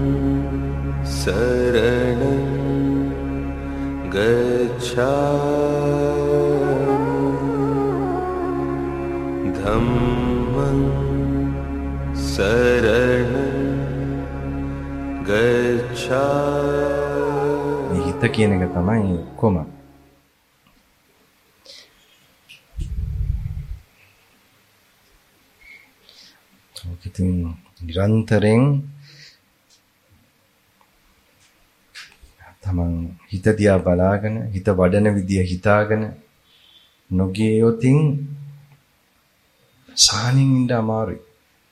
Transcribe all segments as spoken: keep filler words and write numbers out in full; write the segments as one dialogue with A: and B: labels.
A: शरणं गच्छामि धम्मं शरणं गच्छामि.
B: මේ හිත කියන එක තමයි කොම. ඉතින් නිරන්තරයෙන් තමන් හිත දිහා බලාගෙන හිත වඩන විදිය හිතාගෙන නොගියොතින් සහනින් ඉඳ අමාරුයි.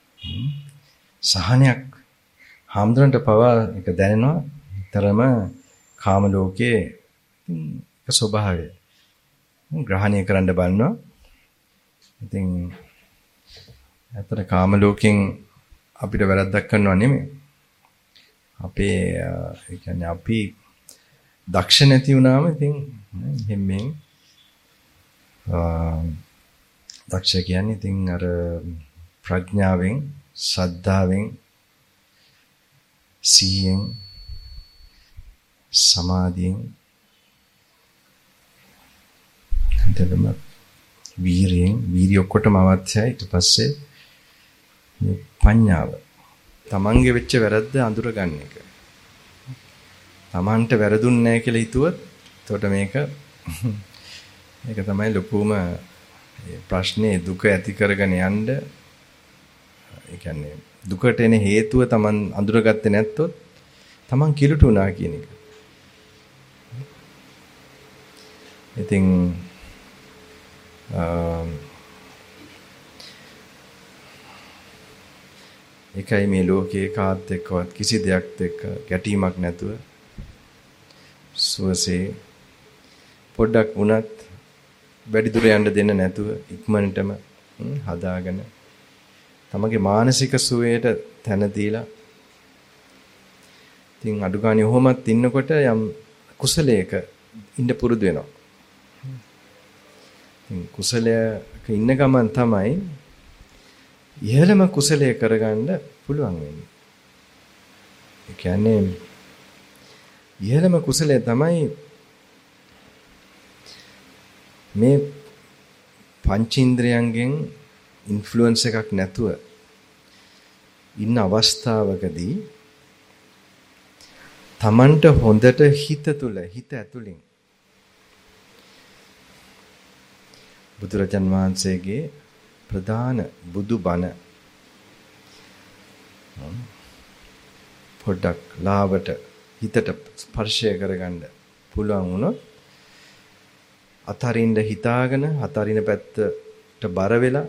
B: සහනයක් හාමුදුරන්ට පවා එක දැනෙනවා. තරම කාම ලෝකයේ එක ස්වභාවය. ග්‍රහණය කරන්න බලනවා. ඉතින් අතර කාම ලෝකෙන් අපිට වැරද්දක් කරනව නෙමෙයි. අපේ ඒ කියන්නේ අපි දක්ෂ නැති වුණාම ඉතින් හැමෙන් දක්ෂ කියන්නේ ඉතින් අර ප්‍රඥාවෙන් සද්ධාවෙන් සීයෙන් සමාධියෙන් හිතෙම වීරියෙන් වීරිය ඔක්කොටම අවශ්‍යයි. ඊට පස්සේ මේ පඤ්ඤාව තමන්ගේ වෙච්ච වැරද්ද අඳුර ගන්න එක. තමන්ට වැරදුන්නේ නැහැ කියලා හිතුවොත් එතකොට මේක මේක තමයි ලොකුම ප්‍රශ්නේ. දුක ඇති කරගෙන යන්න ඒ කියන්නේ දුකට එන හේතුව තමන් අඳුරගත්තේ නැත්තොත් තමන් කිලුට වුණා කියන එක. ඉතින් එකයි මේ ලෝකයේ කාත් එක්කවත් කිසි දෙයක් එක්ක ගැටීමක් නැතුව සුවසේ පොඩ්ඩක් වුණත් වැඩි දුර යන්න දෙන්න නැතුව ඉක්මනටම හදාගෙන තමගේ මානසික සුවයට තැන දීලා ඉතින් අඩු ගානේ ඔහොමත් ඉන්නකොට යම් කුසලයක ඉන්න පුරුදු වෙනවා. ඉතින් කුසලයක ඉන්න ගමන් තමයි ඉහළම කුසලයේ කරගන්න පුළුවන් වෙන්නේ. ඒ කියන්නේ ඉහළම කුසලයේ තමයි මේ පංචේන්ද්‍රයන්ගෙන් ඉන්ෆ්ලුවන්ස් එකක් නැතුව ඉන්න අවස්ථාවකදී තමන්ට හොඳට හිත තුල හිත ඇතුලින් බුදුරජාන් වහන්සේගේ ප්‍රධාන බුදු බණ පොඩ්ඩක් ලාවට හිතට ස්පර්ශය කරගන්න පුළුවන් වුණොත් අතරින්ද හිතාගෙන අතරින පැත්තට බර වෙලා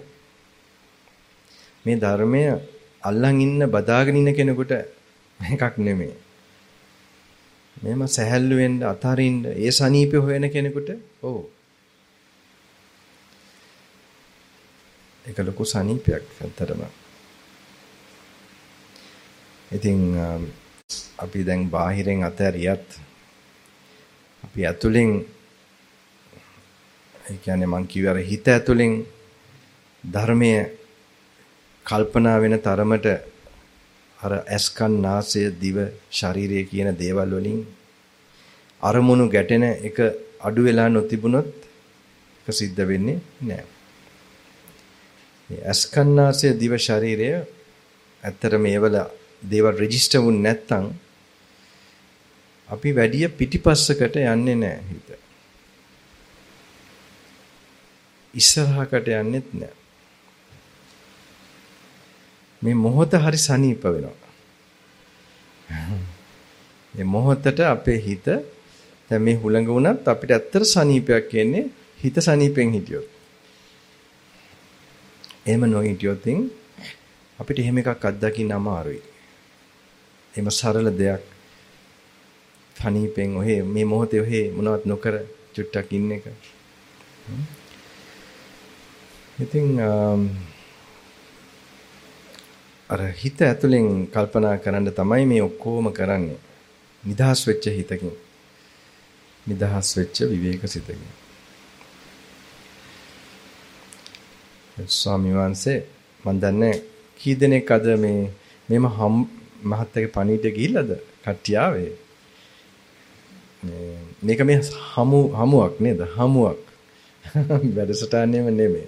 B: මේ ධර්මය අල්ලන් ඉන්න බදාගෙන ඉන්න කෙනෙකුට එකක් නෙමෙයි. මේම සැහැල්ලු වෙන්න අතරින්ද ඒ සනීපේ හොයන කෙනෙකුට ඔව් ඒක ලොකු සනීපයක් අතරම. ඉතින් අපි දැන් බාහිරෙන් අතහැරියත් අපි ඇතුලෙන් ඒ කියන්නේ මං කිව්ව අර හිත ඇතුලෙන් ධර්මයේ කල්පනා වෙන තරමට අර ඇස්කන් නාසය දිව ශරීරය කියන දේවල් වලින් අරමුණු ගැටෙන එක අඩු වෙලා නොතිබුණොත් ඒක සිද්ධ වෙන්නේ නැහැ. මේ ඇස්කන් නාසය දිව ශරීරය ඇත්තට මේවල දේවල් රෙජිස්ටර් වුනේ නැත්නම් අපි වැඩි පිටිපස්සකට යන්නේ නැහැ හිත. ඉස්සරහකට යන්නෙත් නැහැ. මේ මොහොත හරි සනීප වෙනවා. මේ මොහොතට අපේ හිත දැන් මේ හුළඟ වුණත් අපිට ඇත්තට සනීපයක් එන්නේ හිත සනීපෙන් හිටියොත්. එහෙම නොහිටියොත් අපිට එහෙම එකක් අත්දකින්න අමාරුයි. එහෙම සරල දෙයක් සනීපෙන් ඔහේ මේ මොහොතේ ඔහේ මොනවත් නොකර චුට්ටක් ඉන්න එක. ඉතින් අර හිත ඇතුලෙන් කල්පනා කරන්න තමයි මේ ඔක්කොම කරන්නේ. නිදහස් වෙච්ච හිතකින්. නිදහස් වෙච්ච විවේක සිතකින්. ස්වාමීන් වහන්සේ මන් දන්නේ කී දෙනෙක් අද මේ මෙම මහත්තයාගේ පණිවිඩය ගිහිල්ලාද? කට්ටිය ආවේ. මේක මේ හමු හමුවක් නේද? හමුවක්. වැඩසටහනේම නෙමෙයි.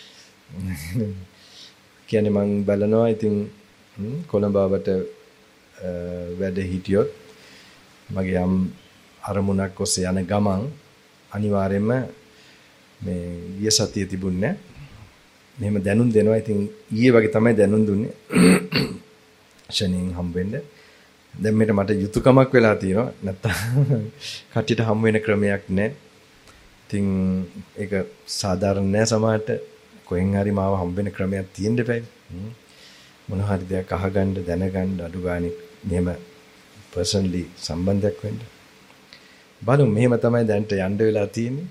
B: කියන්නේ මම බලනවා ඉතින් කොළඹවට වැඩ හිටියොත් මගේ යම් අරමුණක් ඔස්සේ යන ගමන් අනිවාර්යයෙන්ම මේ ගිය සතියේ තිබුණේ මෙහෙම දැනුම් දෙනවා. ඉතින් ඊයේ වගේ තමයි දැනුම් දුන්නේ. ශනින් හම්බෙන්න. දැන් මේක මට යුතුයකමක් වෙලා තියෙනවා. නැත්තම් කට්ටියට හම් වෙන ක්‍රමයක් නැහැ. ඉතින් ඒක සාධාරණ නෑ සමහරට. කොහෙන් හරි මාව හම්බ වෙන ක්‍රමයක් තියෙන්න බෑ. මොන හරි දෙයක් අහගන්න දැනගන්න අඩු ගානේ මෙහෙම පර්සනලි සම්බන්ධයක් වෙන්න. බලමු මෙහෙම තමයි දැන්ට යන්න වෙලා තියෙන්නේ.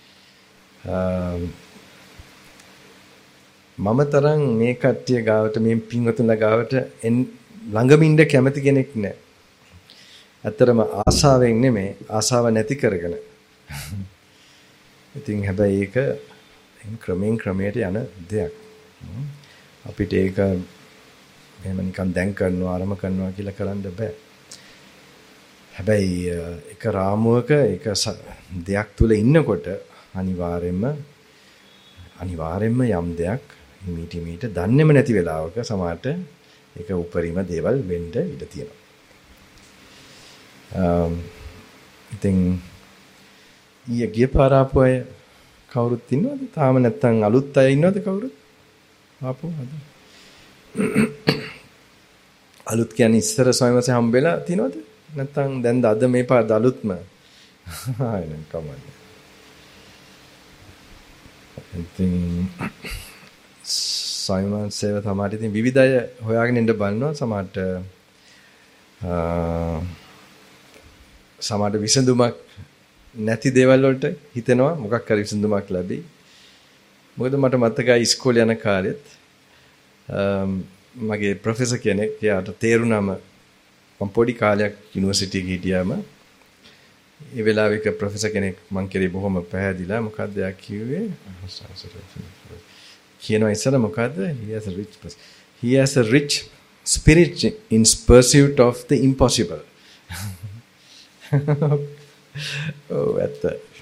B: මම තරම් මේ කට්ටිය ගාවට මේ පින්වතුන්ලා ගාවට ළඟම ඉන්න කැමති කෙනෙක් නෑ. ඇත්තටම ආසාවෙන් නෙමෙයි ආසාව නැති කරගෙන. ඉතින් හැබැයි ඒක ක්‍රමයෙන් ක්‍රමයට යන දෙයක්. අපිට ඒක එහෙම නිකන් දැන් කරනවා ආරම කරනවා කියලා කරන්න බෑ. හැබැයි එක රාමුවක එක දෙයක් තුල ඉන්නකොට අනිවාර්යයෙන්ම අනිවාර්යයෙන්ම යම් දෙයක් මීටි මීට දන්නේම නැති වෙලාවක සමහරට ඒක උපරිම දේවල් වෙන්න ඉඩ තියෙනවා. ඉතින් ඊයේ ගිය පාර ආපු අය කවුරුත් ඉන්නවද? තාම නැත්තම් අලුත් අය ඉන්නවද කවුරුත්? ආපු අද. අලුත් කියන්නේ ඉස්සර ස්වයංවසේ හම්බෙලා තිනවද? නැත්තම් දැන්ද අද මේ පාර අලුත්ම? ආයෙ නම් කමන්නේ. ඉතින් ස්වයංවසේව තමයි ඉතින් විවිධ අය හොයාගෙන ඉන්න බලනවා සමහරට සමහරට විසඳුමක් නැති දේවල් වලට හිතෙනවා මොකක් හරි විසඳුමක් ලැබෙයි. මොකද මට මතකයි ඉස්කෝලේ යන කාලෙත් මගේ ප්‍රොෆෙසර් කෙනෙක් යාට තේරුණාම මම පොඩි කාලයක් යුනිවර්සිටි එකේ හිටියාම ඒ වෙලාවේක ප්‍රොෆෙසර් කෙනෙක් මං කෙරේ බොහොම පැහැදිලා මොකද්ද යා කිව්වේ කියනවා ඉස්සර මොකද්ද he has a rich he has a rich spirit in pursuit of the impossible. ඔව් ඇත්ත.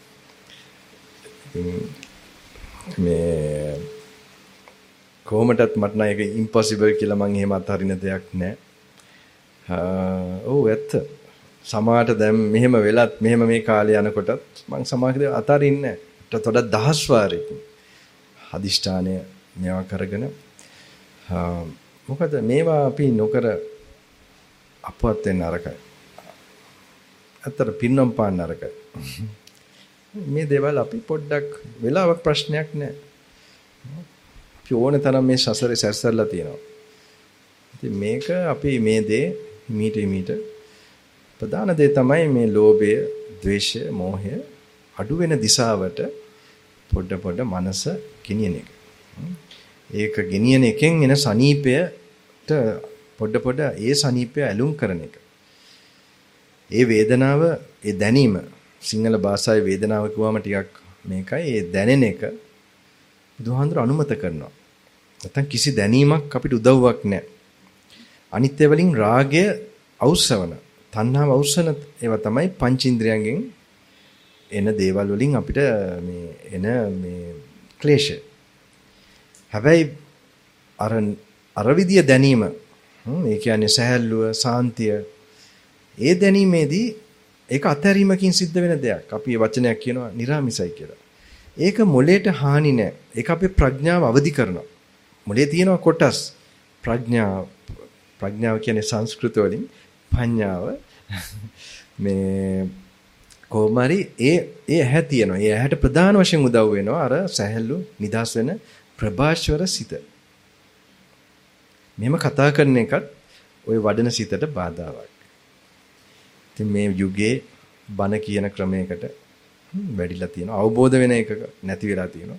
B: මේ කොහොමදත් මට නම් ඒක ඉම්පොසිබල් කියලා මං එහෙම අත්හරින දෙයක් නෑ. ඔව් ඇත්ත. සමාහට දැන් මෙහෙම වෙලත් මෙහෙම මේ කාලේ යනකොටත් මං සමාහකද අතරින්නේ නෑ. ඊට වඩා දහස් වාරයකින් අදිෂ්ඨානය මේවා කරගෙන මොකද මේවා අපි නොකර අපවත් වෙන්න අරකයි. අතර පින්නම් පාන්න අරකයි. මේ දේවල් අපි පොඩ්ඩක් වෙලාවක් ප්‍රශ්නයක් නෑ. අපි ඕන තරම් මේ සසරේ සැරසල්ලා තියෙනවා. ඉතින් මේක අපි මේ දේ මීට මීට ප්‍රධාන දේ තමයි මේ ලෝභය, ද්වේෂය, මෝහය අඩු වෙන දිශාවට පොඩ පොඩ මනස ගෙනියන එක. ඒක ගෙනියන එකෙන් එන සනීපයට පොඩ පොඩ ඒ සනීපය ඇලුම් කරන එක. ඒ වේදනාව, ඒ දැනීම සිංහල භාෂාවේ වේදනාව කියවම ටිකක් මේකයි ඒ දැනෙන එක බුදුහාඳුර අනුමත කරනවා. නැත්නම් කිසි දැනීමක් අපිට උදව්වක් නැහැ. අනිත්‍ය වලින් රාගය අවශ්‍යවන, තණ්හාව අවශ්‍යන ඒවා තමයි පංචේන්ද්‍රයන්ගෙන් එන දේවල් වලින් අපිට මේ එන මේ ක්ලේශ. හැබැයි අර අර විදිය දැනීම ඒ කියන්නේ සහැල්ලුව, සාන්තිය ඒ දැනීමේදී ඒක අතහැරීමකින් සිද්ධ වෙන දෙයක්. අපි වචනයක් කියනවා නිරාමිසයි කියලා. ඒක මොලේට හානි නැහැ. ඒක අපේ ප්‍රඥාව අවදි කරනවා. මොලේ තියෙනවා කොටස්. ප්‍රඥාව ප්‍රඥාව කියන්නේ සංස්කෘත වලින් පඤ්ඤාව මේ කොහොමරි ඒ ඒ ඇහැ තියෙනවා. ඒ ඇහැට ප්‍රධාන වශයෙන් උදව් වෙනවා අර සහැල්ලු නිදාස් වෙන ප්‍රභාෂවර සිත. මෙහෙම කතා කරන එකත් ওই වඩන සිතට බාධාවක්. ඉතින් මේ යුගයේ බණ කියන ක්‍රමයකට වැඩිලා තියෙනවා. අවබෝධ වෙන එක නැති වෙලා තියෙනවා.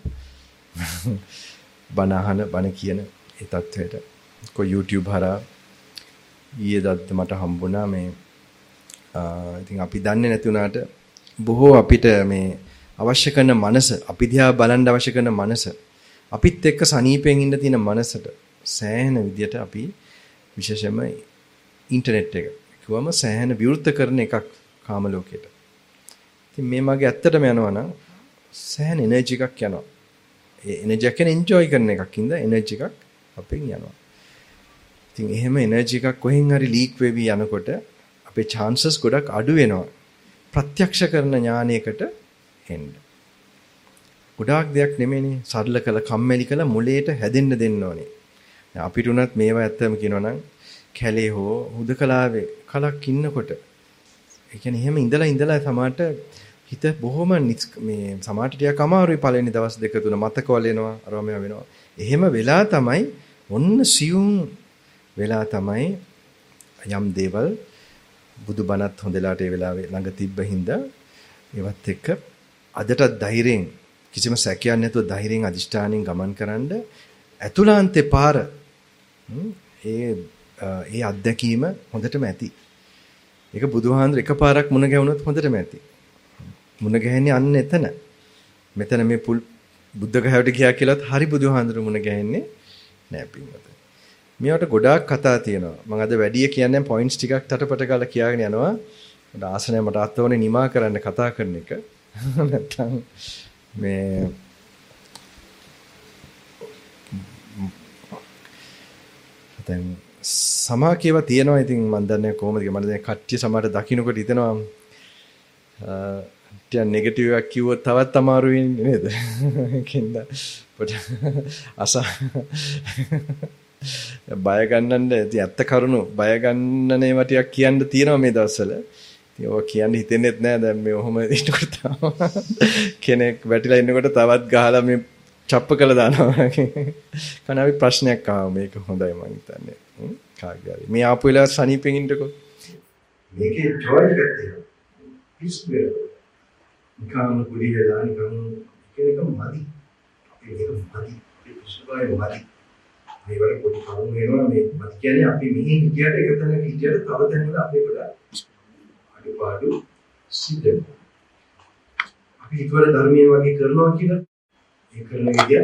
B: බණ අහන බණ කියන ඒ තත්වයට කො YouTube හරහා ඊයේ දත් මට හම්බුණා මේ ඉතින් අපි දන්නේ නැති වුණාට බොහෝ අපිට මේ අවශ්‍ය කරන මනස අපි දිහා බලන් අවශ්‍ය කරන මනස අපිත් එක්ක සනීපයෙන් ඉන්න තියෙන මනසට සෑහෙන විදියට අපි විශේෂයෙන්ම ඉන්ටර්නෙට් එක. කිව්වම සෑහෙන විවෘත කරන එකක් කාම ලෝකෙට. ඉතින් මේ මගේ ඇත්තටම යනවා නම් සෑහෙන එනර්ජි එකක් යනවා. ඒ එනර්ජි එක එන්ජොයි කරන එකක් ඉඳ එනර්ජි එකක් අපෙන් යනවා. ඉතින් එහෙම එනර්ජි එකක් කොහෙන් හරි ලීක් වෙවි යනකොට අපේ chances ගොඩක් අඩු වෙනවා. ප්‍රත්‍යක්ෂ කරන ඥානයකට එන්න. ගොඩාක් දෙයක් නෙමෙයිනේ සරල කළ කම්මැලි කළ මොලේට හැදෙන්න දෙන්න ඕනේ. අපිට උනත් මේවා ඇත්තම කියනවා නම් කැලේ හෝ හුදකලාවේ කලක් ඉන්නකොට ඒ කියන්නේ එහෙම ඉඳලා ඉඳලා සමාට හිත බොහොම මේ සමාට ටිකක් අමාරුයි පළවෙනි දවස් දෙක තුන මතකවල එනවා අරවා මේවා වෙනවා. එහෙම වෙලා තමයි ඔන්න සියුම් වෙලා තමයි යම් දේවල් බුදුබණත් හොඳලාට ඒ වෙලාවේ ළඟ තිබ්බ හින්දා ඒවත් එක්ක අදටත් ධෛර්යයෙන් කිසිම සැකයක් නැතුව ධෛර්යයෙන් අදිෂ්ඨානයෙන් ගමන් කරන්න ඇතුළාන්තේ පාර ඒ ඒ අත්දැකීම හොඳටම ඇති. ඒක බුදුහාඳුර එකපාරක් මුණ ගැහුනොත් හොඳටම ඇති. මුණ ගැහෙන්නේ අන්න එතන. මෙතන මේ පුල් බුද්ධ ගහවට ගියා කියලාත් හරි බුදුහාඳුර මුණ ගැහෙන්නේ නෑ පින්වත. මේවට ගොඩාක් කතා තියෙනවා. මම අද වැඩි කියන්නේ පොයින්ට්ස් ටිකක් තටපට ගාලා කියාගෙන යනවා. මට ආස නැහැ මට අත්වනේ නිමා කරන්න කතා කරන එක. නැත්තම් මේ දැන් සමා කියව තියෙනවා. ඉතින් මම දන්නේ කොහොමද කියලා. මම දැන් කට්ටිය සමහරට දකින්නකොට හිතනවා ටික නෙගටිව් එකක් කිව්වොත් තවත් අමාරුයි නේද? ඒකින්ද පොඩ අස බය ගන්නන්න ඉතින් ඇත්ත කරුණු බය ගන්නන ඒවා ටිකක් කියන්න තියෙනවා මේ දවස්වල. ඉතින් ඔය කියන්න හිතෙන්නේත් නෑ දැන් මේ ඔහොම ඉන්නකොට කෙනෙක් වැටිලා ඉන්නකොට තවත් ගහලා මේ චප්ප කළා දානවා. කන අපි ප්‍රශ්නයක් ආවා මේක හොඳයි මං හිතන්නේ. කාගේ හරි මේ ආපු වෙලාව සනීපෙන් ඉන්නකො. මේකේ ජොයි එකක් තියෙනවා. පිස්බේ. නිකන් පුඩි වෙලා නිකන් කෙනෙක් මදි. අපි මේක මදි. පිස්බේ මදි. මේ වගේ පොඩි කරුණු වෙනවා මේ මත කියන්නේ අපි මෙහි හිටියට එක තැනක හිටියට තව තැනක අපේ වඩා අඩුපාඩු සිද්ධ වෙනවා. අපි ඒකවල ධර්මයේ වගේ කරනවා කියලා ඒ කරන විදිය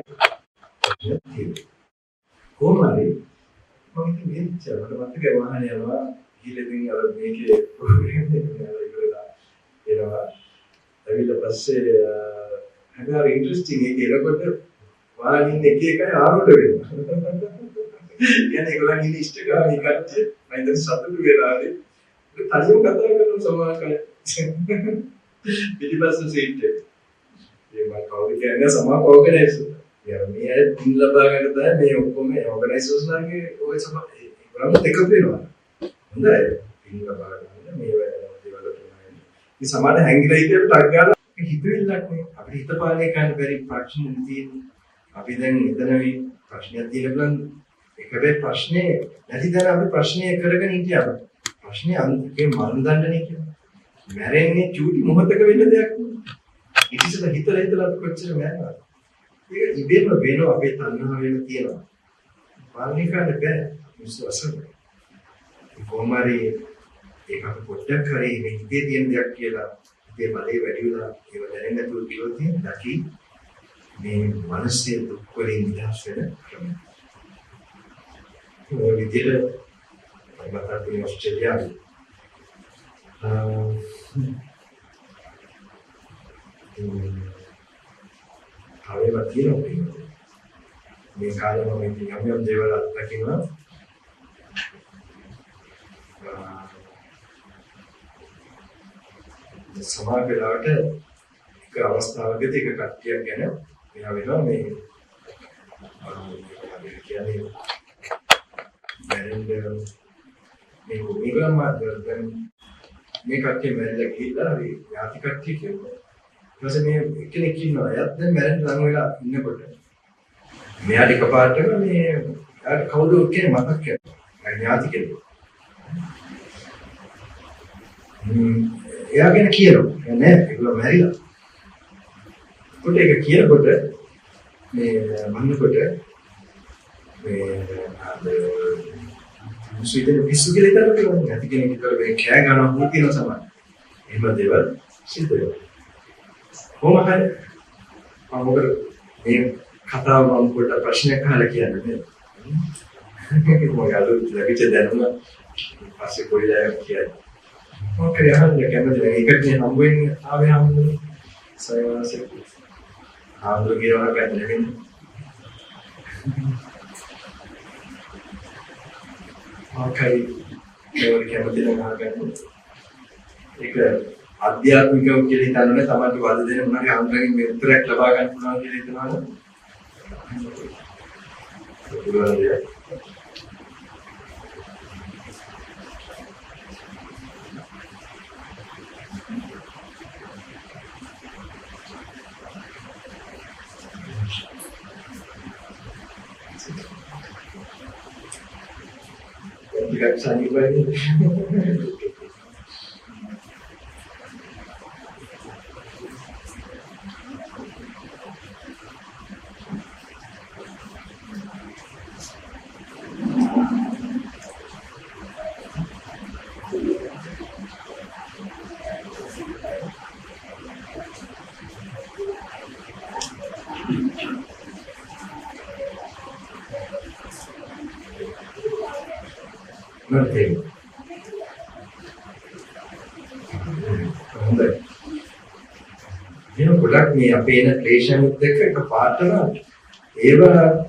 B: කොහොමද මම ඉතින් මේ චරණ මතක වහන යනවා ගිලෙදින් අර මේකේ ප්‍රෝග්‍රෑම් එක නේද ඉවරලා එනවා ඇවිල්ලා පස්සේ හදාර ඉන්ටරෙස්ටිං එක එනකොට වානින් එක එකයි ආරෝට වෙනවා. කියන්නේ ඒගොල්ලන් ඉන්නේ ඉෂ්ටකාමී කට්ටිය. මම දැන් සතුටු වෙලානේ. ඒක තනියම කතා කරන සමාකය. පිටිපස්ස සීට් එක. ඒ මම කවුද කියන්නේ සමාක ඕගනයිසර්. යාර මේ අය පින් ලබා ගන්න තමයි මේ ඔක්කොම ඕගනයිසර්ස්ලාගේ ඔය සමාක ඒගොල්ලන් එකතු වෙනවා. හොඳයි. පින් ලබා ගන්න මේ දේවල් වලට නෑ. මේ සමාන හැංගිලා හිටියට ටක් ගාලා හිතවිල්ලක් නේ. අපිට හිත පාලනය කරන්න බැරි ප්‍රශ්න තියෙන්නේ. අපි දැන් එතනවි ප්‍රශ්නයක් තියෙන බලන්න එකබේ ප්‍රශ්නේ නැති දැන අපි ප්‍රශ්නේ කරගෙන හිටියා. ප්‍රශ්නේ අන්තිමේ මරණ දඬනේ කියන්නේ. මැරෙන්නේ චූටි මොහොතක වෙන්න දෙයක් නෙවෙයි. ඉතිසල හිතලා හිතලා කොච්චර මැරෙනවද? ඒක ඉබේම වෙනවා අපේ තණ්හාවෙම තියෙනවා. පාලනය කරන්න බෑ. විශ්වාසය. කොහොමරි ඒක අපිට පොඩ්ඩක් හරි මේ හිතේ තියෙන දෙයක් කියලා හිතේ බලේ වැඩි වෙලා ඒව දැනෙන්න නැතුව කිව්වොත් නැකි මේ මානසික දුක් වලින් නිදහස් වෙන ක්‍රමය. ඒ විදිහට මම ඔස්ට්‍රේලියාවේ ආ ඒ වගේ මේ කාලේ මම ඉතින් අපි යම් දේවල් අත්දකිනවා. සමහර වෙලාවට එක අවස්ථාවකදී එක කට්ටියක් ගැන මෙයා වෙනවා මේ කියන්නේ මැරෙන්න මේ ගොවිගම දැන් මේ කට්ටිය මැරෙලා ගිහිල්ලා ඒ යාති කට්ටිය කියනවා. ඊට පස්සේ මේ කෙනෙක් ඉන්නවා. එයාත් දැන් මැරෙන්න ලඟ වෙලා ඉන්නකොට මෙයාට එකපාරටම මේ එයාට කවුද කියන්නේ මතක් කරනවා. යාති කෙනෙක්. එයා ගැන කියනවා නෑ ඒගොල්ලෝ මැරිලා. කොට ඒක කියනකොට මේ මන්නකොට මේ අද මුසිතේ පිස්සු කියලා හිතනවා නැති කෙනෙක් කියලා මේ කෑ ගන්නවා මොකද කියන සමාන. එහෙම දේවල් සිද්ධ වෙනවා. කොහොමද මම මොකද මේ කතාව මම පොඩ්ඩක් ප්‍රශ්නයක් අහලා කියන්නේ නේද? මොකද අලුත් ලැබිච්ච දැනුම පස්සේ කොයිලා කියලා. ඕකේ අහන්න කැමතිද? ඒකට මේ හම්බ වෙන්නේ ආවේ හම්බුනේ. සයවාසේ. ආන්දර කියනවා කියන්නේ. ඕකේ ඒක කැමතිද අහගන්න. ඒක ආධ්‍යාත්මිකව කියලා හිතන්නේ තමයි වද දෙන මොනවාරි ආන්දරකින් මේ උත්තරයක් ලබා ගන්න පුළුවන් කියලා හිතනවනේ. පුළුවන්. Tidak bisa dibayar. Ngerti. හොඳයි. මේ ගොඩක් මේ අපේ එන ක්ලේශයත් එක්ක එක පාටම ඒව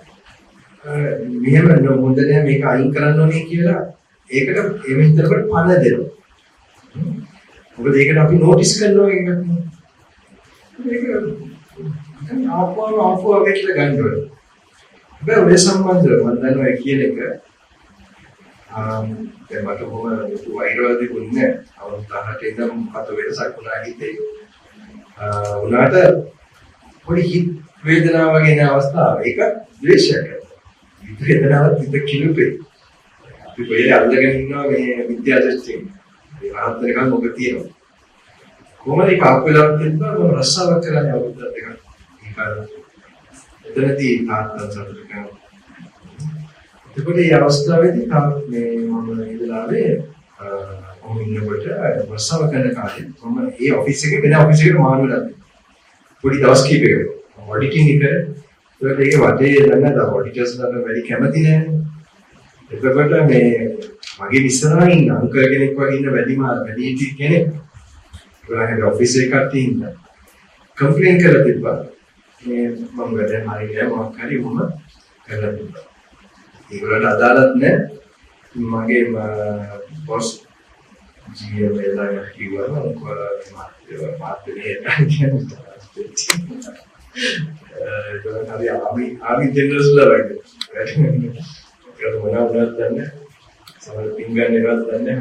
B: මෙහෙම නොහොඳ නෑ මේක අයින් කරන්න ඕනේ කියලා ඒකට එමෙ හිතනකොට පණ දෙනවා. මොකද ඒකට අපි නෝටිස් කරනවා එකක් නේ. මේක දැන් ආපුවම ආපුව වෙట్లా ගන්න ඕනේ. හැබැයි ඔය සම්බන්ධව මම දන්නවා කියන එක Um, දැන් මට කොහොම වෛරවලදී වුණේ අවුරුදු දහඅට ඉඳන් මොකද වෙනසක් වුණා හිතේ. ආ උනාට පොඩි හිත වේදනාව වගේ න අවස්ථාව. ඒක ද්වේෂයක්. හිත වේදනාවත් හිත කිලුපේ. අපි කොහේ අල්ලගෙන ඉන්නවා මේ විද්‍යා දෘෂ්ටියෙන්. ඒ රහත් වෙනකන් මොකද තියෙනවා. කොහොමද ඒක අපලක් දෙන්නා මොන රස්සාවක් කරන්නේ අවුරුදු දෙකක්. ඒක එතනදී තාත්තා සතුට කරනවා. එතකොට මේ අවස්ථාවේදී මේ මම ඉඳලාවේ මම ඉන්නකොට වර්ෂාව කරන කාලේ මම ඒ ඔෆිස් එකේ වෙන ඔෆිස් එකකට මාරු වෙලා පොඩි දවස් කිහිපයකට ඔඩිටින් එක ඒකට ඒක වටේ දැන් අර ඔඩිටර්ස්ලා වැඩි කැමති නැහැ. එතකොට මේ මගේ ඉස්සරහින් අංකල් කෙනෙක් වගේ ඉන්න වැඩිම වැඩි කෙනෙක් ඒගොල්ලන්ගේ ඔෆිස් එකකට ඉන්න කම්ප්ලේන් කරලා තිබ්බා. මේ මම වැඩ හරියට මොකක් හරි වුණ කරලා තිබ්බා. ඒගොල්ලන්ට අදාළත් නෑ මගේ බොස් ජීඑම් එලා කිව්වා මම මාත් මාත්නේ කියන්නේ ඒගොල්ලන් හරි ආමි ආමි ජෙනරල්ස්ලා වගේ ඒක මොනවා වුණත් දන්නේ සමහර පින්ගන් එකක් දන්නේ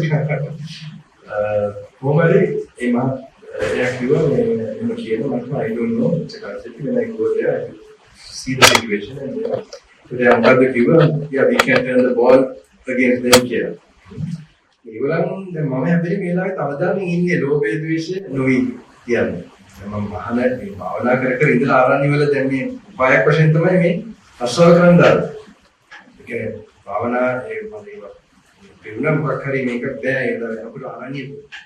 B: මං කොහමද ඒ මා එයා කිව්වා මේ මම කියනවා මම I don't know exactly when I go there I see the situation and they are under the giver, yeah, we can turn the ball against them here. ඒගොල්ලන් දැන් මම හැබැයි මේ ලාගේ තවදාමින් ඉන්නේ ලෝභය ද්වේෂය නොවි කියන්නේ. දැන් මම අහලා මේ භාවනා කර කර ඉඳලා ආරණ්‍ය වල දැන් මේ උපායක් වශයෙන් තමයි මේ රසවල කරන් දාන්නේ. ඒ කියන්නේ භාවනා ඒ මොකද පිරුණම් මොකක් හරි මේක බෑ ඒ වෙනකොට ආරණ්‍ය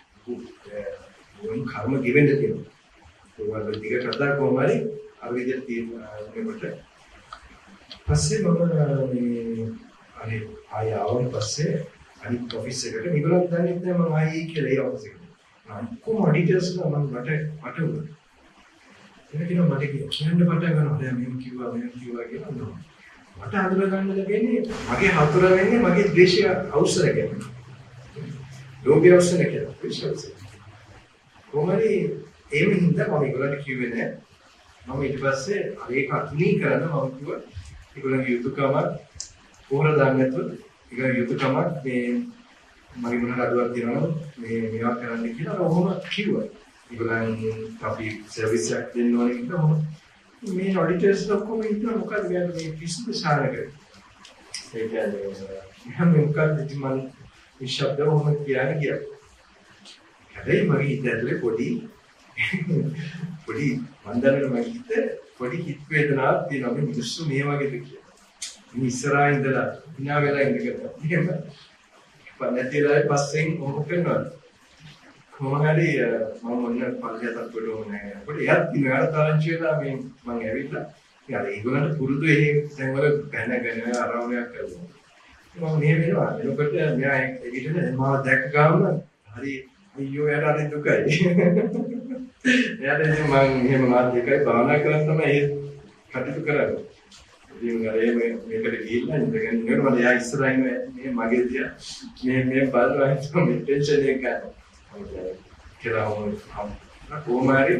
B: මොන කර්ම ගෙවෙන්න තියෙනවා. ඒ වගේ දිගට කතා කොහොම හරි අර විදිහට තියෙනකොට පස්සේ මම මේ අනේ ආය ආවන් පස්සේ අනිත් ඔෆිස් එකට මේගොල්ලෝ දන්නේ නැහැ මම ආයි කියලා ඒ ඔෆිස් එකට. මම කොහොම ඔඩිටර්ස්ලා මම මට මට උනා. ඒක කිව්වා මට කියන්න පටන් ගන්නවා. දැන් මම කිව්වා මම කිව්වා කියලා නෝ. මට හඳුනා ගන්න ලැබෙන්නේ මගේ හතුර වෙන්නේ මගේ ද්වේෂය අවසර කියලා. ලෝභය අවසර කියලා. ද්වේෂය. කොහොමද එහෙම හින්දා මම ඒගොල්ලන්ට කිව්වේ නැහැ. මම ඊට පස්සේ අර ඒක අතුණී කරන මම කිව්වා ඒගොල්ලන්ගේ යුතුයකමක් පොහොර දාන්න නැතුව ඒක යුතුයකමක් මේ මගේ මොන අඩුවක් තියෙනවා මේ මේවා කරන්න කියලා ඔහොම කිව්වා. ඒගොල්ලන් අපි සර්විස් එකක් දෙන්න ඕනේ කියලා ඔහොම මේ ඔඩිටර්ස් ඔක්කොම ඉන්නවා මොකද මේ පිස්සුද සාරකේ. ඒ කියන්නේ මම මොකක්ද ඉතින් මම විශ්වද ඔහොම කියන්නේ කියලා. හැබැයි මගේ හිත ඇතුලේ පොඩි පොඩි මන්දරේ මගේ හිත පොඩි හිත වේදනාවක් තියෙනවා මේ මිනිස්සු මේ වගේද කියලා. මේ ඉස්සරහා ඉඳලා විනා වෙලා ඉඳගත්තා. එහෙම පන්නතිලා පස්සෙන් කොහොම කරනවද? කොහොම හරි මම මොන්න පල්ලියටත් ගොඩෝම නැහැ. අපිට එයත් ඉන්නවට තාරංචි වෙලා මේ මම ඇවිල්ලා ඉතින් අර ඒගොල්ලන්ට පුරුදු එහෙ දැන් වල බැනගෙන ආරාමයක් කරනවා. මම මේ වෙනවා එනකොට මෙයා එවිටනේ මාව දැක්ක ගාම හරි අයියෝ යාට හරි දුකයි. එයාට ඉතින් මම එහෙම මාත් එකයි භාවනා කරන් තමයි ඒ කටයුතු කරන්නේ. ඉතින් අර මේ මේකට ගිහිල්ලා ඉඳගෙන ඉන්නකොට මම එයා ඉස්සරහින් මේ මගේ තියා මේ මේ බලනවා හිතුවා මේ ටෙන්ෂන් එක ගන්න. කියලා වුණා කොහොමරි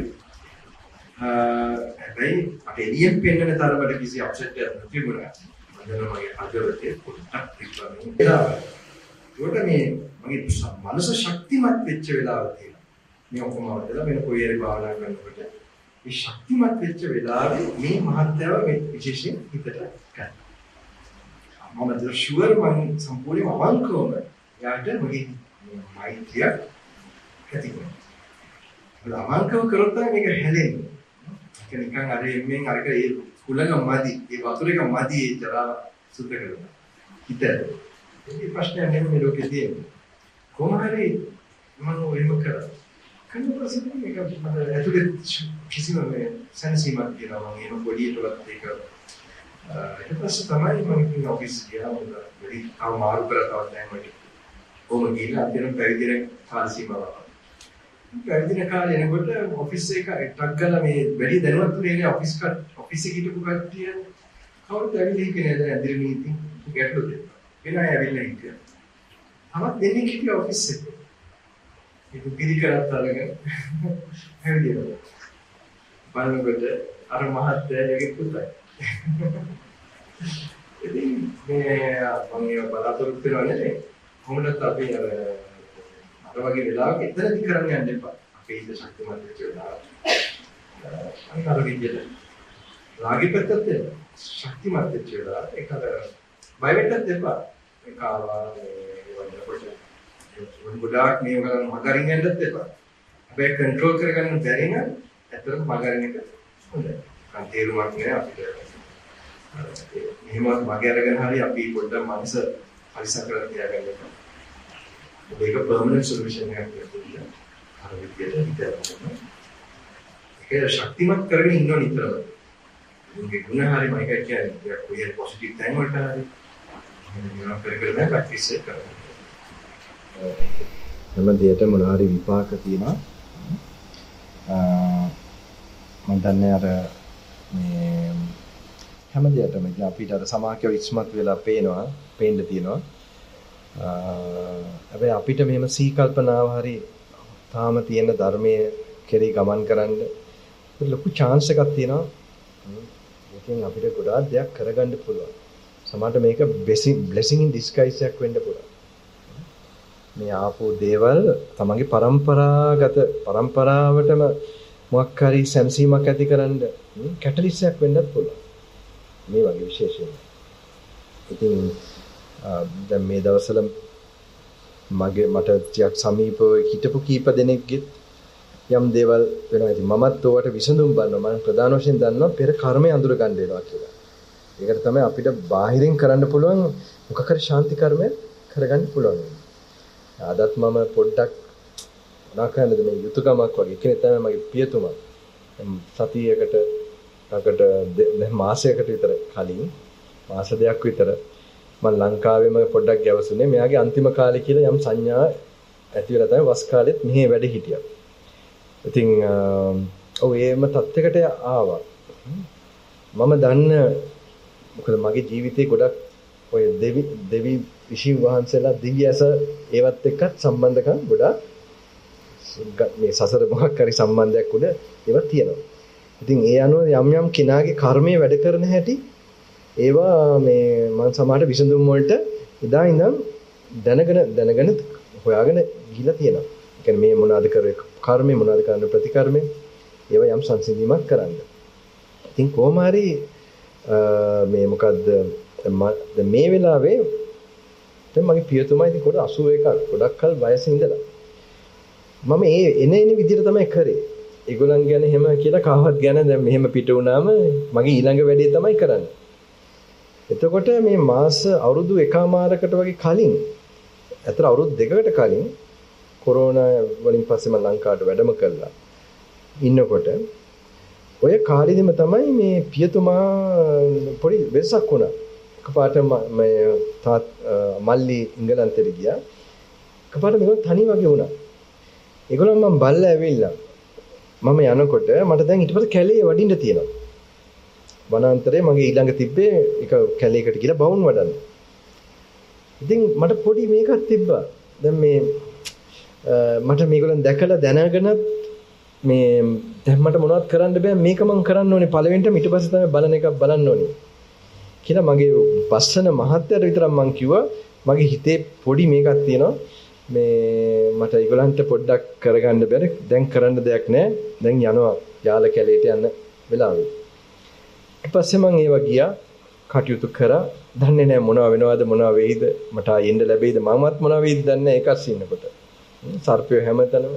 B: හැබැයි අපේ එළියෙන් පෙන්නන තරමට කිසි අප්සෙට් එකක් තිබුණා. මම මගේ අදවතේ පොඩ්ඩක් තිබුණා. ඒකට මේ මගේ මනස ශක්තිමත් වෙච්ච වෙලාව තියෙනවා. මේ ඔක්කොම වදලා වෙන කොයි හරි භාවනා කරනකොට මේ ශක්තිමත් වෙච්ච වෙලාවේ මේ මහත්යව මේ විශේෂයෙන් හිතට ගන්න. මම දර්ශුවර මම සම්පූර්ණයෙන්ම අවංකවම යාට මගේ මෛත්‍රිය ඇති කරනවා. අවංකව කරොත් තමයි මේක හැලෙන්නේ. ඒක නිකන් අර එම්ෙන් අරක ඒ කුලඟ මදි, ඒ වතුර එක මදි ඒ ජරා සුද්ධ කරනවා. හිත. මේ ප්‍රශ්නයක් නෙමෙයි මේ ලෝකේ තියෙන්නේ. කොහොම හරි මම එහෙම කරා. කන්න ප්‍රශ්නේ මේක මම ඇතුලේ කිසිම මේ සැනසීමක් කියලා මම එන පොඩියටවත් ඒක ඊට පස්සේ තමයි මම ඉතින් ඔෆිස් ගියා මොකද වැඩි තව මාරු කරලා තවත් දැන් මට කොහොම ගිහලා අපිට පැවිදිරෙන් කාල සීමාවක්. පැවිදින කාලේ එනකොට ඔෆිස් එක ටක් ගාලා මේ වැඩි දැනුවත් තුනේ ඔෆිස් කට ඔෆිස් එකේ හිටපු කට්ටිය කවුරුත් ඇවිල්ලා හිටියේ නේද ඇඳිරි නීති ගැටලු දෙන්න. එන අය ඇවිල්ලා හිටියා. තවත් දෙන්නේ හිටියා ඔෆිස් එකේ. ඒක පිළිකරත් අරගෙන හැවිදිනවා. බලනකොට අර මහත්තයාගේ පුතයි. ඉතින් මේ මම බලාපොරොත්තු වෙනවා නේ. කොහොමද අපි අර අර වගේ වෙලාවක එතනදි කරන්න යන්න එපා. අපේ ඉන්න ශක්තිමත් වෙච්ච වෙලාව. අන්න අර විදිහට. රාගී පැත්තත් ශක්තිමත් වෙච්ච වෙලාව. ඒක අර බය වෙන්නත් එපා. ඒක ආවා මේ වගේ කොට ගොඩාක් මේ වගේ මගරින් යන්නත් එපා. හැබැයි කන්ට්‍රෝල් කරගන්න බැරි නම් ඇත්තටම මගරින් එක හොඳයි. කන් තේරුමක් නෑ අපිට. එහෙම මගේ අරගෙන හරි අපි පොඩ්ඩක් මනස පරිසම් කරලා තියාගන්න එපා. ඒක පර්මනන්ට් සොලියුෂන් එකක් කියලා. අර විදියට හිතන්න. ඒක ශක්තිමත් කරගෙන ඉන්න නිතරම. මේකේ ගුණ හරි මම එක කියන්නේ කොහේ පොසිටිව් තැන් වලට හරි මොනවා කර කර නෑ ප්‍රැක්ටිස් එක කරන්න. හැම දෙයකටම මොනවාරි විපාක තියෙනවා. මම දන්නේ අර මේ හැම දෙයකටම අපිට අර සමාකව ඉස්මත් වෙලා පේනවා, පේන්න තියෙනවා. හැබැයි අපිට මෙහෙම සීකල්පනාව හරි තාම තියෙන ධර්මයේ කෙරේ ගමන් කරන්න ලොකු chance එකක් තියෙනවා. ඒකෙන් අපිට ගොඩාක් දෙයක් කරගන්න පුළුවන්. සමහරට මේක blessing in disguise එකක් වෙන්න පුළුවන්. මේ ආපෝ දේවල් තමන්ගේ પરම්පරාගත પરම්පරාවටම මොකක් හරි සැනසීමක් ඇති කරන්න කැටලිස්ට් එකක් වෙන්නත් පුළුවන්. මේ වගේ විශේෂයෙන්. ඉතින් දැන් මේ දවස්වල මගේ මට ටිකක් සමීපව හිටපු කීප දෙනෙක්ගෙත් යම් දේවල් වෙනවා. ඉතින් මමත් ඔයාට විසඳුම් බලනවා. මම ප්‍රධාන වශයෙන් දන්නවා පෙර කර්මය අඳුර ගන්න වෙනවා කියලා. ඒකට තමයි අපිට බාහිරින් කරන්න පුළුවන් මොකක් හරි ශාන්ති කර්මය කරගන්න පුළුවන්. අදත් මම පොඩ්ඩක් නැකනද මේ යුතුයකමක් වගේ කෙනෙක් තමයි මගේ පියතුමා. සතියකට අකට මාසයකට විතර කලින් මාස දෙකක් විතර මම ලංකාවේම පොඩ්ඩක් ගැවසුනේ. මෙයාගේ අන්තිම කාලේ කියලා යම් සංඥා ඇති වෙලා තමයි වස් කාලෙත් මෙහෙ වැඩ හිටියා. ඉතින් ඔව් ඒම තත්යකට ආවා. මම දන්න මොකද මගේ ජීවිතේ ගොඩක් ඔය දෙවි දෙවි විශින් වහන්සේලා දිව්‍යස ඒවත් එක්කත් සම්බන්ධකම් ගොඩක් මේ සසර මොකක් හරි සම්බන්ධයක් උඩ ඒවා තියෙනවා. ඉතින් ඒ අනුව යම් යම් කෙනාගේ කර්මයේ වැඩ කරන හැටි ඒවා මේ මම සමහරට විසඳුම් වලට එදා ඉඳන් දැනගෙන දැනගෙන හොයාගෙන ගිහිලා තියෙනවා. ඒ කියන්නේ මේ මොනවාද කරේ කර්මය මොනවාද කරන ප්‍රතිකර්මය ඒවා යම් සංසිඳීමක් කරන්න. ඉතින් කොහොම හරි මේ මොකද්ද මේ වෙලාවේ දැන් මගේ පියතුමා ඉතින් කොට අසූ එකක් ගොඩක් කල් වයසේ ඉඳලා මම ඒ එන එන විදිහට තමයි කරේ. ඒගොල්ලන් ගැන එහෙම කියලා කාවත් ගැන දැන් මෙහෙම පිට වුණාම මගේ ඊළඟ වැඩේ තමයි කරන්නේ. එතකොට මේ මාස අවුරුදු එකමාරකට වගේ කලින් අතර අවුරුදු දෙකකට කලින් කොරෝනා වලින් පස්සේ මම ලංකාවට වැඩම කළා. ඉන්නකොට ඔය කාලෙදිම තමයි මේ පියතුමා පොඩි වෙනසක් වුණා. කපාට මේ තාත් මල්ලි ඉංගලන්තෙට ගියා. කපාට මේක තනි වගේ වුණා. ඒගොල්ලෝ මම බල්ලා ඇවිල්ලා මම යනකොට මට දැන් ඊට පස්සේ කැලේ වඩින්න තියෙනවා. වනාන්තරේ මගේ ඊළඟ තිබ්බේ එක කැලේකට ගිහලා බවුන් වඩන්න. ඉතින් මට පොඩි මේකක් තිබ්බා. දැන් මේ මට මේගොල්ලන් දැකලා දැනගෙන මේ දැන් මට මොනවද කරන්න බෑ මේක මම කරන්න ඕනේ පළවෙනිටම ඊට පස්සේ තමයි බලන එකක් බලන්න ඕනේ කියලා මගේ පස්සන මහත්තයාට විතරක් මම කිව්වා මගේ හිතේ පොඩි මේකක් තියෙනවා මේ මට ඒගොල්ලන්ට පොඩ්ඩක් කරගන්න බැරි දැන් කරන්න දෙයක් නැහැ දැන් යනවා යාල කැලේට යන්න වෙලාවෙ ඊට පස්සේ මම ඒව ගියා කටයුතු කරා දන්නේ නැහැ මොනවා වෙනවද මොනවා වෙයිද මට ආයෙන්න ලැබෙයිද මමත් මොනවා වෙයිද දන්නේ නැහැ ඒකස් ඉන්නකොට සර්පය හැමතැනම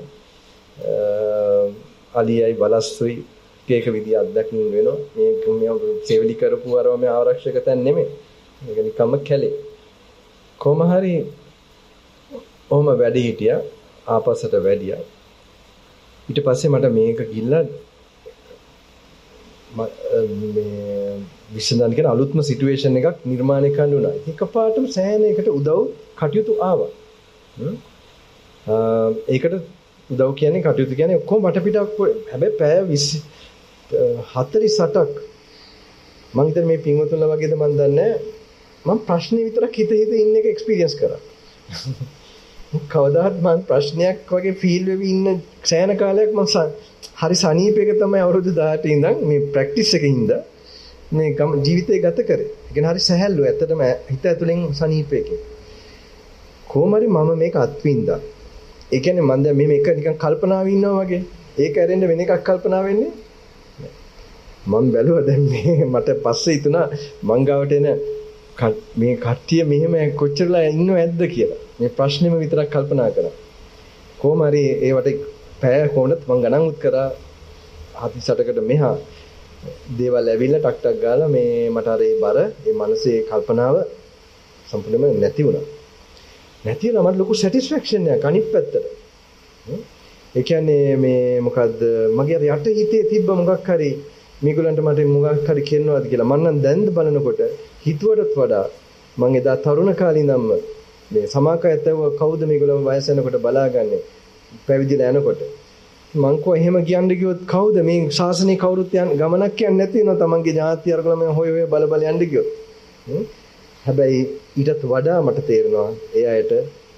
B: අලියයි බලස්සුයි එක විදිය අත්දැකීම් වෙනවා මේක මේ සෙවිලි කරපු අරව මේ ආරක්ෂක තැන් නෙමෙයි මේක නිකම්ම කැලේ කොහොම හරි ඔහම වැඩි හිටියා ආපස්සට වැඩියා ඊට පස්සේ මට මේක ගිල්ලා මේ විශ්ඳන්න කියන අලුත්ම සිටුේෂන් එකක් නිර්මාණය කරන්න උනා එකපාරටම සෑහෙන එකට උදව් කටයුතු ආවා ඒකට උදව් කියන්නේ කටයුතු කියන්නේ ඔක්කොම වටපිටක් හැබැයි පැය විසි හතළිස් අටක් මම හිතන්නේ මේ පින්වතුන්ලා වගේද මන් දන්නේ මම ප්‍රශ්නේ විතරක් හිත හිත ඉන්න එක එක්ස්පීරියන්ස් කරා කවදාවත් මම ප්‍රශ්නයක් වගේ ෆීල් වෙවි ඉන්න සෑහෙන කාලයක් මම හරි සනීපයක තමයි අවුරුදු දහඅට ඉඳන් මේ ප්‍රැක්ටිස් එකේ ඉඳන් මේ ජීවිතේ ගත කරේ. ඒ කියන්නේ හරි සැහැල්ලු ඇත්තටම හිත ඇතුලෙන් සනීපයකින්. කොහොම හරි මම මේක අත්විඳා. ඒ කියන්නේ මම දැන් මේ මේක නිකන් කල්පනාවේ ඉන්නවා වගේ. ඒක ඇරෙන්න වෙන එකක් කල්පනා වෙන්නේ. මම බැලුවා දැන් මේ මට පස්සේ හිතුණා මං ගාවට එන මේ කට්ටිය මෙහෙම කොච්චරලා ඉන්නව ඇද්ද කියලා. මේ ප්‍රශ්නෙම විතරක් කල්පනා කරා. කොහොම හරි ඒවට පැය කොහොමද මං ගණන් උත් කරා හදිසටකට මෙහා දේවල් ඇවිල්ලා ටක් ටක් ගාලා මේ මට අර ඒ බර ඒ මනසේ කල්පනාව සම්පූර්ණයෙන්ම නැති වුණා. නැති වුණා මට ලොකු සැටිස්ෆැක්ෂන් එකක් අනිත් පැත්තට. ඒ කියන්නේ මේ මොකද්ද මගේ අර යට හිතේ තිබ්බ මොකක් හරි මේගොල්ලන්ට මට මොකක් හරි කියනවාද කියලා මම නම් දැන් බලනකොට හිතුවටත් වඩා මම එදා තරුණ කාලේ ඉඳන්ම මේ සමාකයතව කවුද මේගොල්ලෝ වයස යනකොට බලාගන්නේ පැවිදිලා යනකොට මං කෝ එහෙම කියන්න ගියොත් කවුද මේ ශාසනය කවුරුත් යන ගමනක් යන්නේ නැති වෙනවා තමන්ගේ ඥාති අරගල මේ හොය හොය බල බල යන්න ගියොත් හැබැයි ඊටත් වඩා මට තේරෙනවා ඒ අයට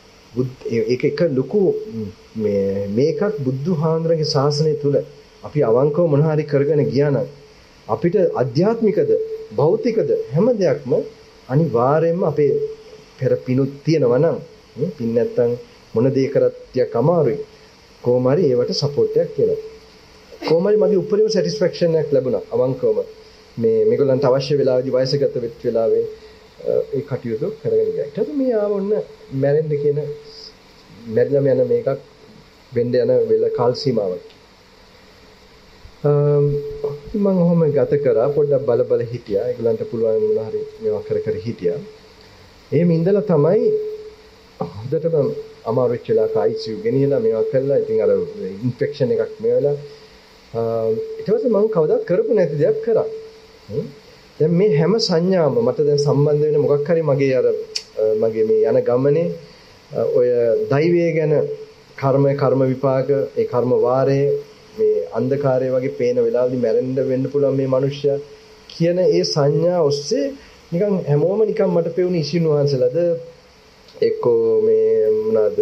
B: ඒක එක ලොකු මේ මේකක් බුදු හාමුදුරන්ගේ ශාසනය තුල අපි අවංකව මොන හරි කරගෙන ගියා නම් අපිට අධ්‍යාත්මිකද භෞතිකද හැම දෙයක්ම අනිවාර්යයෙන්ම අපේ පෙර පිනුත් තියෙනවා නම් පින් නැත්තම් මොන දේ කරත් ටිකක් අමාරුයි කොහොම හරි ඒවට සපෝට් එකක් කියලා. කොහොම හරි මගේ උපරිම සැටිස්ෆැක්ෂන් එකක් ලැබුණා අවංකවම. මේ මේගොල්ලන්ට අවශ්‍ය වෙලාවදී වයසගත වෙච්ච වෙලාවේ ඒ කටයුතු කරගෙන ගියා. ඊට පස්සේ මේ ආව ඔන්න මැරෙන්න කියන මැරිලාම යන මේකක් වෙන්න යන වෙල කාල් සීමාවක්. අම් මම ඔහොම ගත කරා පොඩ්ඩක් බල බල හිටියා. ඒගොල්ලන්ට පුළුවන් මොනවා හරි මේවා කර කර හිටියා. එහෙම ඉඳලා තමයි හොඳටම අමාරු වෙච්ච වෙලාවක I C U ගෙනියලා මේවා කළා. ඉතින් අර ඉන්ෆෙක්ෂන් එකක් මේ වෙලා ඊට පස්සේ මම කවදාවත් කරපු නැති දෙයක් කරා. දැන් මේ හැම සංඥාම මට දැන් සම්බන්ධ වෙන මොකක් හරි මගේ අර මගේ මේ යන ගමනේ ඔය දෛවය ගැන කර්ම කර්ම විපාක ඒ කර්ම වාරයේ මේ අන්ධකාරය වගේ පේන වෙලාවදී මැරෙන්න වෙන්න පුළුවන් මේ මිනිස්සයා කියන ඒ සංඥා ඔස්සේ නිකන් හැමෝම නිකන් මට පෙවුන ඉසින් වහන්සලාද එක්කෝ මේ මොනවාද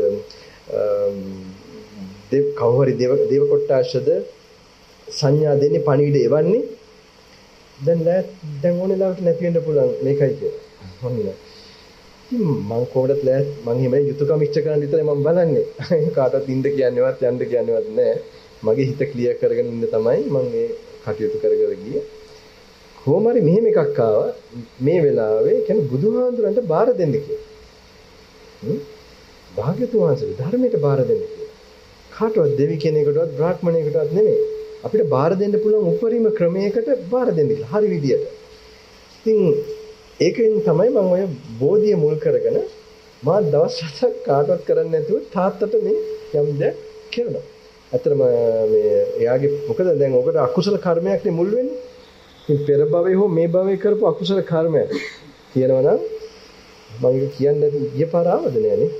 B: දෙව කවුරු දේව දේව කොට්ටාශද සංඥා දෙන්නේ පණිවිඩ එවන්නේ දැන් දැන් ඕනේ ලාවට නැති වෙන්න පුළුවන් මේකයි කියලා. මොන්න. ඉතින් මම කොහොමදත් ලෑ මම එහෙම යුතුයකම් ඉච්ච කරන් විතරයි මම බලන්නේ. කාටවත් ඉන්න කියන්නේවත් යන්න කියන්නේවත් නැහැ. මගේ හිත ක්ලියර් කරගෙන ඉන්න තමයි මම මේ කටයුතු කරගෙන ගියේ. කොහොම හරි මෙහෙම එකක් ආවා මේ වෙලාවේ කියන්නේ බුදුහාඳුරන්ට බාර දෙන්න කියලා. හ්ම් භාග්‍යතුන් වහන්සේ ධර්මයට බාර දෙන්න කියලා. කාටවත් දෙවි කෙනෙකුටවත් බ්‍රාහ්මණයෙකුටවත් නෙමෙයි. අපිට බාර දෙන්න පුළුවන් උපරිම ක්‍රමයකට බාර දෙන්න කියලා. හරි විදියට. ඉතින් ඒකෙන් තමයි මම ඔය බෝධිය මුල් කරගෙන මා දවස් හතක් කාටවත් කරන්නේ නැතුව තාත්තට මේ යම් දෙයක් කරනවා. අතරම මේ එයාගේ මොකද දැන් ඔකට අකුසල කර්මයක් නේ මුල් වෙන්නේ. ඉතින් පෙර භවයේ හෝ මේ භවයේ කරපු අකුසල කර්මයක්. තියෙනවා නම් මම ඒක කියන්නේ නැති ගිය පාර ආවද නෑනේ.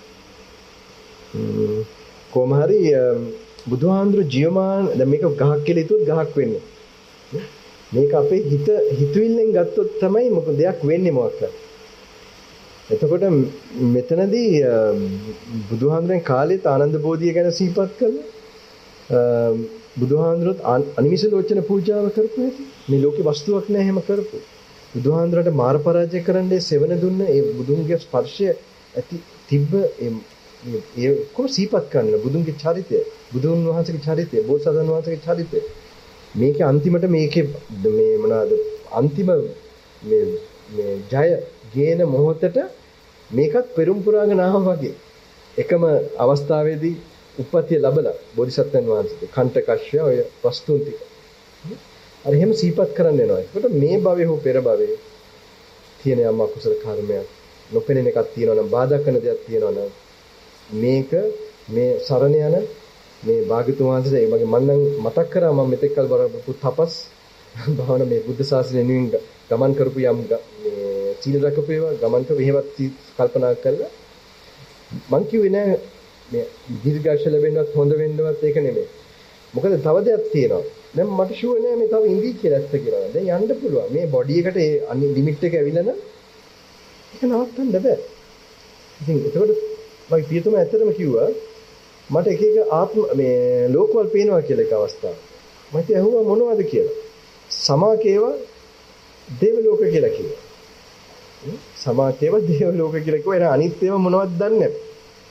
B: කොහොම හරි බුදුහාඳුර ජීවමාන දැන් මේක ගහක් කියලා හිතුවොත් ගහක් වෙන්නේ. මේක අපේ හිත හිතවිල්ලෙන් ගත්තොත් තමයි මොකද දෙයක් වෙන්නේ මොකක්ද? එතකොට මෙතනදී බුදුහාඳුරෙන් කාලෙත් ආනන්ද බෝධිය ගැන සිහිපත් කළා. බුදුහාඳුරත් අනිමිෂ ලෝචන පූජාව කරපු හැටි. මේ ලෝකේ වස්තුවක් නෑ එහෙම කරපු. බුදුහාඳුරට මාර පරාජය කරන්නේ සෙවන දුන්න ඒ බුදුන්ගේ ස්පර්ශය ඇති තිබ්බ ඒ කොහොම සිහිපත් කරන්න බුදුන්ගේ චරිතය, බුදුන් වහන්සේගේ චරිතය, බෝසතාණන් වහන්සේගේ චරිතය. මේකේ අන්තිමට මේකේ මේ මොනවාද අන්තිම මේ මේ ජය ගේන මොහොතට මේකත් පෙරම් පුරාගෙන ආවා වගේ එකම අවස්ථාවේදී උප්පත්තිය ලැබලා බෝධිසත්වයන් වහන්සේගේ කණ්ඨකශ්‍ය ඔය වස්තුන් ටික අර එහෙම සිහිපත් කරන්න එනවා. ඒකට මේ භවයේ හෝ පෙර භවයේ තියෙන යම් අකුසල කර්මයක් නොපෙනෙන එකක් තියෙනවා නම් බාධා කරන දෙයක් තියෙනවා නම් මේක මේ සරණ යන මේ භාග්‍යතුන් වහන්සේ ඒ වගේ මම මතක් කරා මම මෙතෙක් කල් බලපු තපස් භාවන මේ බුද්ධ ශාසනය වෙනුවෙන් ගමන් කරපු යම් මේ සීල රැකපු ඒවා ගමන් කරපු එහෙමත් කල්පනා කරලා මං කිව්වේ නෑ මේ දීර්ඝාෂ ලැබෙන්නවත් හොඳ වෙන්නවත් ඒක නෙමෙයි. මොකද තව දෙයක් තියෙනවා. දැන් මට ෂුවර් නෑ මේ තව ඉඳී කියලා ඇත්ත කියලා. දැන් යන්න පුළුවන්. මේ බොඩි එකට ඒ ලිමිට් එක ඇවිල්ලා නම් ඒක නවත්තන්න බෑ. ඉතින් ඒකවල මම පියතුම ඇත්තටම කිව්වා මට එක එක ආත්ම මේ ලෝකවල පේනවා කියලා එක අවස්ථාවක්. මම ඉතින් අහුවා මොනවද කියලා. සමාකේව දේව ලෝක කියලා කිව්වා. සමාකේව දේව ලෝක කියලා කිව්වා. එන අනිත් ඒවා මොනවද දන්නේ නැහැ.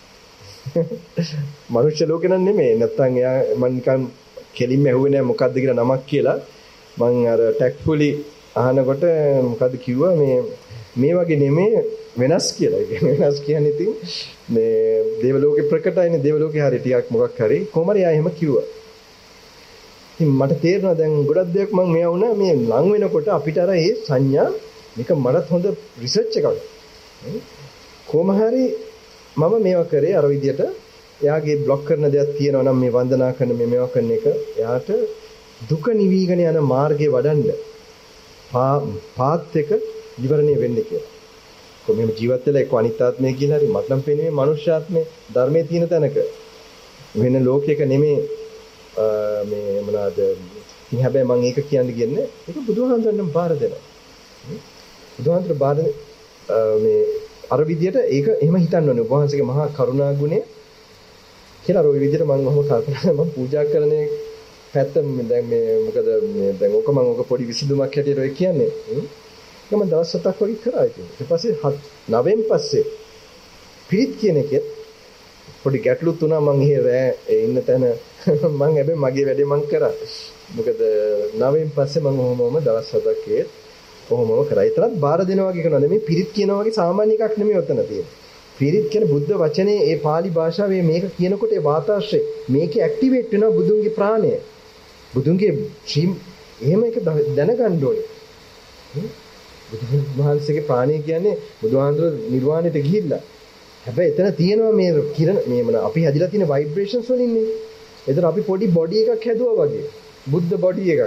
B: මනුෂ්‍ය ලෝකේ නම් නෙමෙයි. නැත්තම් එයා මම නිකන් කෙලින්ම ඇහුවේ නැහැ මොකද්ද කියලා නමක් කියලා. මම අර ටැක්ෆුලි අහනකොට මොකද්ද කිව්වා මේ මේ වගේ නෙමෙයි වෙනස් කියලා. ඒ කියන්නේ වෙනස් කියන්නේ ඉතින් මේ දේවලෝකේ ප්‍රකටයිනේ දේවලෝකේ හරිය ටිකක් මොකක් හරි කොහොම හරි ආ එහෙම කිව්වා. ඉතින් මට තේරෙනවා දැන් ගොඩක් දෙයක් මම මෙයා වුණා මේ ලං වෙනකොට අපිට අර ඒ සංඥා මේක මටත් හොඳ රිසර්ච් එකක්. කොහොම හරි මම මේවා කරේ අර විදියට එයාගේ બ્લોක් කරන දෙයක් තියෙනවා නම් මේ වන්දනා කරන මේ මේවා කරන එක එයාට දුක නිවිගෙන යන මාර්ගේ වඩන්න පාත් එක විවරණය වෙන්න කියලා. කොහොම ජීවත් වෙලා එක්ක අනිත්‍යාත්මය කියලා හරි මට නම් පේන්නේ මනුෂ්‍යාත්මය ධර්මයේ තියෙන තැනක වෙන ලෝකයක නෙමේ මේ මොනවාද ඉතින් හැබැයි මම ඒක කියන්න කියන්නේ ඒක බුදුහාමුදුරන්ට බාර දෙනවා. බුදුහාමුදුරට බාර මේ අර විදියට ඒක එහෙම හිතන්න ඕනේ. වහන්සේගේ මහා කරුණා ගුණය කියලා අර ওই විදියට මම ඔහොම කල්පනා මම පූජා කරන්නේ පැත්ත දැන් මේ මොකද මේ දැන් ඔක මම ඔක පොඩි විසඳුමක් හැටියට ඔය කියන්නේ. මම දවස් හතක් වගේ කරා ඉතින්. ඊට පස්සේ නවයෙන් පස්සේ පිරිත් කියන එකෙත් පොඩි ගැටලු තුනක් මම එහෙ රෑ ඉන්න තැන මම හැබැයි මගේ වැඩේ මම කරා. මොකද නවයෙන් පස්සේ මම ඔහොමම දවස් හතක් ඒත් ඔහොමම කරා. ඒතරත් බාර දෙනවා වගේ කරනවා. මේ පිරිත් කියනවා වගේ සාමාන්‍ය එකක් නෙමෙයි ඔතන තියෙන්නේ. පිරිත් කියන බුද්ධ වචනේ ඒ pāli භාෂාවේ මේක කියනකොට ඒ වාතාශ්‍රය මේකේ ඇක්ටිවේට් වෙනවා බුදුන්ගේ ප්‍රාණය. බුදුන්ගේ ශ්‍රී එහෙම එක දැනගන්න ඕනේ. බුදුන් වහන්සේගේ ප්‍රාණය කියන්නේ බුදුහාඳුර නිර්වාණයට ගිහිල්ලා. හැබැයි එතන තියෙනවා මේ කිරණ මේ මොන අපි හැදිලා තියෙන ভাইබ්‍රේෂන්ස් වලින් නේ. එතන අපි පොඩි බොඩි එකක් හැදුවා වගේ. බුද්ධ බොඩි එකක්.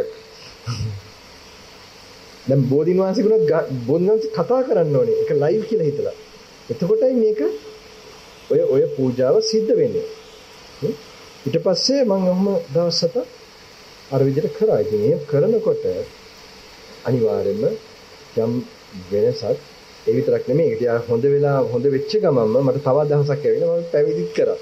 B: දැන් බෝධින් වහන්සේකුණත් බෝධින් වහන්සේ කතා කරන්න ඕනේ. ඒක ලයිව් කියලා හිතලා. එතකොටයි මේක ඔය ඔය පූජාව සිද්ධ වෙන්නේ. ඊට පස්සේ මම ඔහම දවස් හත අර විදිහට කරා. ඉතින් මේ කරනකොට අනිවාර්යයෙන්ම යම් වෙනසක් ඒ විතරක් නෙමෙයි ඒක තියා හොඳ වෙලා හොඳ වෙච්ච ගමන්ම මට තව අදහසක් ඇවිල්ලා මම පැවිදිත් කරා.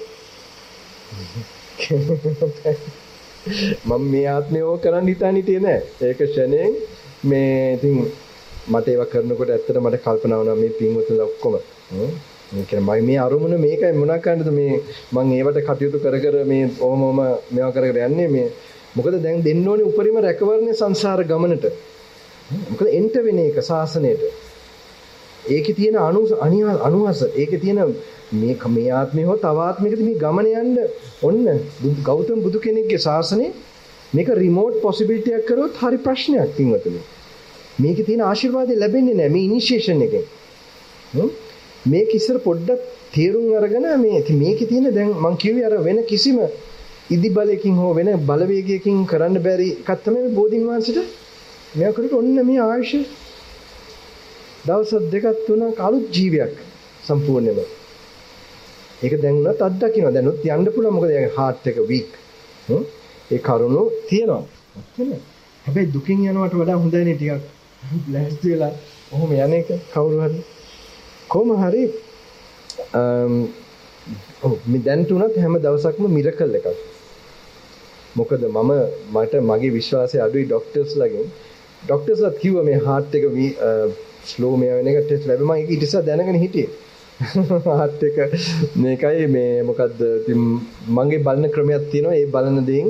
B: මම මේ ආත්මේ ඕක කරන්න හිතාන හිටියේ නෑ. ඒක ෂණයෙන් මේ ඉතින් මට ඒවා කරනකොට ඇත්තට මට කල්පනා වුණා මේ පින්වතුන්ලා ඔක්කොම මේ කියන්නේ මම මේ අරමුණ මේකයි මොනවා කරන්නද මේ මම ඒවට කටයුතු කර කර මේ ඔහොමම මේවා කර කර යන්නේ මේ මොකද දැන් දෙන්න ඕනේ උපරිම රැකවරණේ සංසාර ගමනට. මොකද එන්ට වෙන එක ශාසනයට. ඒකේ තියෙන අනු අනුහස ඒකේ තියෙන මේ මේ ආත්මේ හෝ තව ආත්මයකදී මේ ගමන යන්න ඔන්න ගෞතම බුදු කෙනෙක්ගේ ශාසනේ මේක රිමෝට් පොසිබිලිටි එකක් කරොත් හරි ප්‍රශ්නයක් තින්වතුනි. මේකේ තියෙන ආශිර්වාදය ලැබෙන්නේ නැහැ මේ ඉනිෂියේෂන් එකෙන්. මේක ඉස්සර පොඩ්ඩක් තේරුම් අරගෙන මේ මේකේ තියෙන දැන් මම කිව්වේ අර වෙන කිසිම ඉදි බලයකින් හෝ වෙන බලවේගයකින් කරන්න බැරි එකක් තමයි මේ බෝධින් වහන්සේට මෙයා කරේ ඔන්න මේ ආයුෂ දවස් දෙකක් තුනක් අලුත් ජීවියක් සම්පූර්ණයෙන්ම. ඒක දැන් උනත් අත්දකින්න. දැන් උත් යන්න පුළුවන්. මොකද ඒ heart එක weak. හ්ම්. ඒ කරුණු තියෙනවා. තියෙනවා. හැබැයි දුකින් යනවට වඩා හොඳයිනේ ටිකක් ලෑස්ති වෙලා ඔහොම යන එක කවුරු හරි කොහොම හරි අම් ඔව් මේ දැන් තුනත් හැම දවසක්ම මිරකල් එකක්. මොකද මම මට මගේ විශ්වාසය අඩුයි ડોක්ටර්ස්ලාගෙන්. ડોක්ටර්ස්ලාත් කිව්වා මේ heart එක ස්ලෝ මේ වෙන එක ටෙස්ට් ලැබෙ මම ඒක ඊට ඉස්සෙල්ලා දැනගෙන හිටියේ. heart එක මේකයි මේ මොකද්ද ඉතින් මගේ බලන ක්‍රමයක් තියෙනවා. ඒ බලන දෙයින්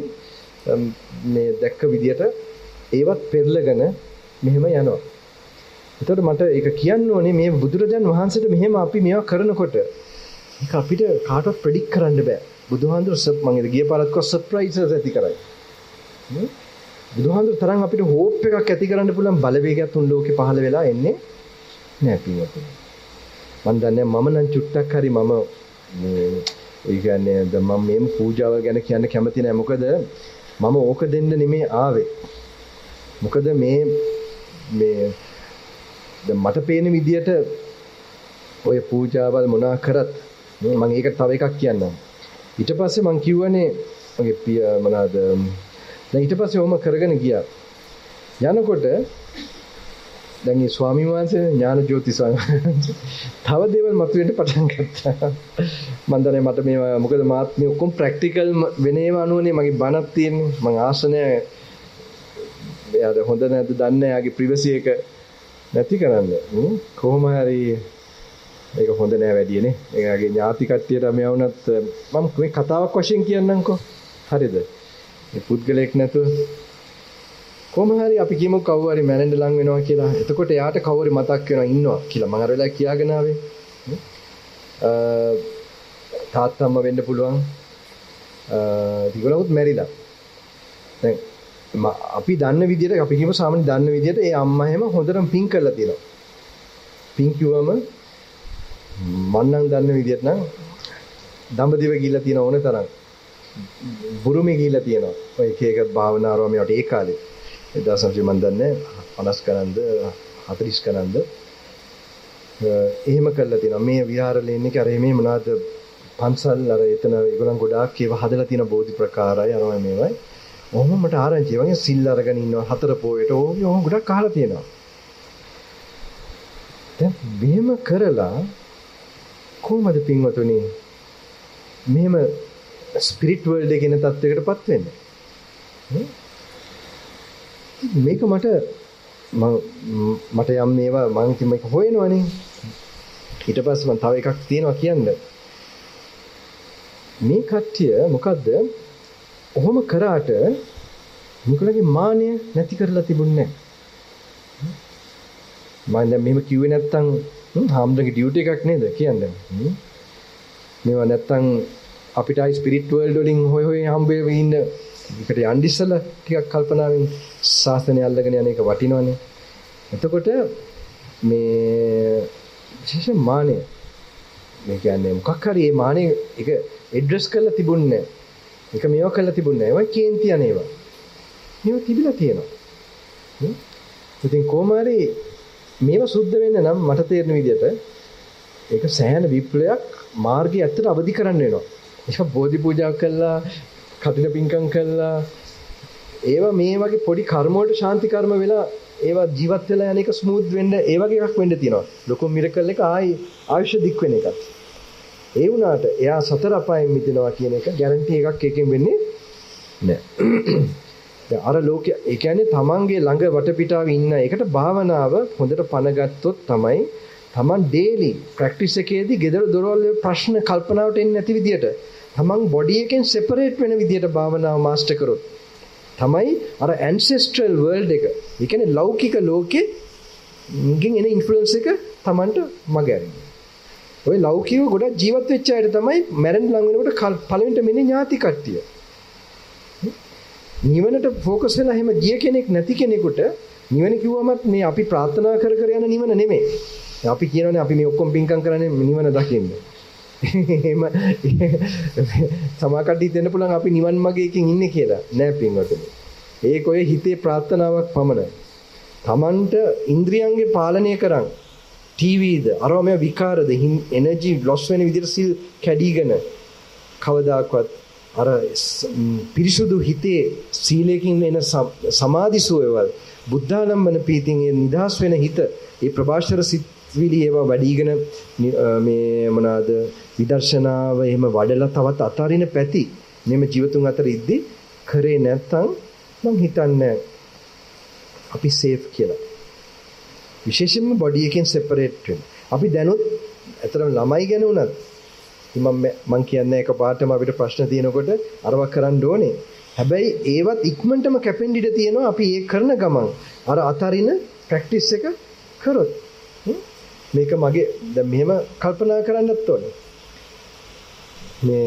B: මේ දැක්ක විදියට ඒවත් පෙරලගෙන මෙහෙම යනවා. එතකොට මට ඒක කියන්න ඕනේ මේ බුදුරජාන් වහන්සේට මෙහෙම අපි මේවා කරනකොට ඒක අපිට කාටවත් ප්‍රෙඩික්ට් කරන්න බෑ. බුදුහාඳුර මම ඒක ගිය පාරත් කො සර්ප්‍රයිසස් ඇති කරයි. බුදුහාඳුර තරම් අපිට හෝප් එකක් ඇති කරන්න පුළුවන් බලවේගයක් තුන් ලෝකේ පහළ වෙලා එන්නේ නෑ පිටුපිට. මම දන්නේ මම නම් චුට්ටක් හරි මම මේ ඒ කියන්නේ මම මේ පූජාව ගැන කියන්න කැමති නෑ. මොකද මම ඕක දෙන්න නෙමෙයි ආවේ. මොකද මේ මේ දැන් මට පේන විදියට ඔය පූජාවල් මොනවා කරත් මම ඒකට තව එකක් කියන්නම්. ඊට පස්සේ මම කිව්වනේ මගේ පිය මොනවාද දැන් ඊට පස්සේ ඔහොම කරගෙන ගියා. යනකොට දැන් මේ ස්වාමීන් වහන්සේ ඥානජෝති ස්වාමීන් වහන්සේ තව දේවල් මතුවෙන්න පටන් ගත්තා. මම දන්නේ මට මේවා මොකද මාත් මේ ඔක්කොම ප්‍රැක්ටිකල් වෙන ඒවා අනුවනේ මගේ බණක් තියෙන්නේ. මම ආසනය එයාද හොඳ නැද්ද දන්නේ යාගේ ප්‍රිවසි එක නැති කරන්න. කොහොම හරි ඒක හොඳ නෑ වැඩියනේ. එයාගේ ඥාති කට්ටියට මේ වුණත් මම මේ කතාවක් වශයෙන් කියන්නම්කෝ. හරිද? මේ පුද්ගලෙක් නැතුව කොහොම හරි අපි කියමු කවුරු හරි මැරෙන්න ලං වෙනවා කියලා. එතකොට එයාට කවුරු හරි මතක් වෙනවා ඉන්නවා කියලා. මම අර වෙලාව කියාගෙන ආවේ. අ තාත්තම්ම වෙන්න පුළුවන්. අ ටිකලොත් මැරිලා. දැන් අපි දන්න විදිහට අපි කියමු සාමාන්‍ය දන්න විදිහට ඒ අම්මා හැම හොඳටම පින් කරලා තියෙනවා. පින් කිව්වම මම නම් දන්න විදිහට නම් දඹදිව ගිහිල්ලා තියෙන ඕන තරම්. බුරුමේ ගිහිල්ලා තියෙනවා. ඔය එක එක භාවනාරෝ මේවට ඒ කාලේ එක්දාස් නවසිය මන් දන්නේ පනස් ගණන්ද හතළිස් ගණන්ද එහෙම කරලා තියෙනවා. මේ විහාරවල ඉන්නේ කර මේ මොනවාද පන්සල් අර එතන ඒගොල්ලන් ගොඩාක් ඒවා හදලා තියෙන බෝධි ප්‍රකාරයි අරම මේවයි. ඔහොම මට ආරංචි වගේ සිල් අරගෙන ඉන්නවා හතර පොයට ඕක ඔහොම ගොඩක් අහලා තියෙනවා. දැන් මෙහෙම කරලා කොහොමද පින්වතුනි මෙහෙම ස්පිරිට් වර්ල්ඩ් එකේ ඉන්න තත්යකටපත් වෙන්නේ? මේක මට මට යම් මේවා මම ඉතින් මේක හොයනවනේ. ඊට පස්සේ මම තව එකක් තියෙනවා කියන්න. මේ කට්ටිය මොකද්ද? ඔහොම කරාට නිකුලගේ මානය නැති කරලා තිබුණේ නැහැ. මම දැන් මෙහෙම කිව්වේ නැත්තම් හාමුදුරගේ ඩියුටි එකක් නේද කියන්නේ. මේවා නැත්තම් අපිට ආයි ස්පිරිට් වර්ල්ඩ් වලින් හොය හොය හම්බ වෙවි ඉන්න එකට යන්න ඉස්සලා ටිකක් කල්පනාවෙන් සාසනය අල්ලගෙන යන එක වටිනවනේ. එතකොට මේ විශේෂ මානය මේ කියන්නේ මොකක් හරි මේ මානෙ එක ඇඩ්‍රස් කරලා තිබුණේ නැහැ. ඒක මේවා කරලා තිබුණේ නැහැ. ඒවා කේන්ති යනේවා. මේවා තිබිලා තියෙනවා. හ්ම්. ඉතින් කොහොම හරි මේවා සුද්ධ වෙන්න නම් මට තේරෙන විදිහට ඒක සෑහෙන විප්ලවයක් මාර්ගය ඇත්තට අවදි කරන්න වෙනවා. ඒක බෝධි පූජා කළා, කටින පිංකම් කළා. ඒවා මේ වගේ පොඩි කර්ම වලට ශාන්ති කර්ම වෙලා ඒවා ජීවත් වෙලා යන එක ස්මූත් වෙන්න ඒ වගේ එකක් වෙන්න තියෙනවා. ලොකු මිරකල් එක ආයි ආයුෂ දික් වෙන එකක්. ඒ වුණාට එයා සතර අපායෙන් මිදෙනවා කියන එක ගැරන්ටි එකක් එකකින් වෙන්නේ නැහැ. දැන් අර ලෝකයේ ඒ කියන්නේ තමන්ගේ ළඟ වටපිටාවේ ඉන්න එකට භාවනාව හොඳට පණ ගත්තොත් තමයි තමන් ඩේලි ප්‍රැක්ටිස් එකේදී gedara දොරවල් ප්‍රශ්න කල්පනාවට එන්නේ නැති විදියට තමන් බොඩි එකෙන් සෙපරේට් වෙන විදියට භාවනාව මාස්ටර් කරොත් තමයි අර ඇන්සෙස්ට්‍රල් වර්ල්ඩ් එක ඒ කියන්නේ ලෞකික ලෝකෙ ගෙන් එන ඉන්ෆ්ලුවන්ස් එක තමන්ට මගහැරෙන්නේ. ඔය ලෞකිකව ගොඩක් ජීවත් වෙච්ච අයට තමයි මැරෙන්න ලඟ වෙනකොට පළවෙනිට මෙන්නේ ඥාති කට්ටිය. නිවනට ફોකස් වෙලා එහෙම ගිය කෙනෙක් නැති කෙනෙකුට නිවන කිව්වමත් මේ අපි ප්‍රාර්ථනා කර කර යන නිවන නෙමෙයි. අපි කියනවානේ අපි මේ ඔක්කොම පින්කම් කරන්නේ නිවන දකින්න. එහෙම සමාකට්ටි දෙන්න පුළුවන් අපි නිවන් මාගේ එකකින් ඉන්නේ කියලා. නෑ පින්වතුනි. ඒක ඔය හිතේ ප්‍රාර්ථනාවක් පමණයි. Tamanට ඉන්ද්‍රියන්ගේ පාලනය කරන් ටීවීද අරම මේ විකාරද එනර්ජි ලොස් වෙන විදිහට සිල් කැඩීගෙන කවදාකවත් අර පිරිසුදු හිතේ සීලයෙන් එන සමාධිසෝයවල් බුද්ධාලම්බන පීතින් නිදහස් වෙන හිත ඒ ප්‍රභාෂර සිත්විලි ඒවා වැඩිගෙන මේ මොනවාද විදර්ශනාව එහෙම වඩලා තවත් අතාරින පැති මෙම ජීවතුන් අතර ඉද්දි කරේ නැත්තම් මං හිතන්නේ අපි සේෆ් කියලා. විශේෂයෙන්ම බොඩි එකෙන් සෙපරේට් වෙන. අපි දැනුත් ඇත්තටම ළමයි ගැන උනත් මම මං කියන්නේ එකපාරටම අපිට ප්‍රශ්න තියෙනකොට අරව කරන්න ඕනේ. හැබැයි ඒවත් ඉක්මනටම කැපෙන්න ඉඩ තියෙනවා අපි ඒ කරන ගමන් අර අතරින ප්‍රැක්ටිස් එක කරොත්. මේක මගේ දැන් මෙහෙම කල්පනා කරන්නත් ඕනේ. මේ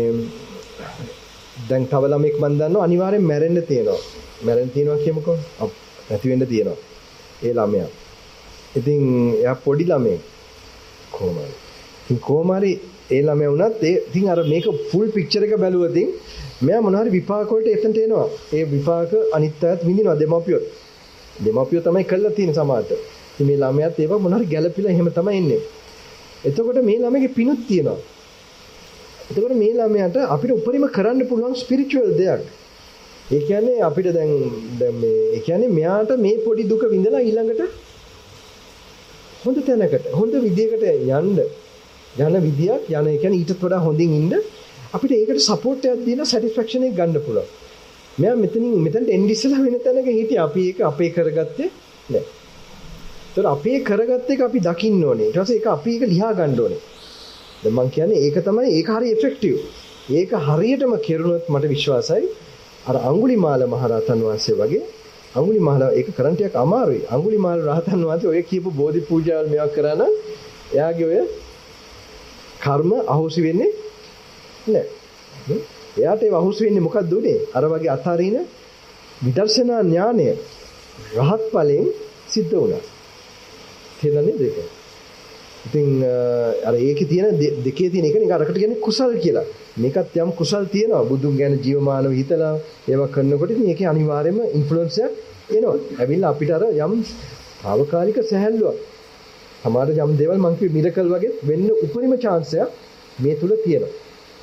B: දැන් තව ළමෙක් මන් දන්නවා අනිවාර්යෙන් මැරෙන්න තියෙනවා. මැරෙන්න තියෙනවා කියමුකෝ. නැති වෙන්න තියෙනවා. ඒ ළමයා. ඉතින් එයා පොඩි ළමෙක් කොහොමද? ඉතින් කොහොමරි ඒ ළමයා වුණත් ඒ ඉතින් අර මේක ෆුල් පික්චර් එක බැලුවොත් මෙයා මොන හරි විපාක වලට එතනට එනවා. ඒ විපාක අනිත් අයත් විඳිනවා දෙමාපියෝ. දෙමාපියෝ තමයි කළා තියෙන සමාජයට. ඉතින් මේ ළමයාත් ඒවා මොන හරි ගැළපිලා එහෙම තමයි එන්නේ. එතකොට මේ ළමයාගේ පිනුත් තියෙනවා. එතකොට මේ ළමයාට අපිට උපරිම කරන්න පුළුවන් ස්පිරිචුවල් දෙයක්. ඒ කියන්නේ අපිට දැන් දැන් මේ ඒ කියන්නේ මෙයාට මේ පොඩි දුක විඳලා ඊළඟට හොඳ තැනකට හොඳ විදියකට යන්න යන විදියක් යන ඒ කියන්නේ ඊටත් වඩා හොඳින් ඉන්න අපිට ඒකට සපෝට් එකක් දීලා සැටිස්ෆැක්ෂන් එක ගන්න පුළුවන්. මෙයා මෙතනින් මෙතනට එන්න ඉස්සලා වෙන තැනක හිටියා. අපි ඒක අපේ කරගත්තේ නැහැ. ඒතර අපේ කරගත්ත එක අපි දකින්න ඕනේ. ඊට පස්සේ ඒක අපි ඒක ලියා ගන්න ඕනේ. දැන් මම කියන්නේ ඒක තමයි ඒක හරි ඉෆෙක්ටිව්. ඒක හරියටම කෙරුණොත් මට විශ්වාසයි අර අඟුලිමාල මහරහතන් වහන්සේ වගේ අඟුලිමාල ඒක කරන්න ටිකක් අමාරුයි. අඟුලිමාල රහතන් වහන්සේ ඔය කියපු බෝධි පූජාවල් මේවා කරා නම් එයාගේ ඔය කර්ම අහෝසි වෙන්නේ නැහැ. එයාට ඒ අහෝසි වෙන්නේ මොකක්ද උනේ? අර වගේ අතරින විදර්ශනා ඥානය රහත් ඵලයෙන් සිද්ධ වුණා. තේරෙන්නේ දෙක. ඉතින් අර ඒකේ තියෙන දෙකේ තියෙන එක නිකන් අරකට කියන්නේ කුසල් කියලා. මේකත් යම් කුසල් තියෙනවා. බුදුන් ගැන ජීවමානව හිතලා ඒවා කරනකොට ඉතින් ඒකේ අනිවාර්යයෙන්ම ඉන්ෆ්ලුවන්ස් එකක් එනවා. ඇවිල්ලා අපිට අර යම් తాවකාලික සැහැල්ලුවක්. සමහර යම් දේවල් මං කිව්වේ මිරකල් වගේ වෙන්න උපරිම chance එකක් මේ තුල තියෙනවා.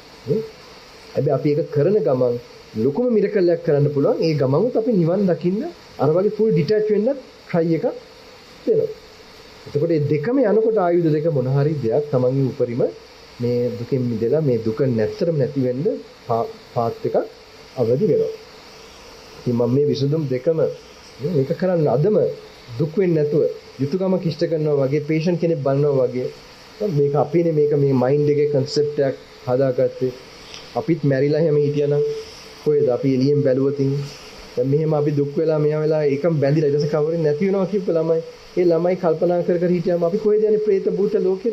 B: හැබැයි අපි ඒක කරන ගමන් ලොකුම මිරකල් එකක් කරන්න පුළුවන්. ඒ ගමමුත් අපි නිවන් දකින්න අර වගේ full detach වෙන්න try එකක් දෙනවා. එතකොට මේ දෙකම යනකොට ආයුධ දෙක මොන හරි දෙයක් තමන්ගේ උපරිම මේ දුකෙන් මිදලා මේ දුක නැත්තරම නැති වෙන්න පාත් එකක් අවදි වෙනවා. ඉතින් මම මේ විසඳුම් දෙකම මේක කරන්න අදම දුක් වෙන්නේ නැතුව යුතුයකම කිෂ්ඨ කරනවා වගේ patient කෙනෙක් බලනවා වගේ මේක අපේනේ මේක මේ මයින්ඩ් එකේ concept එකක් හදාගත්තේ. අපිත් මැරිලා හැම හිටියනම් කොහෙද අපි එළියෙන් බැලුවතින් දැන් මෙහෙම අපි දුක් වෙලා මෙයා වෙලා ඒකම බැඳිලා ඊට පස්සේ කවුරුන් නැති වෙනවා කියපු ළමයි ඒ ළමයි කල්පනා කර කර හිටියාම අපි කොහෙද යන්නේ പ്രേත භූත ලෝකෙද?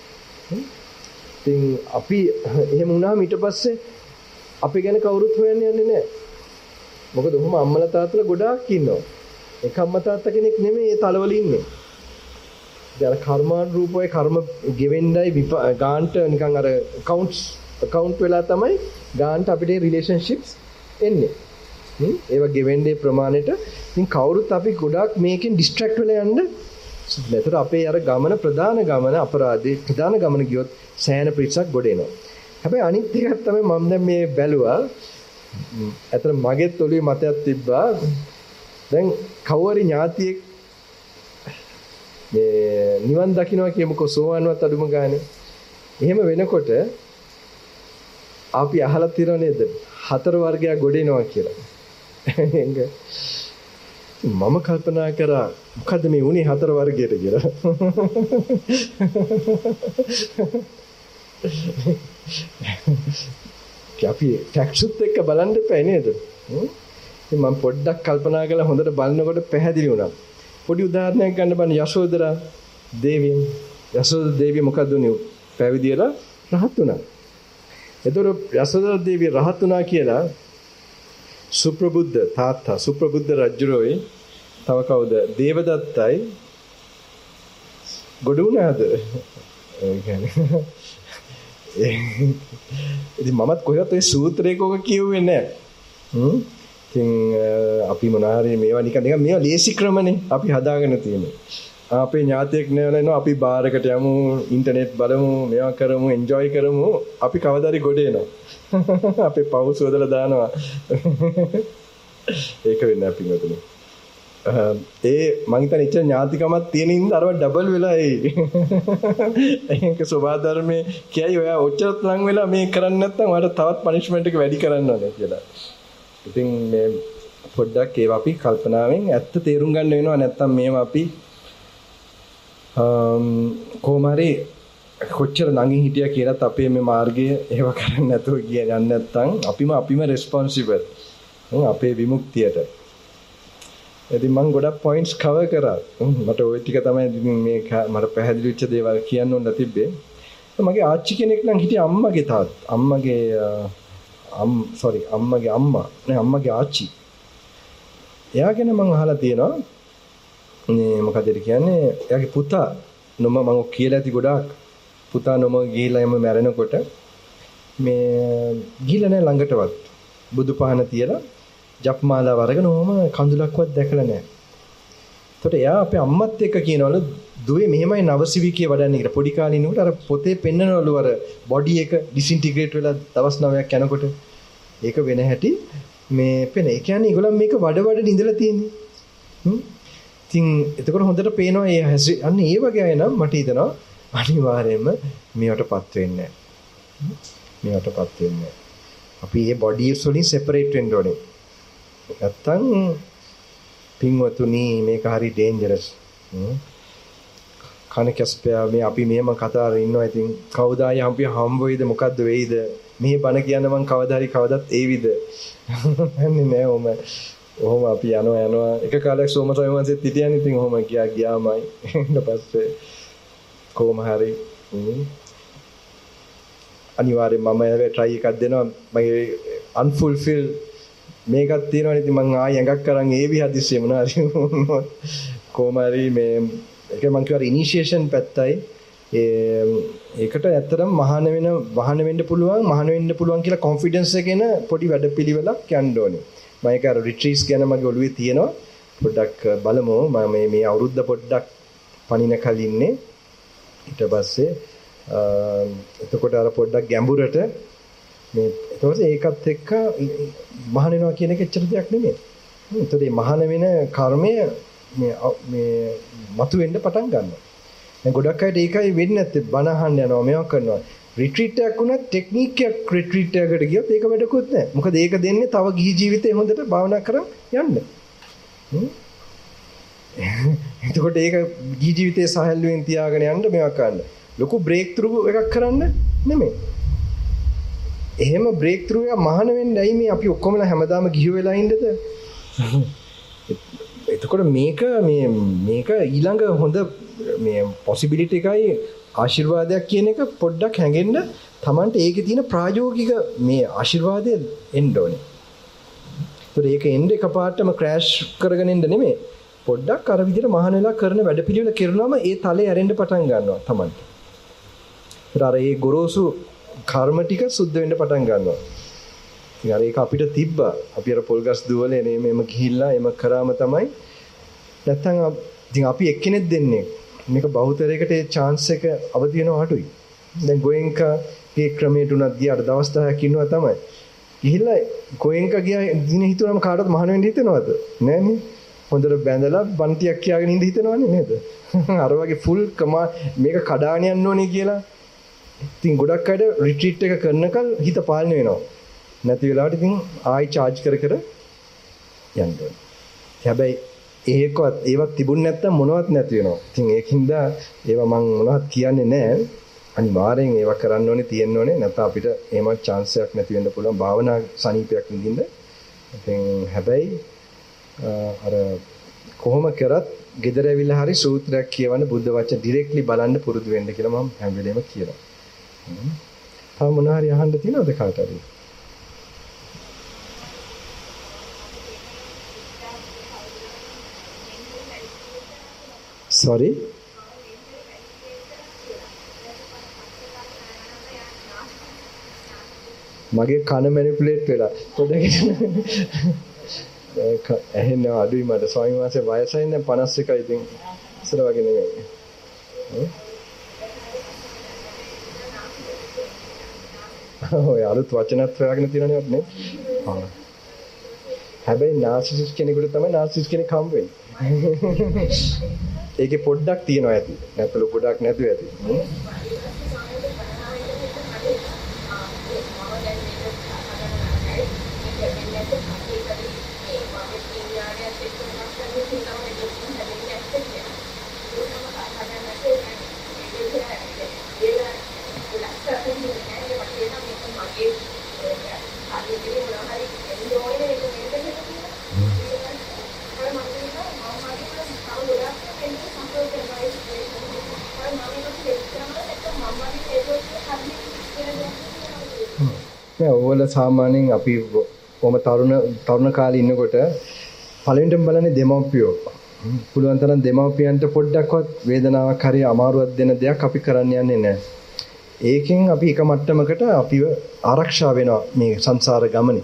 B: ඉතින් අපි එහෙම වුණාම ඊට පස්සේ අපි ගැන කවුරුත් හොයන්න යන්නේ නැහැ. මොකද ඔහොම අම්මලා තාත්තලා ගොඩාක් ඉන්නවා. එක අම්මා තාත්තා කෙනෙක් නෙමෙයි ඒ තලවල ඉන්නේ. දැන් කර්මානුරූපව කර්ම ගෙවෙන්නයි ගාන්ට නිකන් අර accounts account වෙලා තමයි ගාන්ට අපිට relationships එන්නේ. හ්ම් ඒවා ගෙවෙන්නේ ප්‍රමාණයට ඉතින් කවුරුත් අපි ගොඩාක් මේකෙන් distract වෙලා යන්න නැතර අපේ අර ගමන ප්‍රධාන ගමන අපරාධේ ප්‍රධාන ගමන ගියොත් සෑහෙන පිටසක් ගොඩ එනවා. හැබැයි අනිත් එකක් තමයි මම දැන් මේ බැලුවා. අතන මගෙත් ඔළුවේ මතයක් තිබ්බා. දැන් කවුරු ඥාතියෙක් මේ නිවන් දකින්නවා කියමුකෝ සෝවන්වත් අඩුම ගානේ. එහෙම වෙනකොට අපි අහලා තියනව නේද? හතර වර්ගයක් ගොඩ එනවා කියලා. මම කල්පනා කරා මොකද්ද මේ උනේ හතර වර්ගයට කියලා. අපි ෆැක්ට්ස් එක්ක බලන්න එපා නේද? ඉතින් මම පොඩ්ඩක් කල්පනා කරලා හොඳට බලනකොට පැහැදිලි වුණා. පොඩි උදාහරණයක් ගන්න බෑ යශෝදරා දේවියන්. යශෝදරා දේවිය මොකද උනේ? පැවිදි වෙලා රහත් වුණා. එතකොට යශෝදරා දේවිය රහත් වුණා කියලා සුප්‍රබුද්ධ තාත්තා සුප්‍රබුද්ධ රජුරෝයි තව කවුද දේවදත්තයි ගොඩ වුණාද? ඒ කියන්නේ ඉතින් මමත් කොහෙවත් ඒ සූත්‍රයක ඔක කියුවේ නැහැ. හ්ම් ඉතින් අපි මොනාරි මේවා නිකන් නිකන් මේවා ලේසි ක්‍රමනේ අපි හදාගෙන තියෙන්නේ. අපේ ඥාතියෙක් නෑවලනවා අපි බාර් එකට යමු ඉන්ටර්නෙට් බලමු මේවා කරමු එන්ජොයි කරමු අපි කවදාරි ගොඩ එනවා අපේ පව් සෝදලා දානවා ඒක වෙන්නේ අපි මෙතන ඒ මං හිතන්නේ ඉච්ච ඥාතිකමක් තියෙන ඉඳ අරව ඩබල් වෙලා ඒ ඒක සෝබා ධර්මයේ කියයි ඔයා ඔච්චරත් ලඟ වෙලා මේ කරන්නේ නැත්නම් ඔයාලට තවත් පනිෂ්මන්ට් එක වැඩි කරන්න ඕනේ කියලා. ඉතින් මේ පොඩ්ඩක් ඒවා අපි කල්පනාවෙන් ඇත්ත තේරුම් ගන්න වෙනවා නැත්නම් මේවා අපි කොහොම හරි කොච්චර නංගින් හිටියා කියලාත් අපේ මේ මාර්ගය ඒව කරන්නේ නැතුව යන්නේ නැත්නම් අපිම අපිම රෙස්පොන්සිබල් අපේ විමුක්තියට. ඉතින් මම ගොඩක් පොයින්ට්ස් කවර් කරා. මට ওই ටික තමයි මේ මට පැහැදිලි වෙච්ච දේවල් කියන්න ඕන තිබ්බේ. මගේ ආච්චි කෙනෙක් නම් හිටියේ අම්මගේ තාත් අම්මගේ අම් සෝරි අම්මගේ අම්මා නේ අම්මගේ ආච්චි. එයා ගැන මම අහලා තියෙනවා. මේ මොකද කියන්නේ එයාගේ පුතා නම මම කියලා ඇති ගොඩාක් පුතා නම ගිහිලා එම මැරෙනකොට මේ ගිහිලා නැහැ ළඟටවත් බුදු පහන තියලා ජප්මාලාව අරගෙන ඕම කඳුලක්වත් දැකලා නැහැ. එතකොට එයා අපේ අම්මත් එක්ක කියනවලු දුවේ මෙහෙමයි නවසිවිකිය වඩන්නේ කියලා. පොඩි කාලේ ඉන්නකොට අර පොතේ පෙන්නනවලු අර බොඩි එක ඩිසින්ටිග්‍රේට් වෙලා දවස් නවයක් යනකොට ඒක වෙන හැටි මේ පෙන. ඒ කියන්නේ ඒගොල්ලන් මේක වඩ වඩ ඉඳලා තියෙන්නේ. හ්ම්. ඉතින් එතකොට හොඳට පේනවා ඒ අන්න ඒ වගේ අය නම් මට හිතෙනවා අනිවාර්යයෙන්ම මේවටපත් වෙන්නේ නැහැ. මේවටපත් වෙන්නේ නැහැ. අපි මේ බොඩිස් වලින් සෙපරේට් වෙන්න ඕනේ. නැත්තම් පින්වතුනි මේක හරි ඩේන්ජරස්. කණකස්පයා මේ අපි මෙහෙම කතා කරලා ඉන්නවා. ඉතින් කවුද ආයි අපි හම්බ වෙයිද මොකද්ද වෙයිද? මේ බණ කියන්න මං කවදා හරි කවදත් ඒවිද? අන්නේ නෑ ඔම. ඔහොම අපි යනවා යනවා එක කාලයක් සෝමසාරි වංශෙත් හිටියනේ. ඉතින් ඔහොම ගියා ගියාමයි. ඊට පස්සේ කොහොම හරි අනිවාර්යෙන් මම ඒ try එකක් දෙනවා. මගේ unfulfilled මේකක් තියෙනවනේ. ඉතින් මං ආයෙ ඇඟක් කරන් ඒවි හදිස්සිය මොනවා හරි කොහොම හරි මේ ඒක මං කියවර ඉනිෂියේෂන් පැත්තයි. ඒ ඒකට ඇත්තටම මහාන වෙන වහන වෙන්න පුළුවන් මහාන වෙන්න පුළුවන් කියලා කොන්ෆිඩන්ස් එකේන පොඩි වැඩපිළිවෙලක් යන්න ඕනේ. මම ඒක අර රිට්‍රීට්ස් ගැන මගේ ඔළුවේ තියෙනවා. පොඩ්ඩක් බලමු. මම මේ මේ අවුරුද්ද පොඩ්ඩක් පණින කලින්නේ. ඊට පස්සේ එතකොට අර පොඩ්ඩක් ගැඹුරට මේ එතකොට ඒකත් එක්ක මහාන වෙනවා කියන එක එච්චර දෙයක් නෙමෙයි. එතකොට මේ මහාන වෙන කර්මය මේ මේ මතුවෙන්න පටන් ගන්නවා. දැන් ගොඩක් අයට ඒකයි වෙන්නේ නැත්තේ. බණ අහන්න යනවා මේවා කරනවා. රිට්‍රීට් එකක් වුණත් ටෙක්නික් එකක් රිට්‍රීට් එකකට ගියොත් ඒක වැඩකුත් නැහැ. මොකද ඒක දෙන්නේ තව ගිහි ජීවිතේ හොඳට භාවනා කරන් යන්න. එතකොට ඒක ගිහි ජීවිතේ සහැල්ලුවෙන් තියාගෙන යන්න මේවා කරන්න. ලොකු බ්‍රේක් ත්‍රූ එකක් කරන්න නෙමෙයි. එහෙම බ්‍රේක් ත්‍රූ එක මහාන වෙන්නේ ඇයි මේ අපි ඔක්කොමලා හැමදාම ගිහි වෙලා ඉන්නද? එතකොට මේක මේ මේක ඊළඟ හොඳ මේ possibility එකයි ආශිර්වාදයක් කියන එක පොඩ්ඩක් හැංගෙන්න Tamanට ඒකේ තියෙන ප්‍රායෝගික මේ ආශිර්වාදය එන්න ඕනේ. ඒතර ඒක එන්න එකපාරටම ක්‍රෑෂ් කරගෙන එන්න නෙමෙයි. පොඩ්ඩක් අර විදිහට මහාන වෙලා කරන වැඩපිළිවෙල කරනවාම ඒ තලේ ඇරෙන්න පටන් ගන්නවා Tamanට. ඒතර අර ඒ ගොරෝසු කර්ම ටික සුද්ධ වෙන්න පටන් ගන්නවා. ඉතින් අර ඒක අපිට තිබ්බා. අපි අර පොල්ගස් දුවලේ නේ මේම ගිහිල්ලා එම කරාම තමයි නැත්තම් ඉතින් අපි එක්කෙනෙක් දෙන්නේ මේක බහුතරයකට ඒ chance එක අවදි වෙනවා අඩුයි. දැන් ගෝයෙන්කාගේ ක්‍රමයට උනත් ගියාට දවස් දහයක් ඉන්නවා තමයි. ගිහිල්ලා ගෝයෙන්කා ගියා දින හිතුවම කාටවත් මහාන වෙන්න හිතෙනවද? නෑනේ. හොඳට බැඳලා බන්තියක් කියාගෙන ඉඳ හිතනවනේ නේද? අර වගේ full මේක කඩාගෙන යන්න ඕනේ කියලා. ඉතින් ගොඩක් අය රිට්‍රීට් එක කරනකල් හිත පාලනය වෙනවා. නැති වෙලාවට ඉතින් ආයි charge කර කර යන්න ඕනේ. හැබැයි ඒකවත් ඒවත් තිබුණ නැත්තම් මොනවත් නැති වෙනවා. ඉතින් ඒකින්ද ඒවා මම මොනවත් කියන්නේ නැහැ. අනිවාර්යෙන් ඒවා කරන්න ඕනේ තියෙන්න ඕනේ. නැත්නම් අපිට එහෙම chance එකක් නැති වෙන්න පුළුවන් භාවනා සනීපයක් විඳින්න. ඉතින් හැබැයි අර කොහොම කරත් gedara ඇවිල්ලා හරි සූත්‍රයක් කියවන්න බුද්ධ වචන ඩිරෙක්ට්ලි බලන්න පුරුදු වෙන්න කියලා මම හැම වෙලේම කියනවා. තව මොනවා හරි අහන්න තියෙනවද කාට හරි? Sorry? මගේ කන මැනිපුලේට් වෙලා පොඩ්ඩක් ඇහෙන්න අඩුයි මට. ස්වාමීන් වහන්සේ වයසයි දැන් පනස් එකයි. ඉතින් ඉස්සර වගේ නෙමෙයි. ඔය අලුත් වචනත් හොයාගෙන තියෙනවනේ නේ. ආ. හැබැයි නාසිසිස් කෙනෙකුට තමයි නාසිසිස් කෙනෙක් හම්බ වෙන්නේ. ඒකේ පොඩ්ඩක් තියෙනවා ඇති. නැත්නම් පොඩ්ඩක් නැතුව ඇති. නෑ ඔයවල සාමාන්‍යයෙන් අපි කොහොම තරුණ තරුණ කාලේ ඉන්නකොට පළවෙනිටම බලන්නේ දෙමව්පියෝ. පුළුවන් තරම් දෙමව්පියන්ට පොඩ්ඩක්වත් වේදනාවක් හරි අමාරුවක් දෙන දෙයක් අපි කරන්න යන්නේ නැහැ. ඒකෙන් අපි එක මට්ටමකට අපිව ආරක්ෂා වෙනවා මේ සංසාර ගමනේ.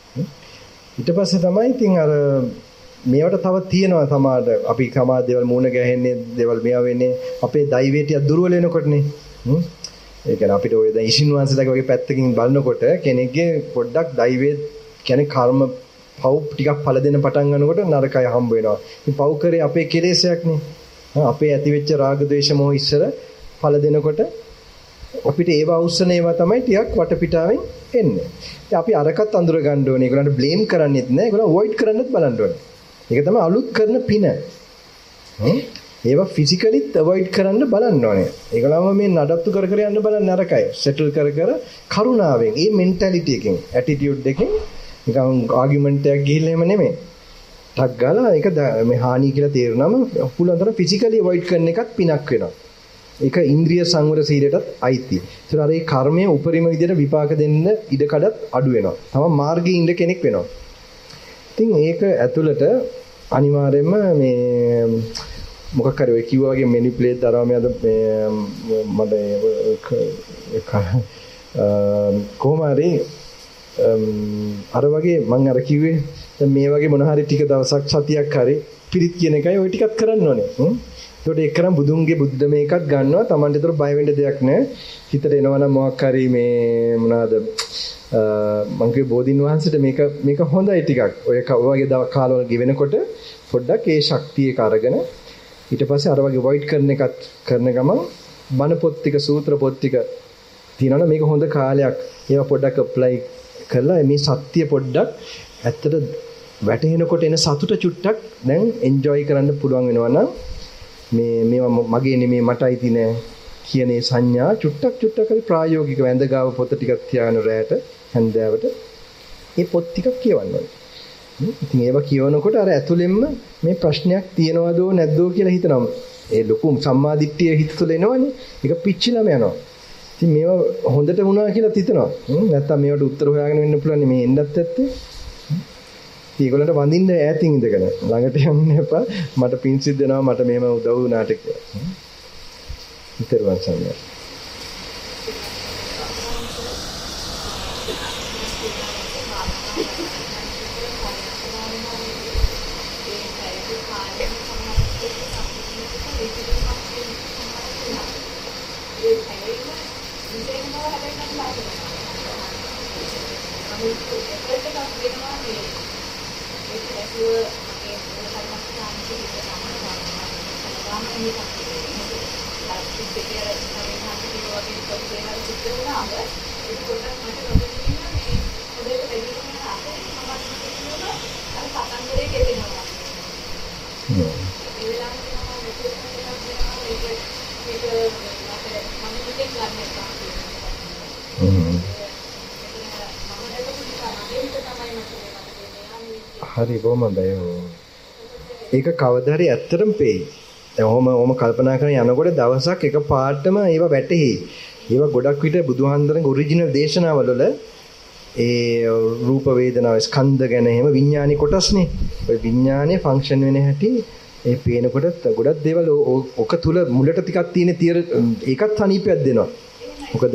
B: ඊට පස්සේ තමයි ඉතින් අර මේවට තව තියෙනවා සමාජ අපි සමාජ දේවල් මූණ ගැහෙන්නේ දේවල් මේවා වෙන්නේ අපේ දෛවේටිය දුර්වල වෙනකොටනේ. ඒ කියන්නේ අපිට ඔය දැන් ඉසින් වංශලගේ වගේ පැත්තකින් බලනකොට කෙනෙක්ගේ පොඩ්ඩක් දෛවයේ කියන්නේ කර්ම පව් ටිකක් ඵල දෙන්න පටන් ගන්නකොට නරකය හම්බ වෙනවා. ඉතින් පව් කරේ අපේ කෙලෙසයක්නේ. අපේ ඇතිවෙච්ච රාග ද්වේෂ මොහ ඉස්සර ඵල දෙනකොට අපිට ඒව අවශ්‍යන ඒවා තමයි ටිකක් වටපිටාවෙන් එන්නේ. ඉතින් අපි අරකට අඳුර ගන්න ඕනේ. ඒගොල්ලන්ට බ්ලේම් කරන්නෙත් නෑ. ඒගොල්ලෝ අවොයිඩ් කරන්නත් බලන්න ඕනේ. ඒක තමයි අලුත් කරන පින. ඒවා ෆිසිකලිත් අවොයිඩ් කරන්න බලන්න ඕනේ. ඒගොල්ලම මේ නඩත්තු කර කර යන්න බලන්න නරකයි. සෙටල් කර කර කරුණාවෙන්, මේ මෙන්ටැලිටි එකෙන්, ඇටිටියුඩ් එකෙන් නිකන් ආගියුමන්ට් එකක් ගිහිල්ලා එහෙම නෙමෙයි. ටක් ගාලා ඒක මේ හානි කියලා තේරුනම පුළුවන් තරම් ෆිසිකලි අවොයිඩ් කරන එකත් පිනක් වෙනවා. ඒක ඉන්ද්‍රිය සංවර සීලයටත් අයිතියි. ඒතර අර ඒ කර්මය උපරිම විදිහට විපාක දෙන්න ඉඩකඩත් අඩු වෙනවා. තම මාර්ගයේ ඉන්න කෙනෙක් වෙනවා. ඉතින් ඒක ඇතුළට අනිවාර්යයෙන්ම මේ මොකක් හරි ඔය කිව්වා වගේ මැනිපියුලේට් කරාම යද මට කොහොම හරි අර වගේ මම අර කිව්වේ දැන් මේ වගේ මොන හරි ටික දවසක් සතියක් හරි පිරිත් කියන එකයි ওই ටිකක් කරන්න ඕනේ. ඒකට ඒක කරන් බුදුන්ගේ බුද්ධ මේකක් ගන්නවා. Tamanට ඒතර බය වෙන්න දෙයක් නැහැ. හිතට එනවනම් මොකක් හරි මේ මොනවාද මං කිව්වේ බෝධින් වහන්සේට මේක මේක හොඳයි ටිකක්. ඔය වගේ දවස් කාලවල ගෙවෙනකොට පොඩ්ඩක් ඒ ශක්තිය එක අරගෙන ඊට පස්සේ අර වගේ වොයිඩ් කරන එකත් කරන ගමන් බණ පොත් ටික සූත්‍ර පොත් ටික තියෙනවනේ මේක හොඳ කාලයක්. ඒවා පොඩ්ඩක් ඇප්ලයි කරලා මේ සත්‍ය පොඩ්ඩක් ඇත්තට වැටහෙනකොට එන සතුට චුට්ටක් දැන් එන්ජොයි කරන්න පුළුවන් වෙනවා නම් මේ මේවා මගේ නෙමෙයි මට අයිති නෑ කියන ඒ සංඥා චුට්ටක් චුට්ටක් හරි ප්‍රායෝගිකව ඇඳගාව පොත ටිකක් තියාගෙන රැයට හැන්දෑවට මේ පොත් ටිකක් කියවන්න ඕනේ. ඉතින් ඒවා කියවනකොට අර ඇතුළෙන්ම මේ ප්‍රශ්නයක් තියනවදෝ නැද්දෝ කියලා හිතනවා. ඒ ලොකු සම්මාදිට්ඨිය හිත තුළ එනවනේ. ඒක පිච්චිලම යනවා. ඉතින් මේවා හොඳට වුණා කියලා හිතනවා. නැත්තම් මේවට උත්තර හොයාගෙන වෙන්න පුළුවන් මේ එන්නත් ඇත්තේ. ඒගොල්ලන්ට වඳින්න ඈතින් ඉඳගෙන ළඟට යන්න එපා. මට පින් සිද්ධ වෙනවා මට මෙහෙම උදව් වුණාට කියලා. ඉතරවන් සම්මා. හරි බොහොම හොඳයි. ඒක කවදා හරි ඇත්තටම පෙයි. දැන් ඔහොම ඔහොම කල්පනා කරන යනකොට දවසක් එක පාටම ඒව වැටෙහි. ඒව ගොඩක් විට බුදුහන්දරගේ ඔරිජිනල් දේශනාවල වල ඒ රූප වේදනා ස්කන්ධ ගැන එහෙම විඥානි කොටස්නේ. ඔය විඥානේ ෆන්ක්ෂන් වෙන හැටි ඒ පේනකොට ගොඩක් දේවල් ඔක තුල මුලට ටිකක් තියෙන තියර ඒකත් සනීපයක් දෙනවා. මොකද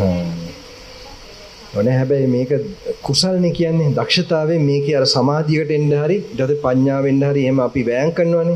B: ඔනේ හැබැයි මේක කුසල්නේ කියන්නේ දක්ෂතාවයෙන් මේකේ අර සමාධියකට එන්න හරි ඊට පස්සේ පඤ්ඤාවෙන්න හරි එහෙම අපි වෑයම් කරනවානේ.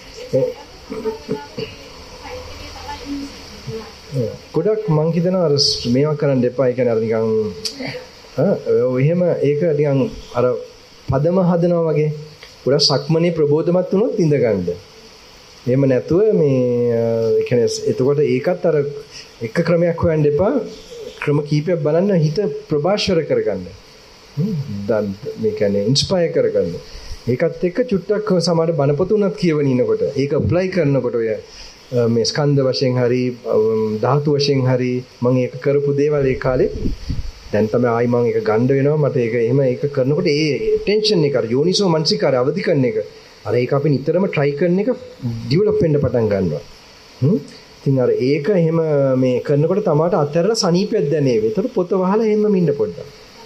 B: ගොඩක් මං හිතනවා අර මේවා කරන්න එපා. ඒ කියන්නේ අර නිකන් ආ එහෙම ඒක නිකන් අර පදම හදනවා වගේ. ගොඩක් සක්මනේ ප්‍රබෝධමත් වුණොත් ඉඳ ගන්න. එහෙම නැතුව මේ ඒ කියන්නේ එතකොට ඒකත් අර එක ක්‍රමයක් හොයන්න එපා. ක්‍රම කීපයක් බලන්න හිත ප්‍රභාෂර කරගන්න. දැන් මේ කියන්නේ ඉන්ස්පයර් කරගන්න. ඒකත් එක්ක චුට්ටක් සමහර බණ පොත උනත් කියවන ඉනකොට ඒක ඇප්ලයි කරනකොට ඔය මේ ස්කන්ධ වශයෙන් හරි ධාතු වශයෙන් හරි මම ඒක කරපු දේවල් ඒ කාලේ දැන් තමයි ආයි මම ඒක ගන්න වෙනවා මට ඒක එහෙම ඒක කරනකොට ඒ ටෙන්ෂන් එක අර යෝනිසෝ මනසිකාරය අවදි කරන එක අර ඒක අපි නිතරම try කරන එක ඩෙවලොප් වෙන්න පටන් ගන්නවා. හ්ම් ඉතින් අර ඒක එහෙම මේ කරනකොට තමාට අත්හැරලා සනීපයක් දැනේවි. ඒතර පොත වහලා එහෙම ඉන්න පොඩ්ඩක්.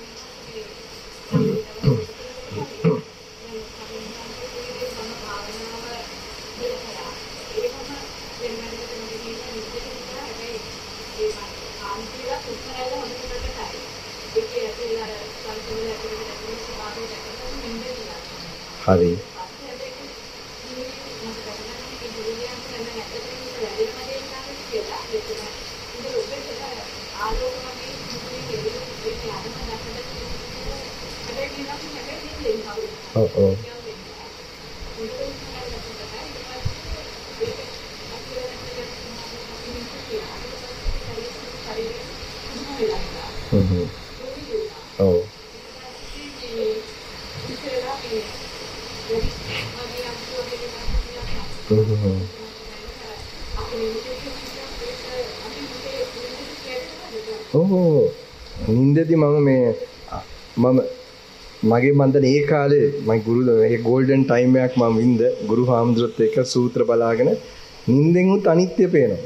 B: හරි. ඔව් ඔව්. හ්ම් හ්ම්. ඔව්. ඔව්. නින්දදී මම මේ මම මගේ මන්දන ඒ කාලේ මගේ ගුරු ඒ ගෝල්ඩන් ටයිම් එකක් මම වින්ද ගුරු හාමුදුරුවොත් එක්ක සූත්‍ර බලාගෙන නින්දෙන් උත් අනිත්‍ය පේනවා.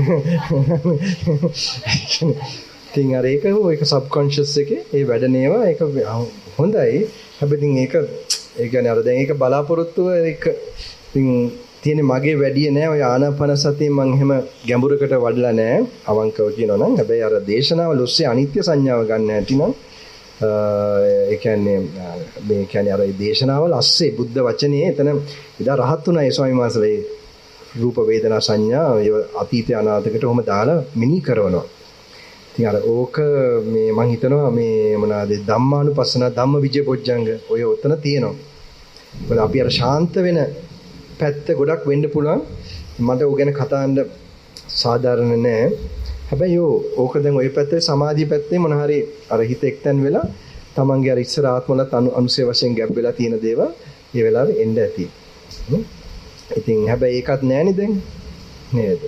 B: ඉතින් අර ඒක ඒක සබ්කොන්ෂස් එකේ ඒ වැඩනේවා ඒක හොඳයි. හැබැයි ඒක ඒ කියන්නේ අර දැන් ඒක බලාපොරොත්තුව ඒක ඉතින් තියෙන්නේ මගේ වැඩිය නෑ ඔය ආනාපාන සතිය මම එහෙම ගැඹුරකට වඩලා නෑ අවංකව කියනවා නම්. හැබැයි අර දේශනාවල ඔස්සේ අනිත්‍ය සංඥාව ගන්න නැතිනම් ඒ කියන්නේ මේ කියන්නේ අර දේශනාවල අස්සේ බුද්ධ වචනේ එතන ඉදා රහත් උනා ඒ ස්වාමීන් වහන්සේලා රූප වේදනා සංඥා ඒ අතීතය අනාගතයකට ඔහම දාලා මිනි කරනවා. ඉතින් අර ඕක මේ මම හිතනවා මේ මොනවාද ධම්මානුපස්සන ධම්ම විජය බොජ්ජංග ඔය උතන තියෙනවා. මොකද අපි අර ශාන්ත වෙන පැත්ත ගොඩක් වෙන්න පුළුවන්. මට ඕක ගැන කතා කරන්න සාධාරණ නෑ. හැබැයි ඕක දැන් ওই පැත්තේ සමාධිය පැත්තේ මොන හරි අර හිත එක්තැන් වෙලා තමන්ගේ අර ඉස්සර ආත්මවලත් අනුසය වශයෙන් ගැබ් වෙලා තියෙන දේවල් ඒ වෙලාවේ එන්න ඇති. ඉතින් හැබැයි ඒකත් නෑනේ දැන් නේද?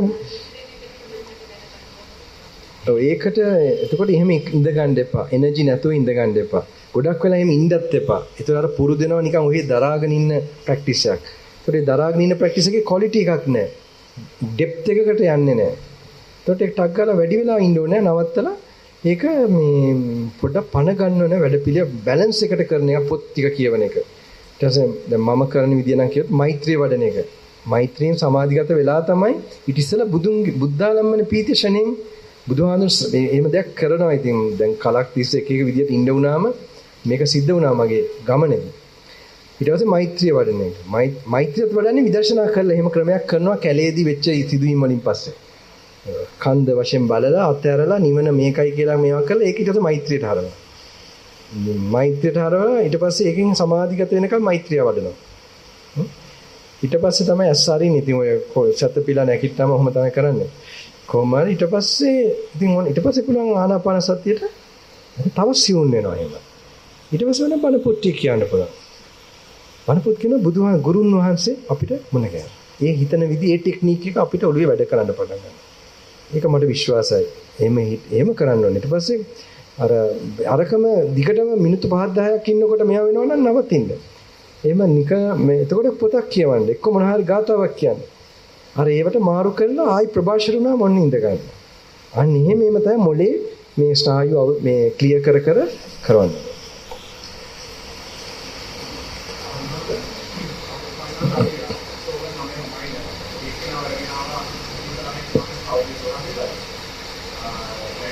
B: ඔව් ඒකට එතකොට එහෙම ඉඳ ගන්න එපා. එනර්ජි නැතුව ඉඳ ගන්න එපා. ගොඩක් වෙලා එහෙම ඉඳත් එපා. ඒතර අර පුරුදු වෙනවා නිකන් ඔහේ දරාගෙන ඉන්න ප්‍රැක්ටිස් එකක්. ඒතර ඒ දරාගෙන ඉන්න ප්‍රැක්ටිස් එකේ ක්වොලිටි එකක් නෑ. ඩෙප්ත් එකකට යන්නේ නෑ. ඒතකොට ඒක ටක් ගාලා වැඩි වෙලා ඉන්න ඕනේ නවත්තලා ඒක මේ පොඩ්ඩක් පණ ගන්න ඕනේ වැඩපිළිවෙල බැලන්ස් එකට කරන එක පොත් ටික කියවන එක. ඊට පස්සේ දැන් මම කරන විදිය නම් කියොත් මෛත්‍රිය වඩන එක. මෛත්‍රියෙන් සමාධිගත වෙලා තමයි ඊට ඉස්සෙල්ලා බුදුන් බුද්ධාලම්මන පීති ෂණෙන් බුදුහාමුදුර එහෙම දෙයක් කරනවා. ඉතින් දැන් කලක් තිස්සේ එක එක විදියට ඉන්න වුණාම මේක සිද්ධ වුණා මගේ ගමනේදී. ඊට පස්සේ මෛත්‍රිය වඩන එක. මෛත්‍රියත් වඩන්නේ විදර්ශනා කරලා එහෙම ක්‍රමයක් කරනවා කැලේදී වෙච්ච සිදුවීම් වලින් පස්සේ. කන්ද වශයෙන් බලලා අත්හැරලා නිවන මේකයි කියලා මේවා කරලා ඒක ඊට පස්සේ මෛත්‍රියට හරවනවා. මෛත්‍රියට හරවලා ඊට පස්සේ ඒකෙන් සමාධිගත වෙනකම් මෛත්‍රිය වඩනවා. ඊට පස්සේ තමයි අස්සාරින් ඉතින් ඔය සත්පිලා නැකිට්ටම ඔහොම තමයි කරන්නේ. කොහොම හරි ඊට පස්සේ ඉතින් ඊට පස්සේ පුළුවන් ආනාපාන සතියට තව සිවුන් වෙනවා එහෙම. ඊට පස්සේ වෙන බණ පොත් කියන්න පුළුවන්. බණ පොත් කියන බුදුහා ගුරුන් වහන්සේ අපිට මුණ ගැහෙනවා. ඒ හිතන විදි ඒ ටෙක්නික් එක අපිට ඔළුවේ වැඩ කරන්න පටන් ගන්නවා. ඒක මට විශ්වාසයි. එහෙම එහෙම කරන්න ඕනේ. ඊට පස්සේ අර අරකම දිගටම මිනිත්තු පහ දහයක් ඉන්නකොට මෙයා වෙනවනම් නවතින්න. එහෙම නික මේ එතකොට පොතක් කියවන්න. එක්ක මොන හරි ගාතාවක් කියන්න. අර ඒවට මාරු කරලා ආයි ප්‍රභාෂර වුණා මොන්න ඉඳ ගන්න. අන්න එහෙම එහෙම තමයි මොලේ මේ ස්නායු මේ ක්ලියර් කර කර කරවන්නේ.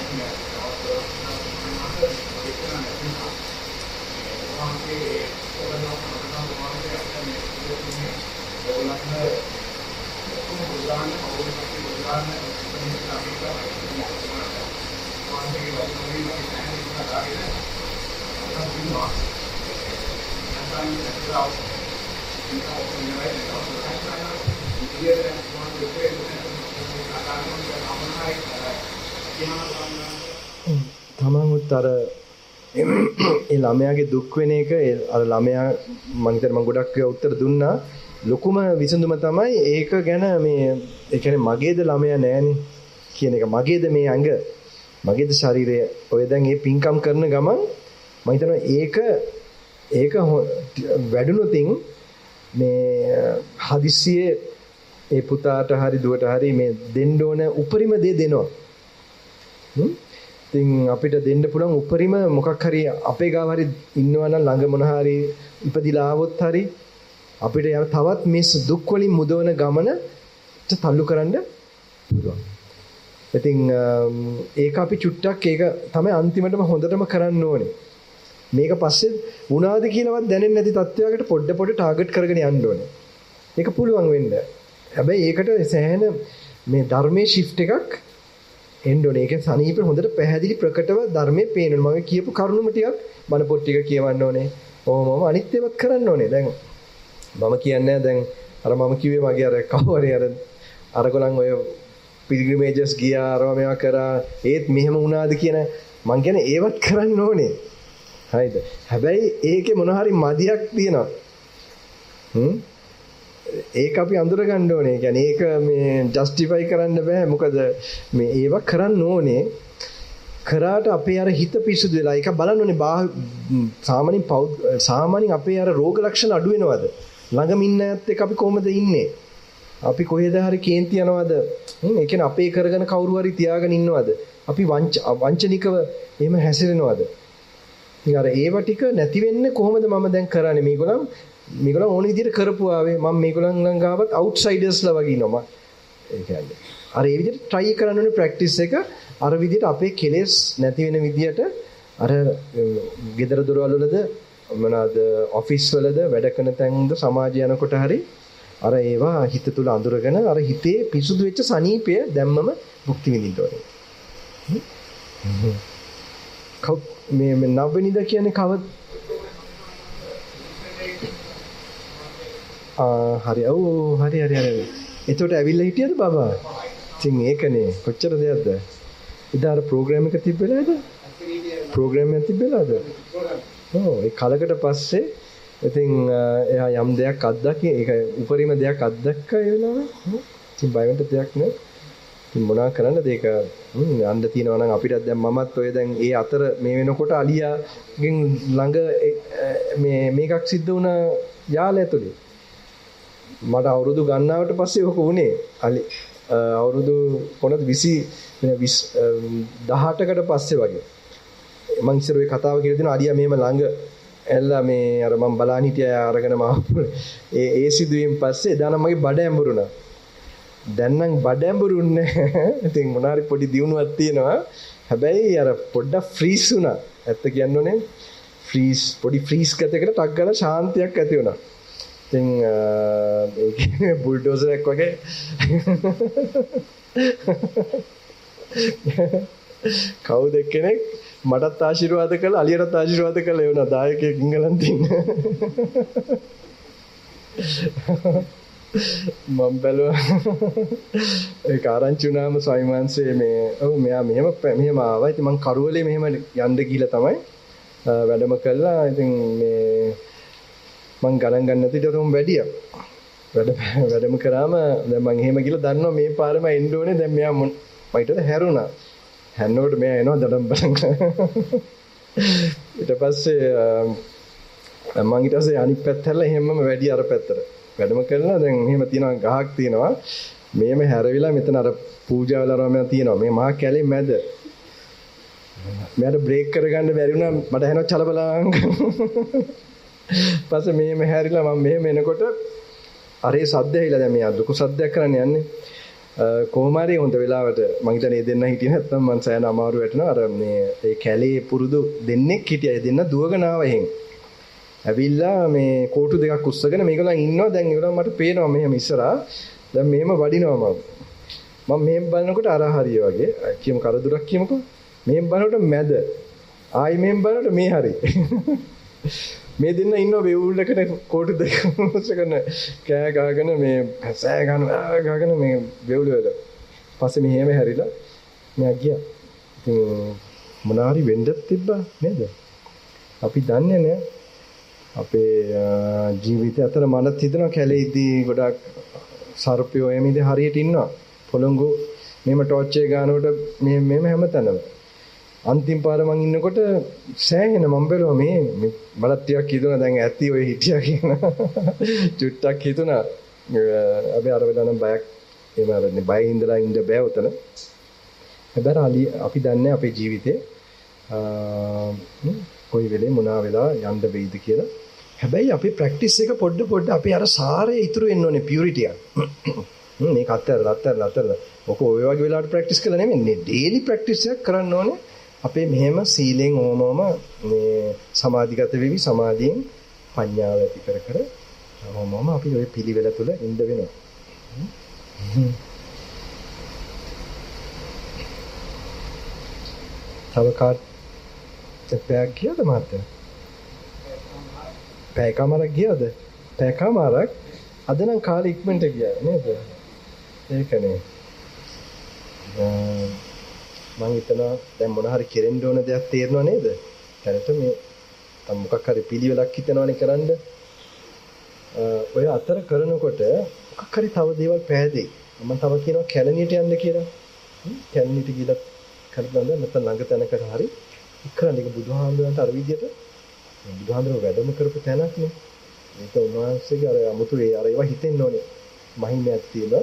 B: තමන්ත් අර ඒ ළමයාගේ දුක් වෙන එක අර ළමයා මම හිතන්නේ මම ගොඩක් උත්තර දුන්නා. ලොකුම විසඳුම තමයි ඒක ගැන මේ ඒ කියන්නේ මගේද ළමයා නෑනේ කියන එක. මගේද මේ ඇඟ මගේද ශරීරය ඔය දැන් මේ පින්කම් කරන ගමන් මම හිතනවා ඒක ඒක වැඩුණොතින් මේ හදිස්සියේ ඒ පුතාට හරි දුවට හරි මේ දෙන්න ඕන උපරිම දේ දෙනවා. හ්ම් ඉතින් අපිට දෙන්න පුළුවන් උපරිම මොකක් හරි අපේ ගාව හරි ඉන්නවා නම් ළඟ මොන හරි ඉපදිලා ආවොත් හරි අපිට තවත් මේ දුක් වලින් මුදවන ගමනට තල්ලු කරන්න පුළුවන්. ඉතින් ඒක අපි චුට්ටක් ඒක තමයි අන්තිමටම හොඳටම කරන්න ඕනේ. මේක පස්සේ වුණාද කියලාවත් දැනෙන්නේ නැති තත්වයකට පොඩ පොඩ ටාගට් කරගෙන යන්න ඕනේ. ඒක පුළුවන් වෙන්න. හැබැයි ඒකට සෑහෙන මේ ධර්මයේ shift එකක් එන්න ඕනේ. ඒක සනීපේ හොඳට පැහැදිලි ප්‍රකටව ධර්මයේ පේනවා. මම කියපු කරුණුම ටිකක් බණ පොත් ටික කියවන්න ඕනේ. ඕමම අනිත් ඒවත් කරන්න ඕනේ. දැන් මම කියන්නේ දැන් අර මම කිව්වේ මගේ අර කවරේ අර අරගලන් ඔය පිල්ග්‍රිමේජස් ගියා අරව මේවා කරා ඒත් මෙහෙම වුණාද කියන මං කියන්නේ ඒවත් කරන්න ඕනේ. හරිද? හැබැයි ඒකේ මොන හරි මදියක් තියෙනවා. හ්ම් ඒක අපි අඳුර ගන්න ඕනේ. ඒ කියන්නේ ඒක මේ ජස්ටිෆයි කරන්න බෑ. මොකද මේ ඒවා කරන්න ඕනේ. කරාට අපේ අර හිත පිසුදු වෙලා ඒක බලන්න ඕනේ. සාමාන්‍යයෙන් සාමාන්‍යයෙන් අපේ අර රෝග ලක්ෂණ අඩු වෙනවද? ළඟම ඉන්න අයත් එක්ක අපි කොහොමද ඉන්නේ? අපි කොහෙද හරි කේන්ති යනවද? ඒ කියන්නේ අපේ කරගෙන කවුරු හරි තියාගෙන ඉන්නවද? අපි වංචනිකව එහෙම හැසිරෙනවද? ඉතින් අර ඒව ටික නැති වෙන්නේ කොහොමද මම දැන් කරන්නේ? මේගොල්ලන් මේගොල්ලන් ඕන විදිහට කරපුවාවේ මම මේගොල්ලන් ළඟ ආවත් අවුට්සයිඩර්ස්ලා වගේ ඉන්නවා. ඒ කියන්නේ අර ඒ විදිහට try කරන්න ඕනේ ප්‍රැක්ටිස් එක. අර විදිහට අපේ කෙලෙස් නැති වෙන විදිහට අර ගෙදර දොරවල් වලද මොනවාද ඔෆිස් වලද වැඩ කරන තැන්ද සමාජය යනකොට හරි අර ඒවා හිත තුල අඳුරගෙන අර හිතේ පිසුදු වෙච්ච සනීපය දැම්මම භුක්ති විඳින්න ඕනේ. කව් මේ නවවෙනිද කියන්නේ කව ආ හරි ඔව් හරි හරි හරි එතකොට ඇවිල්ලා හිටියද බබා? ඉතින් ඒකනේ කොච්චර දෙයක්ද? ඉතින් අර ප්‍රෝග්‍රෑම් එක තිබ්බලාද? ප්‍රෝග්‍රෑම් එක තිබ්බලාද? ඔව් ඒ කලකට පස්සේ ඉතින් එයා යම් දෙයක් අත්දැක ඒක උපරිම දෙයක් අත්දැක්කා ඒ වෙලාවේ. ඉතින් බය වෙන්න දෙයක් නෑ. ඉතින් මොනවා කරන්නද ඒක යන්න තියෙනවා නම් අපිට දැන් මමත් ඔය දැන් ඒ අතර මේ වෙනකොට අලියාගෙන් ළඟ මේ මේකක් සිද්ධ වුණා යාළ ඇතුලේ. මට අවුරුදු ගණනාවට පස්සේ ඔක උනේ. අලි අවුරුදු කොනද විසි දහඅටකට පස්සේ වගේ. මං ඉස්සර ඔය කතාව කියලා දෙනවා අලියා මෙහෙම ළඟ ඇල්ලා මේ අර මම බලන් හිටියා අරගෙන මාපු ඒ ඒ සිදුවීම් පස්සේ එදා නම් මගේ බඩ ඇඹරුණා. දැන් නම් බඩ ඇඹරුන්නේ ඉතින් මොනාරි පොඩි දියුණුවක් තියෙනවා. හැබැයි අර පොඩ්ඩක් ෆ්‍රීස් වුණා. ඇත්ත කියන්නෝනේ ෆ්‍රීස් පොඩි ෆ්‍රීස් ගතයකට ටක් ගාලා ශාන්තියක් ඇති වුණා. ඉතින් ඒ බුල්ඩෝසර් එකක් වගේ කවුද කෙනෙක් මටත් ආශිර්වාද කළා අලියටත් ආශිර්වාද කළා ඒ වුණා දායකයෙක් ඉංගලන්තෙන් මම බැලුවා ඒක ආරංචි වුණාම ස්වාමීන් වහන්සේ මේ ඔව් මෙයා මෙහෙම මෙහෙම ආවා. ඉතින් මං කරුවලේ මෙහෙම යන්න ගිහලා තමයි වැඩම කළා. ඉතින් මේ මං ගණන් ගන්න නැති ඊට උම් වැඩියා. වැඩ වැඩම කරාම දැන් මං එහෙම ගිහලා දන්නවා මේ පාරම එන්න ඕනේ. දැන් මෙයා මයිටද හැරුණා. හැන්නකොට මෙයා එනවා දඩම් බලන්. ඊට පස්සේ මං ඊට පස්සේ අනිත් පැත්ත හැරලා එහෙමම වැඩි අර පැත්තට. වැඩම කරලා දැන් මෙහෙම තියෙනවා ගහක් තියෙනවා. මේම හැරවිලා මෙතන අර පූජාවල අරම තියෙනවා. මේ මහා කැලේ මැද. මට බ්‍රේක් කරගන්න බැරි වුණා. මට හැනෝ චලබලං. පස්සේ මෙහෙම හැරිලා මම මෙහෙම එනකොට අර ඒ සද්ද ඇහිලා දැන් මෙයා දුක සද්දයක් කරන්න යන්නේ. කොහොම හරි හොඳ වෙලාවට මං හිතන්නේ දෙන්න හිටියේ නැත්නම් මං සෑහෙන අමාරු වැටෙනවා. අර මේ ඒ කැලේ පුරුදු දෙන්නෙක් හිටියා. ඒ දෙන්න දුවගෙන ආවා එහෙන්. ඇවිල්ලා මේ කෝටු දෙකක් උස්සගෙන මේගොල්ලන් ඉන්නවා. දැන් ඒගොල්ලන් මට පේනවා මෙහෙම ඉස්සරහා. දැන් මෙහෙම වඩිනවා මම. මම මෙහෙම බලනකොට අර හරිය වගේ කියමු කරදුරක් කියමුකෝ. මෙහෙම බලනකොට මැද. ආයි මෙහෙම බලනකොට මේ හරිය. මේ දෙන්න ඉන්නවා වේවුල්ලකට කෝටු දෙක උස්සගෙන කෑ ගහගෙන මේ සෑ ගන්න ගහගෙන මේ වේවුල වල. පස්සේ මෙහෙම හැරිලා මෙයා ගියා. ඉතින් මොනාරි වෙන්නත් තිබ්බා නේද? අපි දන්නේ නැහැ. අපේ ජීවිතය අතර මනත් හිතනවා කැලේදී ගොඩක් සර්පයෝ එමෙදී හරියට ඉන්නවා. පොළොංගු මෙහෙම ටෝච් එක ගන්නකොට මේ මෙහෙම හැමතැනම. අන්තිම පාර මං ඉන්නකොට සෑහෙන මම බැලුවා මේ බලත් ටිකක් හිතුණා දැන් ඇති ඔය හිටියා කියන. චුට්ටක් හිතුණා. අපි අර වෙලාවනම් බයක් එහෙම අරන්නේ බය ඉඳලා ඉඳ බෑ උතන. හැබැයි අපි දන්නේ අපේ ජීවිතේ කොයි වෙලේ මොනවා වෙලා යන්න වෙයිද කියලා. හැබැයි අපි ප්‍රැක්ටිස් එක පොඩ පොඩ අපි අර සාරේ ඉතුරු වෙන්න ඕනේ පියුරිටි එක. මේක අත්හැරලා අත්හැරලා අත්හැරලා. ඔක ඔය වගේ වෙලාවට ප්‍රැක්ටිස් කළා නෙමෙයි. ඩේලි ප්‍රැක්ටිස් එකක් කරන්න ඕනේ. අපේ මෙහෙම සීලෙන් ඕමම මේ සමාධිගත වෙවි සමාධියෙන් පඤ්ඤාව ඇති කර කර ඕමම අපි ওই පිළිවෙල තුල ඉඳ වෙනවා. තව කාට පැයක් ගියද මාත්‍යා? පැයකමාරක් ගියද? පැයකමාරක් අද නම් කාලේ ඉක්මනට ගියා නේද? ඒකනේ. මම හිතනවා දැන් මොන හරි කෙරෙන්න ඕන දෙයක් තේරෙනව නේද? දැනට මේ මොකක් හරි පිළිවෙලක් හිතනවනේ කරන්න. ඔය අතර කරනකොට මොකක් හරි තව දේවල් පෑදේ. මම තව කියනවා කැලණියට යන්න කියලා. කැලණියට ගිහලා කරලා නැත්නම් ළඟ තැනකට හරි ඉක්කරන්නේ බුදුහාමුදුරන්ට අර විදියට බුදුහාමුදුරුවෝ වැඩම කරපු තැනක් නේ. ඒක උන්වහන්සේගේ අර 아무තු ඒ අර ඒවා හිතෙන්න ඕනේ. මහිමයක් තියෙනවා.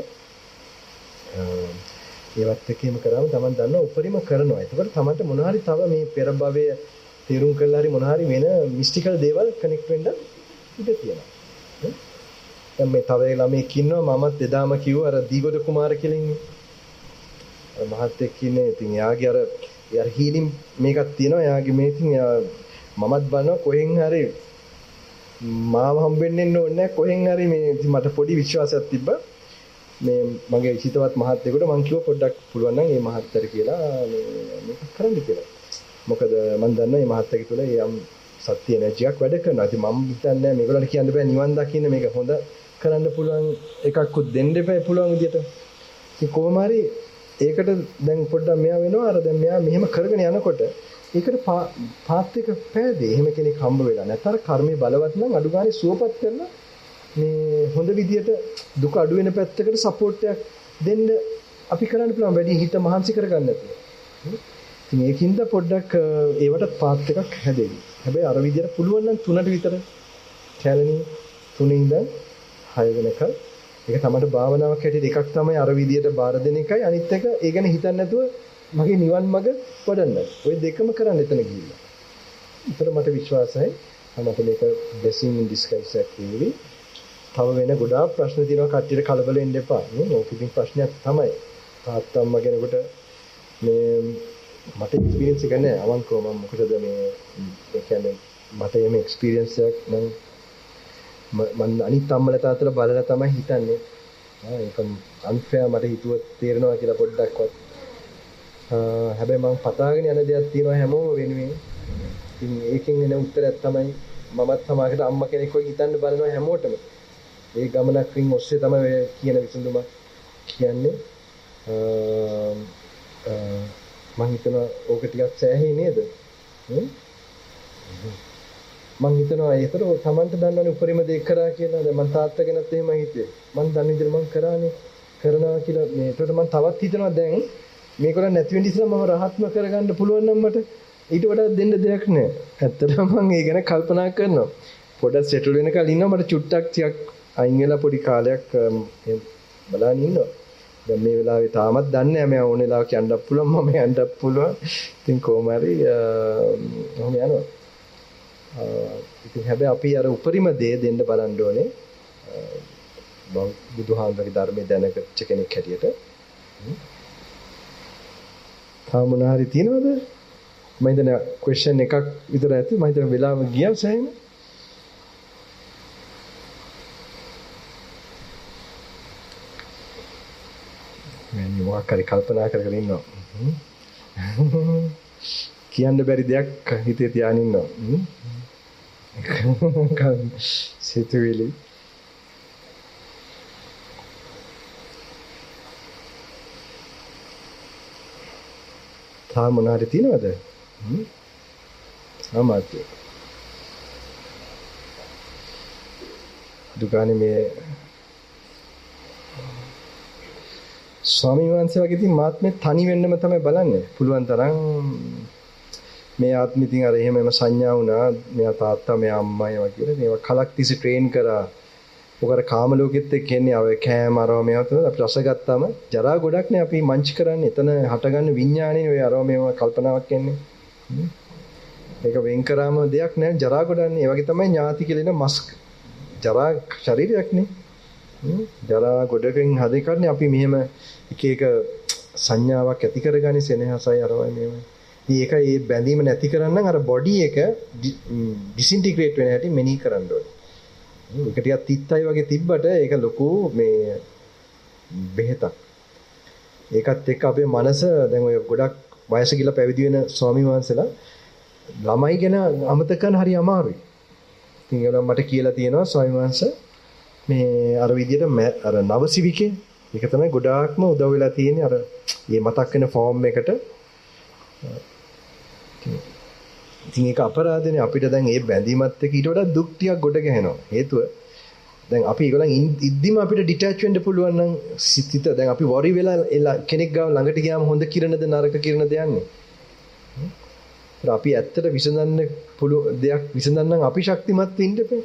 B: ඒවත් එක්කම කරාම Taman දන්නවා උපරිම කරනවා. ඒකට Tamanට මොන හරි තව මේ පෙර භවයේ තීරුම් කළා හරි මොන හරි වෙන මිස්ටිකල් දේවල් කනෙක්ට් වෙන්න ඉඩ තියෙනවා. දැන් මේ තව ළමෙක් ඉන්නවා මමත් එදාම කිව්වා අර දීගොඩ කුමාර කියලා ඉන්නේ. අර මහත්තයෙක් ඉන්නේ. ඉතින් යාගේ අර යාර හීලින් මේකක් තියෙනවා. යාගේ මේ ඉතින් මමත් බලනවා කොහෙන් හරි මාව හම්බෙන්න ඕනේ නැහැ. කොහෙන් හරි මේ මට පොඩි විශ්වාසයක් තිබ්බා. මේ මගේ හිතවත් මහත්තයෙකුට මම කිව්වා පොඩ්ඩක් පුළුවන් නම් මේ මහත්තයට කියලා මේක කරන්න කියලා. මොකද මම දන්නවා මේ මහත්තයගේ තුල යම් සත්‍ය එනර්ජියක් වැඩ කරනවා. ඉතින් මම හිතන්නේ මේගොල්ලන්ට කියන්න බෑ නිවන් දකින්න මේක හොඳ කරන්න පුළුවන් එකක්කුත් දෙන්න එපා පුළුවන් විදියට. ඉතින් කොහොම හරි ඒකට දැන් පොඩ්ඩක් මෙයා වෙනවා අර දැන් මෙයා මෙහෙම කරගෙන යනකොට ඒකට පාත් එක පෑදේ. එහෙම කෙනෙක් හම්බ වෙලා නැත්නම් කර්මයේ බලවත් නම් අඩු ගානේ සුවපත් කරලා මේ හොඳ විදියට දුක අඩු වෙන පැත්තකට සපෝට් එකක් දෙන්න අපි කරන්න පුළුවන් වැඩි හිත මහන්සි කරගන්න නැතුව. ඉතින් ඒකින්ද පොඩ්ඩක් ඒවට පාත් එකක් හැදෙවි. හැබැයි අර විදියට පුළුවන් නම් තුනට විතර කැලණි තුනේ ඉඳන් හය වෙනකල් ඒක තමයි භාවනාවක් හැටියට එකක් තමයි අර විදියට බාර දෙන එකයි අනිත් එක ඒ ගැන හිතන්නේ නැතුව මගේ නිවන් මඟ වඩන්න. ওই දෙකම කරන්න එතන ගිහිල්ලා. ඒතර මට විශ්වාසයි මට මේක blessing in disguise එකක් වේවි. තව වෙන ගොඩාක් ප්‍රශ්න තියෙනවා කට්ටියට කලබල වෙන්න එපා. නේ ඕක ඉතින් ප්‍රශ්නයක් තමයි. තාත්තා අම්මා කෙනෙකුට මේ මට එක්ස්පීරියන්ස් එක නැහැ. අවංකව මම මොකද මේ ඒ කියන්නේ මට එම එක්ස්පීරියන්ස් එකක් නම් මම අනිත් අම්මලා තාත්තලා බලලා තමයි හිතන්නේ. ආ ඒක අන්ෆෙයා මට හිතුව තේරෙනවා කියලා පොඩ්ඩක්වත්. හැබැයි මම පතාගෙන යන දෙයක් තියෙනවා හැමෝම වෙනුවෙන්. ඉතින් ඒකෙන් එන උත්තරයක් තමයි මමත් සමාජයට අම්මා කෙනෙක් වගේ හිතන්න බලනවා හැමෝටම. ඒ ගමනක් වින් ඔස්සේ තමයි ඔය කියන විසඳුම කියන්නේ. මම හිතනවා ඕක ටිකක් සෑහේ නේද? මම හිතනවා ඒතර තමන්ට දන්නවනේ උපරිම දේ කරා කියලා. දැන් මම තාත්තා ගැනත් එහෙම හිතුවේ. මම දන්න විදිහට මම කරානේ. කරනවා කියලා මේ ඒකට මම තවත් හිතනවා දැන් මේක කරන්නේ නැති වෙන්න ඉස්සෙල්ලා මම රහත්ම කරගන්න පුළුවන් නම් මට ඊට වඩා දෙන්න දෙයක් නැහැ. ඇත්තටම මම ඒ ගැන කල්පනා කරනවා. පොඩක් සෙටල් වෙනකල් ඉන්නවා මට චුට්ටක් ටිකක් අයින් වෙලා පොඩි කාලයක් බලන්න ඉන්නවා. දැන් මේ වෙලාවේ තාමත් දන්නේ නැහැ මම ඕන වෙලාවක යන්නත් පුළුවන් මම යන්නත් පුළුවන්. ඉතින් කොහොම හරි ඔහොම යනවා. ඉතින් හැබැයි අපි අර උපරිම දේ දෙන්න බලන්න ඕනේ. බුදුහාමුදුරගේ ධර්මයේ දැනගච්ච කෙනෙක් හැටියට. තාම මොනාරි තියෙනවද? මම හිතන ක්වෙස්චන් එකක් විතර ඇති. මම හිතන වෙලාව ගියා සෑහෙන. මම මොකක් හරි කල්පනා කරගෙන ඉන්නවා. කියන්න බැරි දෙයක් හිතේ තියාගෙන ඉන්නවා. සිතුවිලි. තාම මොනාරි තියෙනවද? ආමාත්‍ය. දුකානේ මේ ස්වාමීන් වහන්සේ වගේ ඉතින් මාත්මේ තනි වෙන්නම තමයි බලන්නේ. පුළුවන් තරම් මේ ආත්මෙ ඉතින් අර එහෙම එම සංඥා වුණා. මෙයා තාත්තා මෙයා අම්මා ඒවා කියලා. මේවා කලක් තිස්සේ ට්‍රේන් කරා. ඔකර කාම ලෝකෙත් එක්ක එන්නේ අය කෑම අරව මේවා තමයි අපි රස ගත්තාම ජරා ගොඩක් නේ අපි මංච් කරන්නේ. එතන හටගන්න විඥානේ ඔය අරව මේවා කල්පනාවක් එන්නේ. ඒක වෙන් කරාම දෙයක් නෑ ජරා ගොඩන්නේ. ඒ වගේ තමයි ඥාති කියලා එන මස්ක්. ජරා ශරීරයක් නේ. ජරා ගොඩකින් හදේ අපි මෙහෙම එක එක සංඥාවක් ඇති කරගන්නේ සෙනෙහසයි අරවයි මේවයි. ඉතින් ඒක ඒ බැඳීම නැති කරන්න අර බොඩි එක ඩිසින්ටිග්‍රේට් වෙන හැටි මෙනෙහි කරන්න ඕනේ. ඒක ටිකක් තිත්තයි වගේ තිබ්බට ඒක ලොකු මේ බෙහෙතක්. ඒකත් එක්ක අපේ මනස දැන් ඔය ගොඩක් වයස ගිලා පැවිදි වෙන ස්වාමීන් වහන්සේලා ළමයි ගැන අමතක කරන්න හරි අමාරුයි. ඉතින් ඒගොල්ලෝ මට කියලා තියෙනවා ස්වාමීන් වහන්සේ මේ අර විදියට අර නවසිවිකේ ඒක තමයි ගොඩාක්ම උදව් වෙලා තියෙන්නේ අර මේ මතක් වෙන ෆෝම් එකට. ඉතින් ඒක අපරාධනේ අපිට දැන් මේ බැඳීමත් එක්ක ඊට වඩා දුක් ටිකක් ගොඩ ගැහෙනවා. හේතුව දැන් අපි ඒගොල්ලන් ඉද්දිම අපිට ඩිටැච් වෙන්න පුළුවන් නම් සිත දැන් අපි වොරි වෙලා කෙනෙක් ගාව ළඟට ගියාම හොඳ කිරණද නරක කිරණද යන්නේ. අපි ඇත්තට විසඳන්න පුළුවන් දෙයක් විසඳන්න අපි ශක්තිමත් වෙන්න එපේ.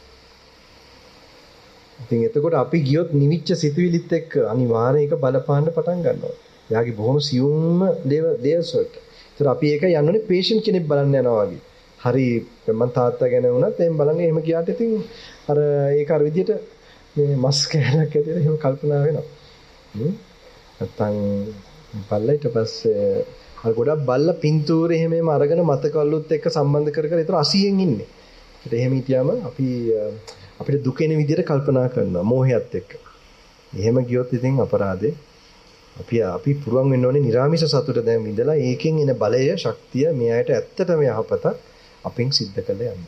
B: ඉතින් එතකොට අපි ගියොත් නිවිච්ච සිතුවිලිත් එක්ක අනිවාර්යයෙන් ඒක බලපාන්න පටන් ගන්නවා. එයාගේ බොහොම සියුම්ම දේවස් වලට. ඒතර අපි ඒක යන්නෝනේ පේෂන්ට් කෙනෙක් බලන්න යනවා වගේ. හරි මම තාත්තා ගැන වුණත් එහෙම බලන්නේ එහෙම ගියාට ඉතින් අර ඒක අර විදියට මේ මස් කෑල්ලක් ඇතුලේ එහෙම කල්පනා වෙනවා. හ්ම්. නැත්තම් බල්ලා ඊට පස්සේ අර ගොඩක් බල්ලා පින්තූරේ එහෙම එහෙම අරගෙන මතකවලුත් එක්ක සම්බන්ධ කර කර ඒතර අසියෙන් ඉන්නේ. ඒත් එහෙම හිටියාම අපි අපිට දුක එන විදියට කල්පනා කරනවා මෝහයත් එක්ක. එහෙම ගියොත් ඉතින් අපරාධේ. අපි අපි පුරුවන් වෙන්න ඕනේ නිර්ාමිෂ සතුට දැන් විඳලා ඒකෙන් එන බලය ශක්තිය මේ අයට ඇත්තටම යහපත අපෙන් සිද්ධ කළ යන්න.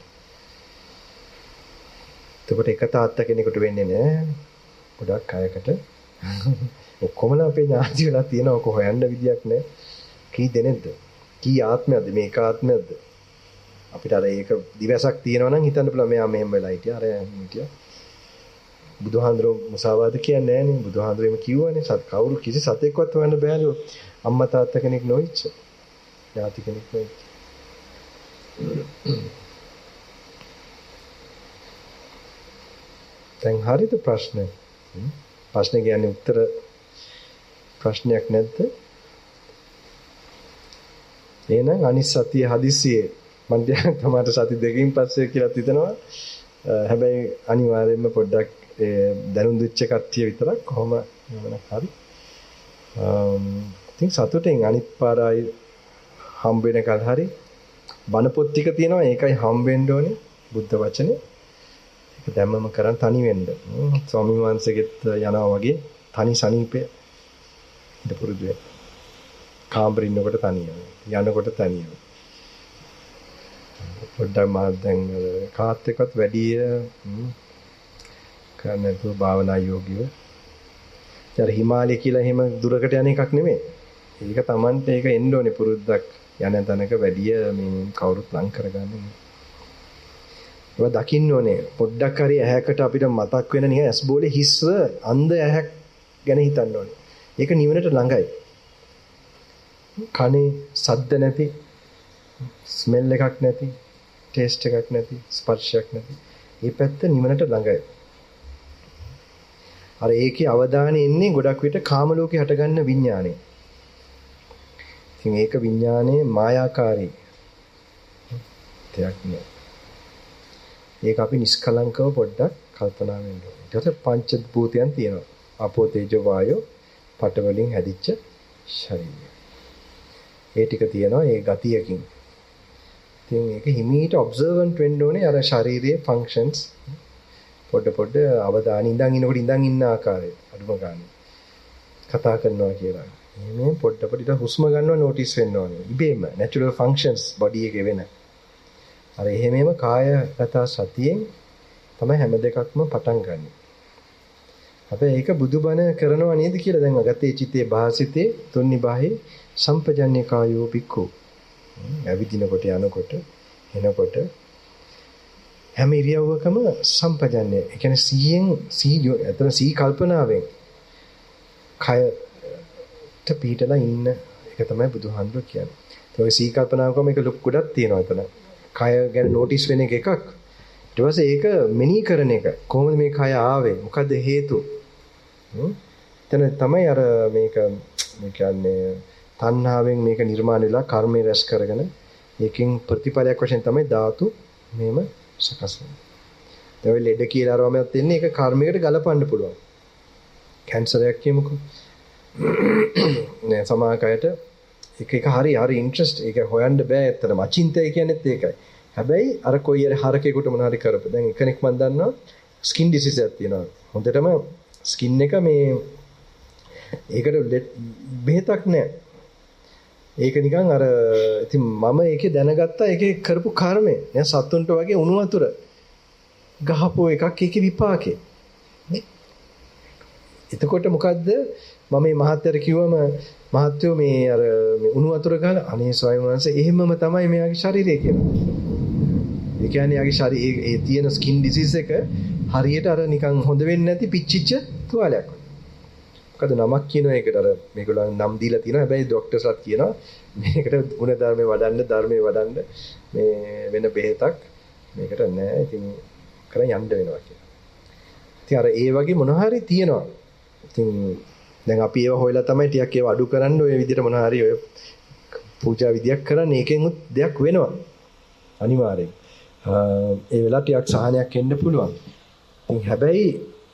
B: එතකොට එක තාත්තා කෙනෙකුට වෙන්නේ නැහැ. ගොඩක් අයකට ඔක්කොමලා අපේ ඥාති වෙලා තියෙනවා. ඔක හොයන්න විදියක් නැහැ. කී දෙනෙක්ද? කී ආත්මයක්ද මේක ආත්මයක්ද? අපිට අර ඒක දිවසක් තියෙනවා නම් හිතන්න පුළුවන් මෙයා මෙහෙම වෙලා හිටියා අර හිටියා. බුදුහාඳුරෝ මුසාවාද කියන්නේ නැහැ නේ. බුදුහාඳුරේම කිව්වනේ සත් කවුරු කිසි සතෙක්වත් හොයන්න බෑලු. අම්මා තාත්තා කෙනෙක් නොවිච්ච. ඥාති කෙනෙක් නොවිච්ච. දැන් හරියට ප්‍රශ්න. ප්‍රශ්න කියන්නේ උත්තර ප්‍රශ්නයක් නැද්ද? එහෙනම් අනිත් සතිය හදිස්සියේ මම දැන් තමයි සති දෙකකින් පස්සේ කියලා හිතනවා. හැබැයි අනිවාර්යයෙන්ම පොඩ්ඩක් දැනුම් දුච්ච කට්ටිය විතරක් කොහොම නමනක් හරි. අම් ඉතින් සතුටෙන් අනිත් පාර ආයි හම්බ වෙනකල් හරි බණ පොත් ටික තියෙනවා ඒකයි හම්බ වෙන්න ඕනේ බුද්ධ වචනේ. ඒක දැම්මම කරන් තනි වෙන්න. ස්වාමීන් වහන්සේගෙත් යනවා වගේ තනි සනීපේ ඉඳ පුරුදු වෙන්න. කාමරේ ඉන්නකොට තනියම යනකොට තනියම. පොඩ්ඩක් මා දැන් කාත් එක්කත් වැඩි කරන්න තු භාවනා යෝගීව. ඊට හිමාලය කියලා එහෙම දුරකට යන එකක් නෙමෙයි. ඒක Tamante ඒක එන්න ඕනේ පුරුද්දක් යන තැනක වැඩි මේ කවුරුත් ලං කරගන්න. ඒක දකින්න ඕනේ. පොඩ්ඩක් හරි ඇහැකට අපිට මතක් වෙන නිකන් ඇස් බෝලේ හිස්ව අන්ධ ඇහැක් ගැන හිතන්න ඕනේ. ඒක නිවනට ළඟයි. කනේ සද්ද නැති, ස්මෙල් එකක් නැති, ටේස්ට් එකක් නැති, ස්පර්ශයක් නැති. මේ පැත්ත නිවනට ළඟයි. අර ඒකේ අවධානය එන්නේ ගොඩක් විට කාම ලෝකේ හටගන්න විඥානේ. ඉතින් ඒක විඥානයේ මායාකාරී දෙයක් නේ. ඒක අපි නිෂ්කලංකව පොඩ්ඩක් කල්පනා වෙන්න ඕනේ. ඊට පස්සේ පංච භූතයන් තියෙනවා. ආපෝ තේජෝ වායෝ පඨ වලින් හැදිච්ච ශරීරය. ඒ ටික තියෙනවා ඒ ගතියකින්. ඉතින් ඒක හිමීට ඔබ්සර්වන්ට් වෙන්න ඕනේ අර ශාරීරියේ ෆන්ක්ෂන්ස් පොඩ පොඩ අවධානය ඉඳන් ඉන්නකොට ඉඳන් ඉන්න ආකාරය අඩුම ගන්න. කතා කරනවා කියලා. එහෙනම් පොඩ පොඩ හුස්ම ගන්නවා නොටිස් වෙන්න ඕනේ. ඉබේම natural functions body එකේ වෙන. අර එහෙමම කායගත සතියෙන් තමයි හැම දෙකක්ම පටන් ගන්න. හැබැයි ඒක බුදුබණ කරනවා නේද කියලා දැන් අගතේ චිතේ භාසිතේ තුන්නිබාහේ සම්පජඤ්ඤ කායෝ පික්ඛු. ඇවිදිනකොට යනකොට එනකොට හැම ඉරියව්වකම සම්පජඤ්ඤය. ඒ කියන්නේ සීයෙන් සී අතන සී කල්පනාවෙන් කයට පිටලා ඉන්න එක තමයි බුදුහාමුදුරුවෝ කියන්නේ. ඒ සී කල්පනාවකම එක ලොකු ගොඩක් තියෙනවා එතන. කය ගැන නොටිස් වෙන එක එකක්. ඊට පස්සේ ඒක මෙනී කරන එක. කොහොමද මේ කය ආවේ? මොකද්ද හේතු? එතන තමයි අර මේක මේ කියන්නේ තණ්හාවෙන් මේක නිර්මාණය වෙලා කර්මය රැස් කරගෙන ඒකෙන් ප්‍රතිඵලයක් වශයෙන් තමයි ධාතු මෙහෙම සකස් වෙන්නේ. ඒ වෙලෙ ලෙඩ කියලා ආරවමක් දෙන්නේ ඒක කර්මයකට ගලපන්න පුළුවන්. කැන්සරයක් කියමුකෝ. නෑ සමාකයට එක එක හරි හරි ඉන්ට්‍රස්ට් ඒක හොයන්න බෑ ඇත්තටම අචින්තය කියන්නේත් ඒකයි. හැබැයි අර කොයි හරි හරකෙකුට මොන හරි කරපො. දැන් එකෙක් මම දන්නවා ස්කින් ඩිසීස් එකක් තියෙනවා. හොඳටම ස්කින් එක මේ ඒකට බෙහෙතක් නෑ. ඒක නිකන් අර ඉතින් මම ඒකේ දැනගත්තා ඒකේ කරපු කර්මය. නෑ සත්තුන්ට වගේ උණු වතුර ගහපුව එකක් ඒකේ විපාකේ. නේ? එතකොට මොකද්ද මම මේ මහත්යර කිව්වම මහත්යෝ මේ අර මේ උණු වතුර ගහලා අනේ ස්වාමීන් වහන්සේ එහෙමම තමයි මෙයාගේ ශරීරය කියලා. ඒ කියන්නේ යාගේ ශරීරයේ ඒ තියෙන ස්කින් ඩිසීස් එක හරියට අර නිකන් හොඳ වෙන්නේ නැති පිච්චිච්ච තුවාලයක් වගේ. මොකද නමක් කියනවා ඒකට අර මේගොල්ලන් නම් දීලා තියෙනවා. හැබැයි ડોක්ටර්ස්ලාත් කියනවා මේකට ගුණ ධර්මේ වඩන්න ධර්මේ වඩන්න මේ වෙන බෙහෙතක් මේකට නැහැ. ඉතින් කරන් යන්න වෙනවා කියලා. ඉතින් අර ඒ වගේ මොන හරි තියෙනවා. ඉතින් දැන් අපි ඒව හොයලා තමයි ටිකක් ඒව අඩු කරන්න ඔය විදිහට මොන හරි ඔය පූජා විදියක් කරන්න ඒකෙන් උත් දෙයක් වෙනවා. අනිවාර්යෙන්. ඒ වෙලාවට ටිකක් සහනයක් එන්න පුළුවන්. ඉතින් හැබැයි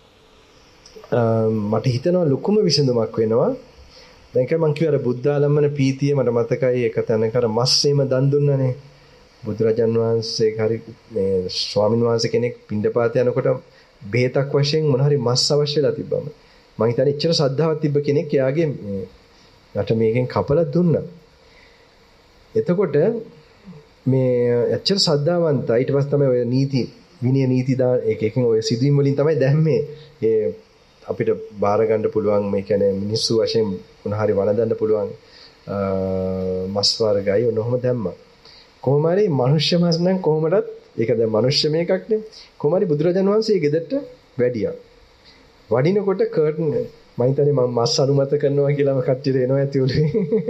B: මට හිතෙනවා ලොකුම විසඳුමක් වෙනවා. දැන් කම මං කිව්ව අර බුද්ධාලම්මන පීතිය මට මතකයි එක තැනක අර මස්සේම දන් දුන්නානේ. බුදුරජාන් වහන්සේ හරි මේ ස්වාමින් වහන්සේ කෙනෙක් පින්ඩපාත යනකොට බෙහෙතක් වශයෙන් මොන හරි මස් අවශ්‍යලා තිබ්බම මං හිතන්නේ එච්චර ශ්‍රද්ධාවක් තිබ්බ කෙනෙක් එයාගේ මේ රට මේකෙන් කපලා දුන්නා. එතකොට මේ එච්චර ශ්‍රද්ධාවන්තයි ඊට පස්සේ තමයි ඔය නීති විනය නීති දා එක එකකින් ඔය සිදුවීම් වලින් තමයි දැම්මේ. ඒ අපිට බාර ගන්න පුළුවන් මේ කියන්නේ මිනිස්සු වශයෙන් මොන හරි වළඳන්න පුළුවන් මස් වර්ගයි ඔන්නෝම දැම්මා. කොහොම හරි මිනිස්සු මස් නම් කොහොමදත් ඒක දැන් මිනිස්සු මේකක් නේ. කොහොම හරි බුදුරජාණන් වහන්සේ ගෙදරට වැඩියා. වඩිනකොට කර්ටන් මම හිතන්නේ මම මස් අනුමත කරනවා කියලාම කට්ටියට එනවා ඇති උනේ.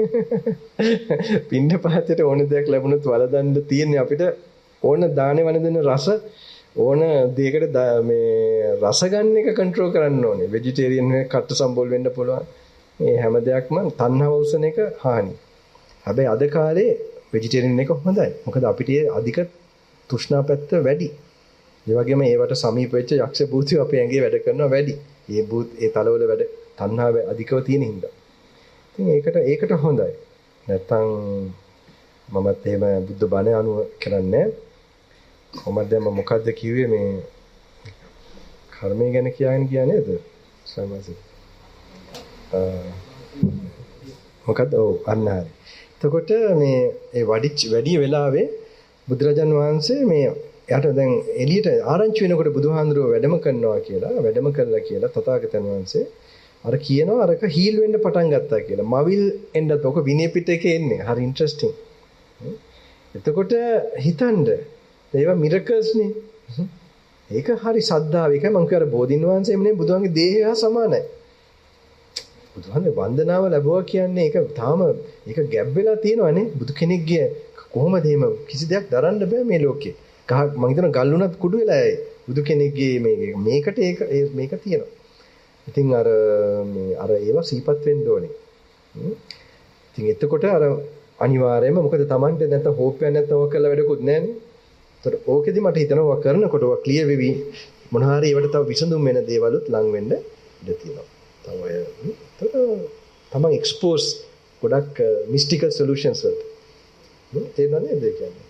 B: පින්න පහතට ඕන දෙයක් ලැබුණොත් වළඳන්න තියෙන්නේ අපිට ඕන දානේ වළඳන රස ඕන දෙයකට මේ රස ගන්න එක කන්ට්‍රෝල් කරන්න ඕනේ. ভেජිටේරියන් එක කට්ට සම්බෝල් වෙන්න පුළුවන්. මේ හැම දෙයක්ම තණ්හාව උසන එක හානි. හැබැයි අද කාලේ ভেජිටේරියන් එක හොඳයි. මොකද අපිට අධික තෘෂ්ණා පැත්ත වැඩි. ඒ වගේම ඒවට සමීප වෙච්ච යක්ෂ භූතයෝ අපේ ඇඟේ වැඩ කරනවා වැඩි. ඒ භූත ඒ තලවල වැඩ තණ්හාව අධිකව තියෙන හින්දා. ඉතින් ඒකට ඒකට හොඳයි. නැත්තම් මමත් එහෙම බුද්ධ බණ අනුව කරන්නේ කොහමද මම මොකද්ද කිව්වේ මේ කර්මය ගැන කියන්න කියන්නේ නේද? සමහරවිට. අ මොකද්ද? ඔව් අන්න හරි. එතකොට මේ ඒ වඩිච්ච වැඩි වෙලාවේ බුදුරජාන් වහන්සේ මේ යට දැන් එළියට ආරංචි වෙනකොට බුදුහාඳුරෝ වැඩම කරනවා කියලා වැඩම කළා කියලා තථාගතයන් වහන්සේ අර කියනවා අරක හීල් වෙන්න පටන් ගත්තා කියලා. මවිල් එන්නත් ඔක විනය පිටකේ එන්නේ. හරි ඉන්ටරෙස්ටිං. එතකොට හිතන්න ඒවා මිරකල්ස් නේ. ඒක හරි සද්ධාව. ඒකයි මම කියවර බෝධින් වහන්සේම නේ බුදුහාමගේ දේහය හා සමානයි. බුදුහාමගේ වන්දනාව ලැබුවා කියන්නේ ඒක තාම ඒක ගැබ් වෙලා තියෙනවනේ. බුදු කෙනෙක්ගේ කොහොමද එහෙම කිසි දෙයක් දරන්න බෑ මේ ලෝකේ. ගහ මම හිතන ගල් උනත් කුඩු වෙලා බුදු කෙනෙක්ගේ මේ මේකට ඒක මේක තියෙනවා. ඉතින් අර මේ අර ඒවා සීපත් වෙන්න ඕනේ. ඉතින් එතකොට අර අනිවාර්යයෙන්ම මොකද Tamante නැත්නම් හෝප් එකක් නැත්නම් ඔක කළ වැඩකුත් නැහැනේ. ඒතර ඕකෙදි මට හිතෙනවා කරනකොට ඔක ක්ලියර් වෙවි මොන හරි ඒවට තව විසඳුම් වෙන දේවලුත් ලඟ වෙන්න ඉඩ තියෙනවා. තව ඒතර තමන් එක්ස්පෝස් ගොඩක් මිස්ටිකල් සොලියුෂන්ස් වලට. තේරෙනවද නේද කියන්නේ?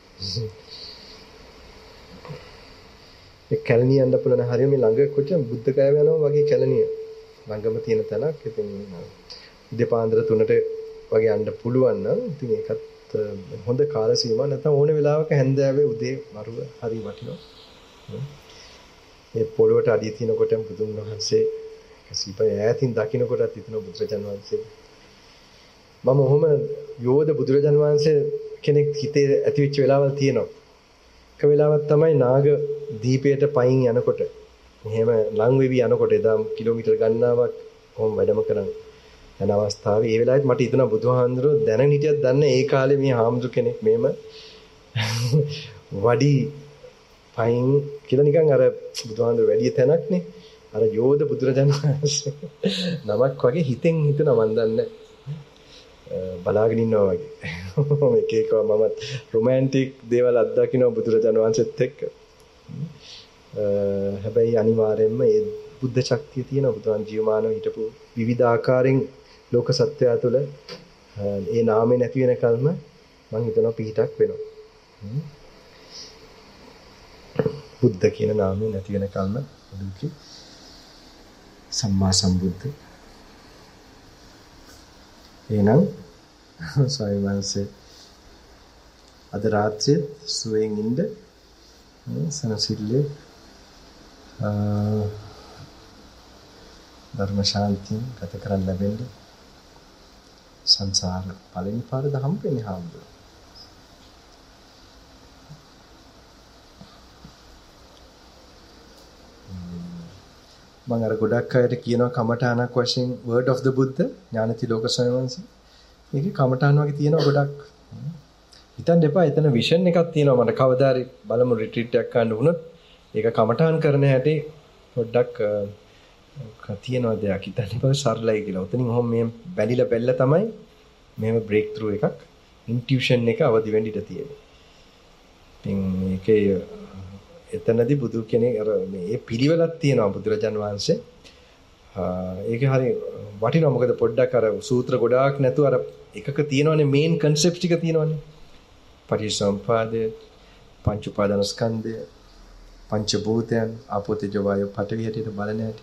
B: ඒ කැලණිය යන්න පුළුවන් හරිය මේ ළඟ කොච්චර බුද්ධ ගයාව යනවා වගේ කැලණිය. ළඟම තියෙන තැනක්. ඉතින් දෙපාන්දර තුනට වගේ යන්න පුළුවන් නම් ඉතින් ඒකත් හොඳ කාල සීමාවක් නැත්නම් ඕන වෙලාවක හැන්දෑවේ උදේ වරුව හරි වටිනවා. මේ පොළොවට අඩිය තිනකොට බුදුන් වහන්සේ කසීප ඈතින් දකින්නකොටත් හිතන බුදුරජාණන් වහන්සේ මම ඔහොම යෝධ බුදුරජාණන් වහන්සේ කෙනෙක් හිතේ ඇතිවෙච්ච වෙලාවල් තියෙනවා. එක වෙලාවක් තමයි නාග දීපයට පයින් යනකොට මෙහෙම ලං වෙවි යනකොට එදා කිලෝමීටර් ගණනාවක් කොහොම වැඩම කරන් යන අවස්ථාවේ ඒ වෙලාවෙත් මට හිතුණා බුදුහාඳුරෝ දැනන් හිටියක් දන්න ඒ කාලේ මේ හාමුදුර කෙනෙක් මෙහෙම වඩි පයින් කියලා නිකන් අර බුදුහාඳුර වැඩි තැනක්නේ අර යෝධ බුදුරජාණන් වහන්සේ නමක් වගේ හිතෙන් හිතනවා මන් දන්නේ බලාගෙන ඉන්නවා වගේ මේක එක මම රොමැන්ටික් දේවල් අත්දකින්න බුදුරජාණන් වහන්සේත් එක්ක හැබැයි අනිවාර්යයෙන්ම මේ බුද්ධ ශක්තිය තියෙන බුදුන් ජීවමානව හිටපු විවිධ ආකාරයෙන් ලෝක සත්‍යය තුළ ඒ නාමය නැති වෙනකල්ම මම හිතනවා පිහිටක් වෙනවා. බුද්ධ කියන නාමය නැති වෙනකල්ම දුකි සම්මා සම්බුද්ධ. එහෙනම් සයිවන්සේ අද රාත්‍රියේ සුවයෙන් ඉන්න සනසිල්ලේ ධර්ම ශාන්තිය ගත කරන්න ලැබෙන්න සංසාර පළවෙනි පාරද හම්බෙන්නේ හම්බුනේ. මම අර ගොඩක් අයට කියනවා කමඨානක් වශයෙන් word of the Buddha ඥානතිලෝක ස්වාමීන් මේකේ කමඨාන වගේ තියෙනවා ගොඩක්. හිතන්න එපා එතන විෂන් එකක් තියෙනවා මට කවදා හරි බලමු රිට්‍රීට් එකක් ගන්න වුණොත් ඒක කමඨාන කරන හැටි පොඩ්ඩක් තියෙනවා දෙයක් හිතන්න එපා සරලයි කියලා. උතනින් ඔහොම මේ බැලිලා බැලලා තමයි මේව බ්‍රේක් ත්‍රූ එකක් ඉන්ටියුෂන් එක අවදි වෙන්න ඉඩ තියෙන්නේ. ඉතින් මේකේ එතනදී බුදු කෙනෙක් අර මේ පිළිවෙලක් තියෙනවා බුදුරජාන් වහන්සේ. ඒක හරි වටිනවා මොකද පොඩ්ඩක් අර සූත්‍ර ගොඩාක් නැතුව අර එකක තියෙනවනේ මේන් කන්සෙප්ට් ටික තියෙනවනේ. පටිච්චසමුප්පාදය, පංච උපාදානස්කන්ධය, පංච භූතයන්, ආපෝ තේජෝ වායෝ පඨවි හැටියට බලන හැටි.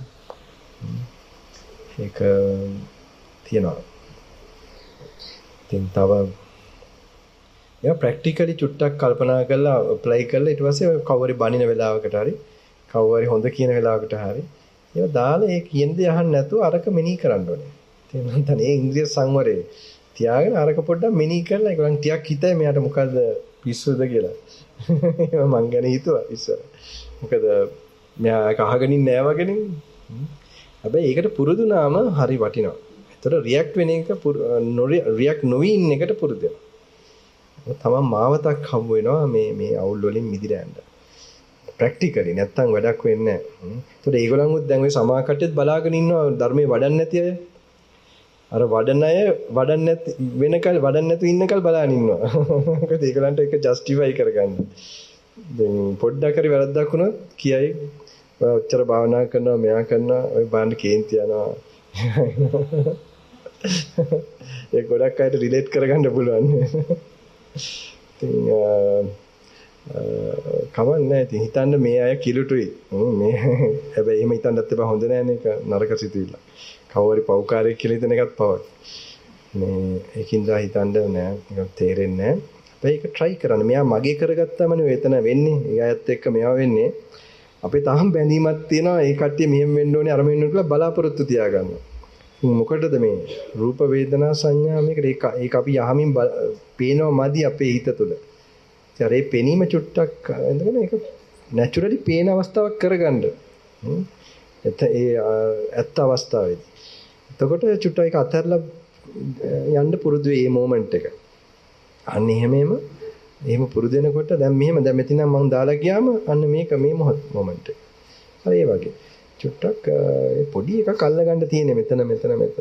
B: ඒක තියෙනවා. ඉතින් තව ඒක ප්‍රැක්ටිකලි චුට්ටක් කල්පනා කරලා ඇප්ලයි කරලා ඊට පස්සේ කවුරු බණින වෙලාවකට හරි කවුරු හොඳ කියන වෙලාවකට හරි ඒක දාලා ඒ කියන දේ අහන්න නැතුව අරක මෙනෙහි කරන්න ඕනේ. තේරුම් ගන්න ඒ ඉන්ද්‍රිය සංවරය තියාගෙන අරක පොඩ්ඩක් මෙනෙහි කරලා ඒගොල්ලන් ටිකක් හිතයි මෙයාට මොකද්ද පිස්සුද කියලා. මං ගැන හිතුවා ඉස්සර. මොකද මෙයා ඒක අහගෙන ඉන්නේ නැහැ වගේනේ. හැබැයි ඒකට පුරුදුනාම හරි වටිනවා. ඒතර රියැක්ට් වෙන එක රියැක්ට් නොවි ඉන්න එකට පුරුදු වෙනවා. තමන් මාවතක් හම්බ වෙනවා මේ මේ අවුල් වලින් මිදිලා යන්න. ප්‍රැක්ටිකලි නැත්තම් වැඩක් වෙන්නේ නැහැ. ඒතකොට ඒගොල්ලන් උත් දැන් ওই සමාකට්ටියත් බලාගෙන ඉන්නවා ධර්මයේ වඩන්නේ නැති අය. අර වඩන අය වඩන්නේ නැති වෙනකල් වඩන්නේ නැතු ඉන්නකල් බලාගෙන ඉන්නවා. මොකද ඒගොල්ලන්ට ඒක ජස්ටිෆයි කරගන්න. දැන් පොඩ්ඩක් හරි වැරද්දක් වුණොත් කියයි ඔච්චර භාවනා කරනවා මෙයා කරනවා ඔය බාන්න කේන්ති යනවා. ඒක ගොඩක් අයට රිලේට් කරගන්න පුළුවන්. ඉතින් කවන්නේ ඉතින් හිතන්න මේ අය කිලුටුයි. මේ හැබැයි එහෙම හිතන්නත් එපා හොඳ නෑ මේක නරක සිතුවිල්ල. කවවරි පව්කාරයෙක් කියලා හිතන එකත් පවක්. මේ ඒකින්ද හිතන්න නෑ ඒක තේරෙන්නේ නෑ. හැබැයි ඒක try කරන්න. මෙයා මගේ කරගත්තාමනේ එතන වෙන්නේ. ඒ අයත් එක්ක මෙයා වෙන්නේ. අපේ තාම බැඳීමක් තියෙනවා. ඒ කට්ටිය මෙහෙම වෙන්න ඕනේ අර මෙන්න කියලා බලාපොරොත්තු තියාගන්නවා. මොකටද මේ රූප වේදනා සංඥා මේකට ඒක ඒක අපි යහමින් පේනවා මදි අපේ හිත තුළ. ඉතින් ඒ පෙනීම චුට්ටක් එතන ඒක නැචරලි පේන අවස්ථාවක් කරගන්න. එත ඒ ඇත්ත අවස්ථාවේදී. එතකොට චුට්ට ඒක අතහැරලා යන්න පුරුදු මේ මොමන්ට් එක. අන්න එහෙමම එහෙම පුරුදු වෙනකොට දැන් මෙහෙම දැන් මෙතන මම දාලා ගියාම අන්න මේක මේ මොමන්ට් එක. හරි ඒ වගේ. චුට්ටක් පොඩි එකක් අල්ල ගන්න තියෙන්නේ මෙතන මෙතන මෙතන.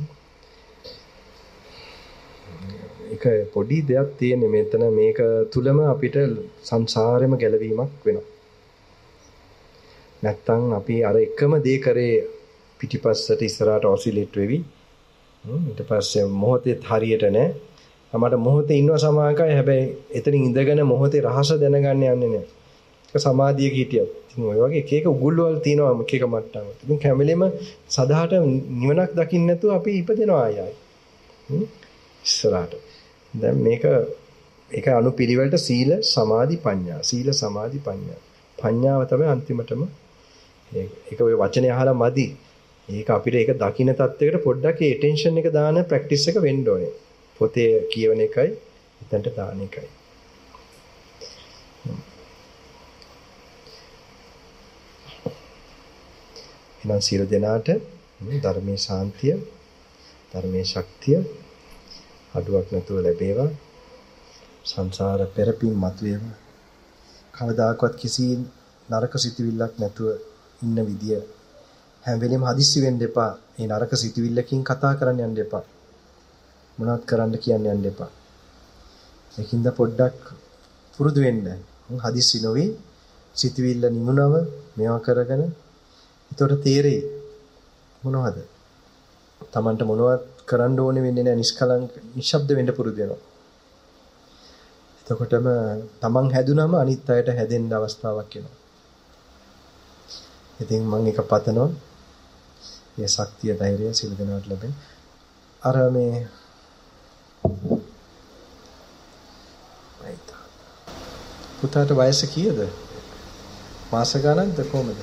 B: ඒක පොඩි දෙයක් තියෙන්නේ මෙතන මේක තුලම අපිට සංසාරෙම ගැලවීමක් වෙනවා. නැත්තම් අපි අර එකම දේ කරේ පිටිපස්සට ඉස්සරහට ඔසිලේට් වෙවි. ඊට පස්සේ මොහොතේ හරියට නැහැ. අපට මොහොතේ ඉන්නව සමාකයි හැබැයි එතනින් ඉඳගෙන මොහොතේ රහස දැනගන්න යන්නේ නැහැ. ඒක සමාධියක හිටියත්. ඉතින් ඔය වගේ එක එක උගුල් වල තියෙනවා එක එක මට්ටම්. ඉතින් කැමෙලෙම සදාට නිවනක් දකින්න නැතුව අපි ඉපදෙනවා ආය ආයි. ඉස්සරහට. දැන් මේක ඒක අනුපිළිවෙලට සීල සමාධි ප්‍රඥා. සීල සමාධි ප්‍රඥා. ප්‍රඥාව තමයි අන්තිමටම ඒක ඔය වචනේ අහලා මදි. ඒක අපිට ඒක දකින්න තත්යකට පොඩ්ඩක් ඒ ටෙන්ෂන් එක දාන ප්‍රැක්ටිස් එක වෙන්න ඕනේ. පොතේ කියවන එකයි එතනට දාන එකයි. එනම් සියලු දෙනාට ධර්මයේ ශාන්තිය, ධර්මයේ ශක්තිය අඩුවක් නැතුව ලැබේවා. සංසාර පෙරපින් මතුවේවා. කවදාකවත් කිසි නරක සිතුවිල්ලක් නැතුව ඉන්න විදිය හැම වෙලෙම හදිස්සි වෙන්න එපා. මේ නරක සිතුවිල්ලකින් කතා කරන්න යන්න එපා. මොනවත් කරන්න කියන්න යන්න එපා. ඒකින්ද පොඩ්ඩක් පුරුදු වෙන්න. හදිස්සි නොවි සිතුවිල්ල නිමුනව මේවා කරගෙන ඒතොර තේරෙයි මොනවද? Tamanට මොනවත් කරන්න ඕනේ වෙන්නේ නැහැ. නිෂ්කලංක නිශ්ශබ්ද වෙන්න පුරුදු වෙනවා. එතකොටම Taman හැදුනම අනිත් අයට හැදෙන්න අවස්ථාවක් එනවා. ඉතින් මම එක පතනවා මේ ශක්තිය ධෛර්යය සිල් දෙනාට ලැබෙන. අර මේ පුතාට වයස කීයද? මාස ගණන්ද කොහමද?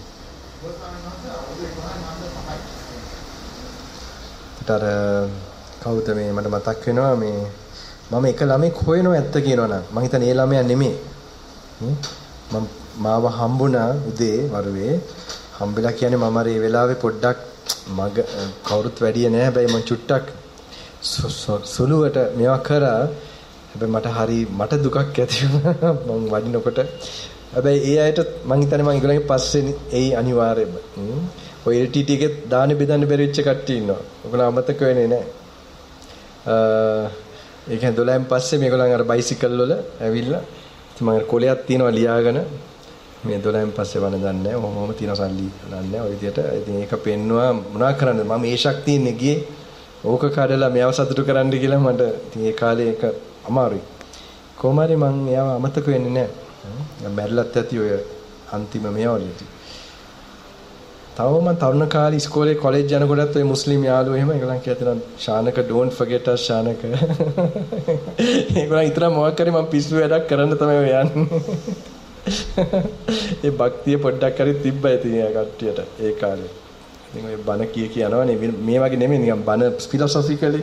B: තර කවුද මේ මට මතක් වෙනවා මේ මම එක ළමෙක් හොයනවා ඇත්ත කියනවා නම් මම හිතන්නේ ඒ ළමයා නෙමෙයි. මම මාව හම්බුණා උදේ වරුවේ හම්බෙලා කියන්නේ මම අර ඒ වෙලාවේ පොඩ්ඩක් මග කවුරුත් වැඩිය නෑ හැබැයි මම චුට්ටක් සුළුවට මේවා කරා. හැබැයි මට හරි මට දුකක් ඇති වුණා මම වඩිනකොට. හැබැයි ඒ අයට මම හිතන්නේ මම ඒගොල්ලන්ගේ පස්සේ එයි අනිවාර්යයෙන්ම. ඔය එල් ටී ටී එකේ දාන බෙදන්න බැරි වෙච්ච කට්ටිය ඉන්නවා. ඔයගොල්ලෝ අමතක වෙන්නේ නෑ. අ ඒ කියන්නේ දොළහෙන් පස්සේ මේගොල්ලන් අර බයිසිකල් වල ඇවිල්ලා ඉතින් මම කොලයක් තියනවා ලියාගෙන මේ දොළහෙන් පස්සේ වණ දන්නේ නැහැ. ඔහොමම තියන සල්ලි දන්නේ නැහැ. ඔය විදිහට ඉතින් ඒක පෙන්නවා මොනවා කරන්නද මම මේ ශක්තියින් ගියේ ඕක කඩලා මෙයාව සතුටු කරන්න කියලා මට ඉතින් ඒ කාලේ ඒක අමාරුයි. කොහොම හරි මම එයාව අමතක වෙන්නේ නැහැ. මැරිලත් ඇති ඔය අන්තිම මේවලදී. තව මම තරුණ කාලේ ඉස්කෝලේ කොලෙජ් යනකොටත් ඔය මුස්ලිම් යාළුවෝ එහෙම ඒගොල්ලන් කියනවා Shanaka don't forget us Shanaka. ඒගොල්ලන් ඊතර මොකක් කරේ මම පිස්සු වැඩක් කරන්න තමයි ඔය යන්නේ. ඒ භක්තිය පොඩ්ඩක් හරි තිබ්බා ඉතින් ඒ කට්ටියට ඒ කාලේ. ඉතින් ඔය බණ කිය කිය යනවනේ මේ වගේ නෙමෙයි නිකන් බණ ෆිලොසොෆිකලි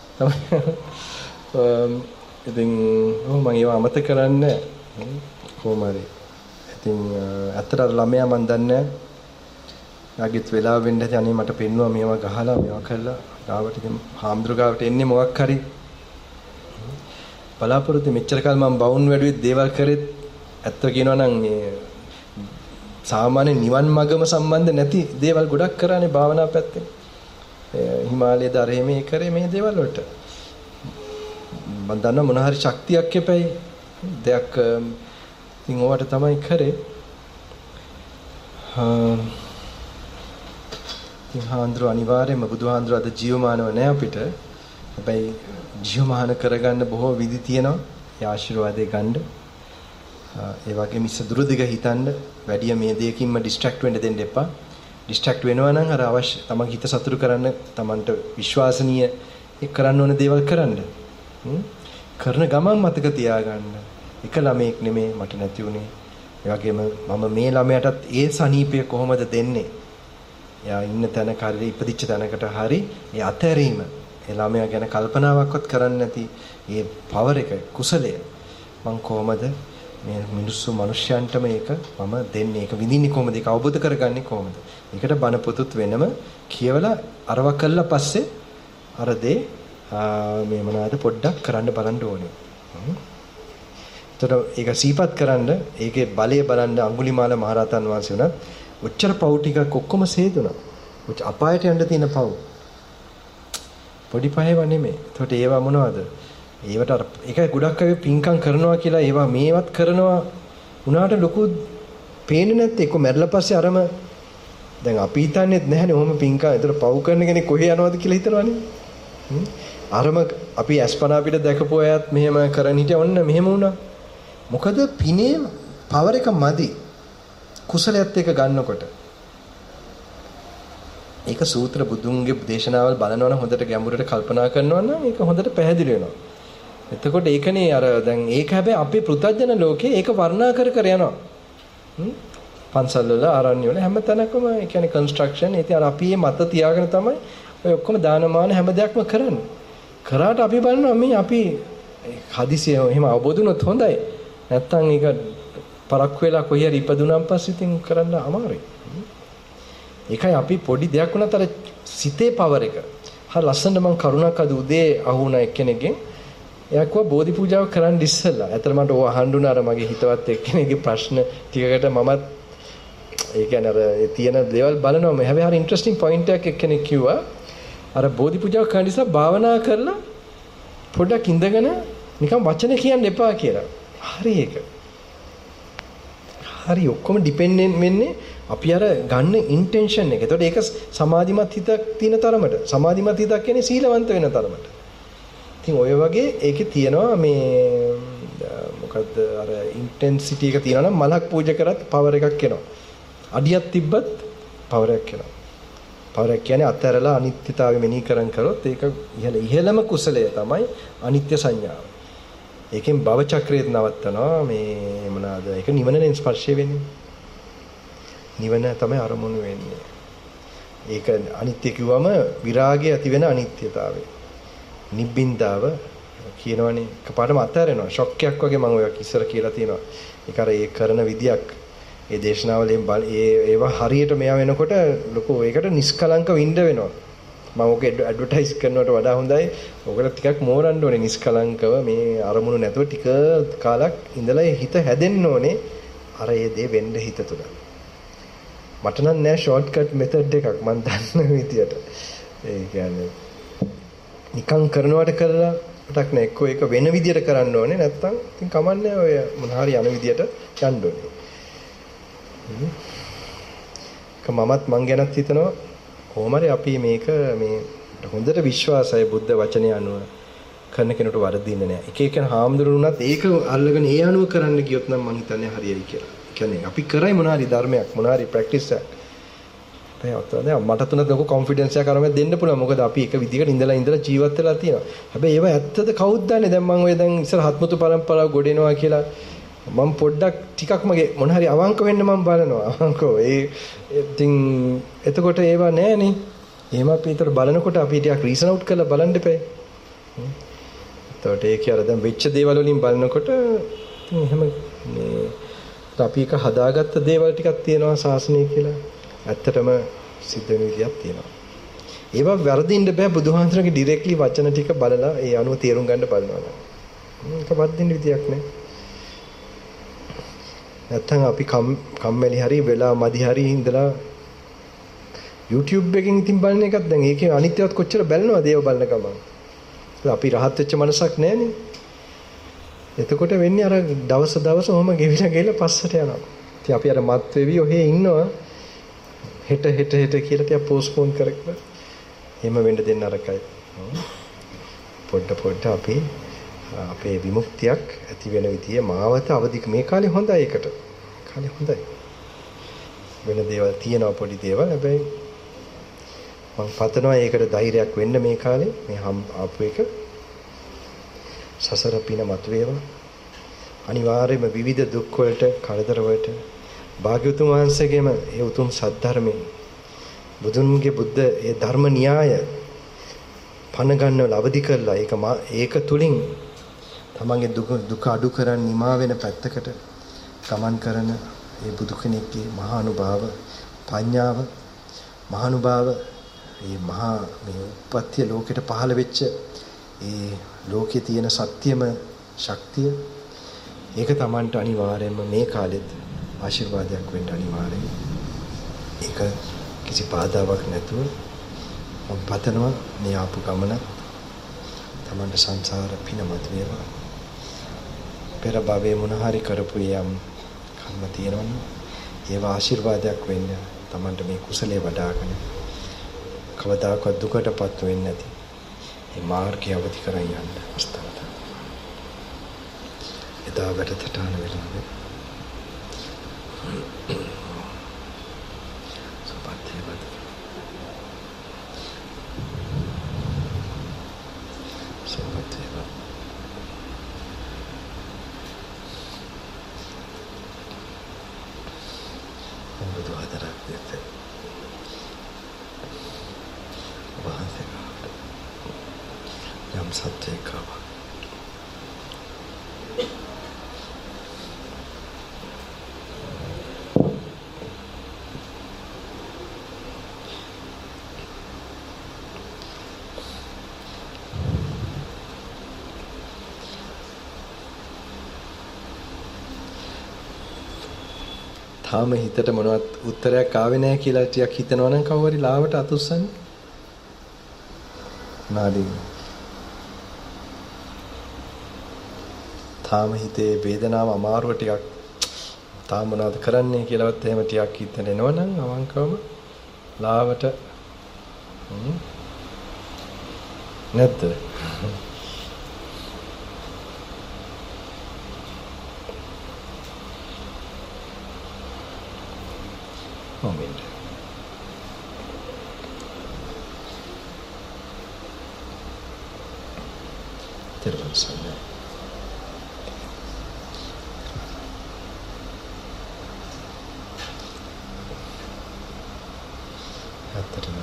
B: ඉතින් ඔව් මම ඒව අමතක කරන්නේ කොහොම හරි. ඉතින් ඇත්තට ළමයා මන් දන්නේ යාගෙත් වෙලාව වෙන්න ඇති අනේ මට පෙන්නුවා මේවා ගහලා මේවා කළා ගාවට ඉතින් හාමුදුරු ගාවට එන්නේ මොකක් හරි බලාපොරොත්තු මෙච්චර කාල මම බවුන් වැඩුවෙත් දේවල් කරෙත් ඇත්ත කියනවා නම් මේ සාමාන්‍ය නිවන් මගම සම්බන්ධ නැති දේවල් ගොඩක් කරානේ භාවනා පැත්තෙන්. හිමාලයේ දරේ මේ කරේ මේ දේවල් වලට. මම දන්නවා මොන හරි ශක්තියක් එපැයි දෙයක් ඉතින් ඕවට තමයි කරේ. ඉතින් හාමුදුරු අනිවාර්යයෙන්ම බුදුහාමුදුරු අද ජීවමානව නැහැ අපිට. හැබැයි ජීවමාන කරගන්න බොහෝ විදි තියෙනවා. ඒ ආශිර්වාදේ ගන්න. ඒ වගේ මිස දුරදිග හිතන්න වැඩි මේ දෙයකින්ම ඩිස්ට්‍රැක්ට් වෙන්න දෙන්න එපා. ඩිස්ට්‍රැක්ට් වෙනවා නම් අර අවශ්‍ය තමන් හිත සතුටු කරන්න තමන්ට විශ්වාසනීය ඒ කරන්න ඕන දේවල් කරන්න. කරන ගමන් මතක තියාගන්න. එක ළමෙක් නෙමෙයි මට නැති උනේ. ඒ වගේම මම මේ ළමයාටත් ඒ සනීපය කොහොමද දෙන්නේ? එයා ඉන්න තැනක හරි ඉපදිච්ච තැනකට හරි ඒ අතහැරීම ඒ ළමයා ගැන කල්පනාවක්වත් කරන්නේ නැති ඒ පවර් එක කුසලය මං කොහොමද මේ මිනිස්සු මිනිස්යන්ට මේක මම දෙන්නේ ඒක විඳින්නේ කොහොමද ඒක අවබෝධ කරගන්නේ කොහොමද? ඒකට බණ පොතුත් වෙනම කියවලා අරව කළා පස්සේ අර දේ මේ මොනවාද පොඩ්ඩක් කරන්න බලන්න ඕනේ. එතකොට ඒක සීපත් කරන්න ඒකේ බලය බලන්න අඟුලිමාල මහරහතන් වහන්සේ උනත් ඔච්චර පව් ටිකක් ඔක්කොම සේදුනා. ඔච්ච අපායට යන්න තියෙන පව්. පොඩි පහේව නෙමෙයි. එතකොට ඒවා මොනවද? ඒවට අර ඒක ගොඩක් අය පින්කම් කරනවා කියලා ඒවා මේවත් කරනවා උනාට ලොකු පේන්නේ නැත්තේ එක්ක මැරලා පස්සේ අරම දැන් අපි හිතන්නේත් නැහැනේ ඔහොම පින්කම්. ඒතර පව් කරන කෙනෙක් කොහේ යනවද කියලා හිතනවනේ. අරම අපි අස්පනා පිට දැකපු අයත් මෙහෙම කරන් හිටියා ඔන්න මෙහෙම වුණා. මොකද පිනේ පවර් එක මදි. කුසලයත් එක ගන්නකොට. ඒක සූත්‍ර බුදුන්ගේ දේශනාවල් බලනවා නම් හොඳට ගැඹුරට කල්පනා කරනවා නම් ඒක හොඳට පැහැදිලි වෙනවා. එතකොට ඒකනේ අර දැන් ඒක හැබැයි අපේ පෘථජන ලෝකේ ඒක වර්ණනා කර කර යනවා. හ්ම් පන්සල් වල ආරණ්‍ය වල හැම තැනකම ඒ කියන්නේ කන්ස්ට්‍රක්ෂන් ඒත් අර අපි මේ මත තියාගෙන තමයි ඔය ඔක්කොම දානමාන හැම දෙයක්ම කරන්නේ. කරාට අපි බලනවා මේ අපි හදිසිය එහෙම අවබෝධ වුණොත් හොඳයි. නැත්තම් ඒක පරක්කු වෙලා කොහේ හරි ඉපදුනාන් පස්සේ ඉතින් කරන්න අමාරුයි. ඒකයි අපි පොඩි දෙයක් වුණත් අර සිතේ පවර් එක. හරි ලස්සනට මම කරුණක් අද උදේ අහුණා එක්කෙනෙක්ගෙන්. එයා කිව්වා බෝධි පූජාව කරන්න ඉස්සෙල්ලා. ඇත්තට මට ඕව අහන්න අර මගේ හිතවත් එක්කෙනෙක්ගේ ප්‍රශ්න ටිකකට මමත් ඒ කියන්නේ අර තියෙන දේවල් බලනවා. හැබැයි හරි ඉන්ටරෙස්ටිං පොයින්ට් එකක් එක්කෙනෙක් කිව්වා. අර බෝධි පූජාව කරන්න ඉස්සෙල්ලා භාවනා කරලා පොඩ්ඩක් ඉඳගෙන නිකන් වචන කියන්න එපා කියලා. හරි ඒක. හරි ඔක්කොම ඩිපෙන්ඩන්ට් වෙන්නේ අපි අර ගන්න ඉන්ටෙන්ෂන් එක. ඒතකොට ඒක සමාධිමත් හිතක් තියෙන තරමට. සමාධිමත් හිතක් කියන්නේ සීලවන්ත වෙන තරමට. ඉතින් ඔය වගේ ඒකේ තියෙනවා මේ මොකද්ද අර ඉන්ටෙන්සිටි එක තියෙනවා නම් මලක් පූජා කරත් පවර් එකක් එනවා. අඩියක් තිබ්බත් පවර් එකක් එනවා. පවර් එක කියන්නේ අත්හැරලා අනිත්‍යතාවය මෙනෙහි කරන් කරොත් ඒක ඉහළ ඉහළම කුසලය තමයි අනිත්‍ය සංඥාව. ඒකෙන් භව චක්‍රයේත් නවත්තනවා මේ මොනවාද ඒක නිවනනේ ස්පර්ශය වෙන්නේ. නිවන තමයි අරමුණු වෙන්නේ. ඒක අනිත්‍ය කිව්වම විරාගය ඇති වෙන අනිත්‍යතාවය. නිබ්බින්දාව කියනවනේ කපාටම අත්හැරෙනවා. ෂොක් එකක් වගේ මම ඔය ඉස්සර කියලා තියෙනවා. ඒක අර ඒ කරන විදියක් ඒ දේශනාවලෙන් ඒ ඒවා හරියට මෙයා වෙනකොට ලොකු ඒකට නිස්කලංක විඳ වෙනවා. මම ඔක ඇඩ්වර්ටයිස් කරනවට වඩා හොඳයි. ඔකට ටිකක් මෝරන්න ඕනේ නිස්කලංකව මේ අරමුණු නැතුව ටික කාලක් ඉඳලා හිත හැදෙන්න ඕනේ. අර ඒ දේ වෙන්න හිත තුල. මට නම් නෑ ෂෝට් කට් මෙතඩ් එකක් මම දන්න විදියට. ඒ කියන්නේ නිකන් කරනවට කරලා මටක් නෑ එක්ක ඒක වෙන විදියට කරන්න ඕනේ නැත්තම් ඉතින් කමන්නේ ඔය මොන හරි යන විදියට යන්න ඕනේ. මමත් මං ගැනත් හිතනවා කොහොමරි අපි මේක මේ හොඳට විශ්වාසයි බුද්ධ වචනය අනුව කරන කෙනෙකුට වරදින්නේ නැහැ. එක එක හාමුදුරුවෝනත් ඒක අල්ලගෙන ඒ අනුව කරන්න ගියොත් නම් මං හිතන්නේ හරියයි කියලා. කියන්නේ අපි කරයි මොන හරි ධර්මයක් මොන හරි ප්‍රැක්ටිස් එකක්. දැන් මට තුනත් ලොකු කොන්ෆිඩන්ස් එකක් අරගෙන දෙන්න පුළුවන්. මොකද අපි එක විදිහකට ඉඳලා ඉඳලා ජීවත් වෙලා තියෙනවා. හැබැයි ඒව ඇත්තද කවුද දන්නේ? දැන් මම ඔය දැන් ඉස්සර හත්මුතු පරම්පරාව ගොඩේනවා කියලා මම පොඩ්ඩක් ටිකක් මගේ මොන හරි අවංක වෙන්න මම බලනවා. අවංකව ඒ ඉතින් එතකොට ඒවා නෑනේ. එහෙම අපි ඊතර බලනකොට අපි ටිකක් රීසන් අවුට් කරලා බලන්න එපා. එතකොට ඒ කියලා දැන් වෙච්ච දේවල් වලින් බලනකොට ඉතින් එහෙම මේ අපි එක හදාගත්ත දේවල් ටිකක් තියෙනවා ශාසනය කියලා. ඇත්තටම සිද්ධ වෙන විදියක් තියෙනවා. ඒවා වැරදින්න බෑ බුදුහාමරගේ ඩිරෙක්ට්ලි වචන ටික බලලා ඒ අනුව තේරුම් ගන්න බලනවා. ඒක වරදින්න විදියක් නෑ. නැත්තම් අපි කම්මැලි හරි වෙලා මදි හරි ඉඳලා YouTube එකකින් ඉතින් බලන එකක් දැන් ඒකේ අනිත්‍යවත් කොච්චර බලනවද ඒව බලන ගමන්. අපි rahat වෙච්ච මනසක් නැහැනේ. එතකොට වෙන්නේ අර දවස දවස ඔහම ගෙවිලා ගෙවිලා පස්සට යනවා. ඉතින් අපි අර මත් වෙවි ඔහේ ඉන්නවා. හෙට හෙට හෙට කියලා ටික පෝස්ට්පෝන් කර කර එහෙම වෙන්න දෙන්න අරකයි. පොඩ පොඩ අපි අපේ විමුක්තියක් ඇති වෙන විදිය මාවත අවදි මේ කාලේ හොඳයි ඒකට. කාලේ හොඳයි. වෙන දේවල් තියෙනවා පොඩි දේවල්. හැබැයි මම පතනවා ඒකට ධෛර්යයක් වෙන්න මේ කාලේ මේ ආපු එක සසර පින මතුවේවා. අනිවාර්යයෙන්ම විවිධ දුක් වලට කරදර වලට භාග්‍යවතුන් වහන්සේගේම ඒ උතුම් සද්ධර්මයෙන් බුදුන්ගේ බුද්ධ ඒ ධර්ම න්‍යාය පණ ගන්නවල අවදි කරලා ඒක ඒක තුලින් තමන්ගේ දුක දුක අඩු කරන් නිමා වෙන පැත්තකට ගමන් කරන ඒ බුදු කෙනෙක්ගේ මහා අනුභව පඤ්ඤාව මහා අනුභව මේ මහා මේ උප්පත්ති ලෝකෙට පහළ වෙච්ච ඒ ලෝකේ තියෙන සත්‍යම ශක්තිය ඒක තමන්ට අනිවාර්යයෙන්ම මේ කාලෙත් ආශිර්වාදයක් වෙන්න අනිවාර්යයි. ඒක කිසි බාධාවක් නැතුව මම පතනවා මේ ආපු ගමන තමන්ට සංසාර පිනමත් වේවා. පෙර භවයේ මොන හරි කරපු යම් කර්ම තියෙනවනේ ඒවා ආශිර්වාදයක් වෙන්න තමන්ට මේ කුසලයේ වඩාගෙන කවදාකවත් දුකටපත් වෙන්නේ නැති මේ මාර්ගය අවදි කරන් යන්න අවස්ථාවක්. එදා වැඩසටහන වෙලාවේ සපත්‍යවත් සපත්‍යවත් බුදු හතරක් දෙත්තේ වහන්සේට යම් සත්‍යයක් ආවා. තාම හිතට මොනවත් උත්තරයක් ආවේ නැහැ කියලා ටිකක් හිතනවා නම් කවුරු හරි ලාවට අතුස්සන්නේ. නාඩි. තාම හිතේ වේදනාව අමාරුව ටිකක් තාම මොනවද කරන්නේ කියලාවත් එහෙම ටිකක් හිතන එනවා නම් අවංකවම ලාවට නැද්ද? moment. Terban sana. Hatta.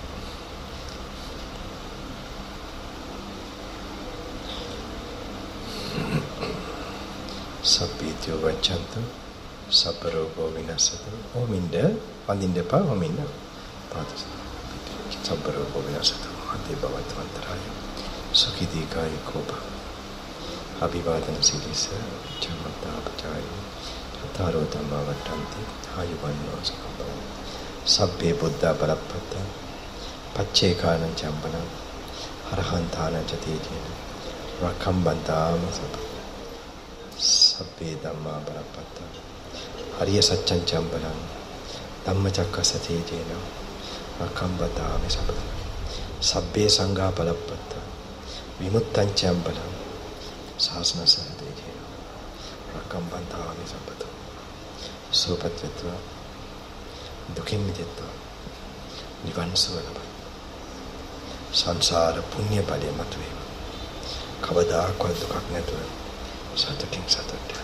B: Sapityo vachantu. Saparoko vinasatu. Ominda, pandinda pa ominda. Patus. Saparoko vinasatu. Ante bhavatvantaraya. Sukhiti kaya kopa. Abhivadana silisa. Chamata apachaya. Ataro dhamma vattanti. Hayuvanno sakambala. Sabbe buddha balappata. Pacchekana chambala. Arahantana jatejena. Rakambantama sabba. Sabbe dhamma balappata. Arya Satchan Chambalan Dhammacakka Satejena Rakambhatami Sabbath Sabbe Sangha Palappata Vimuttan Chambalan Sasana Satejena Rakambhatami Sabbath Sopatvetva Dukin Midetva Nivan Suvalabha Sansara Punya Palya Matve Kavadakwa Dukak Netva Satatin Satatya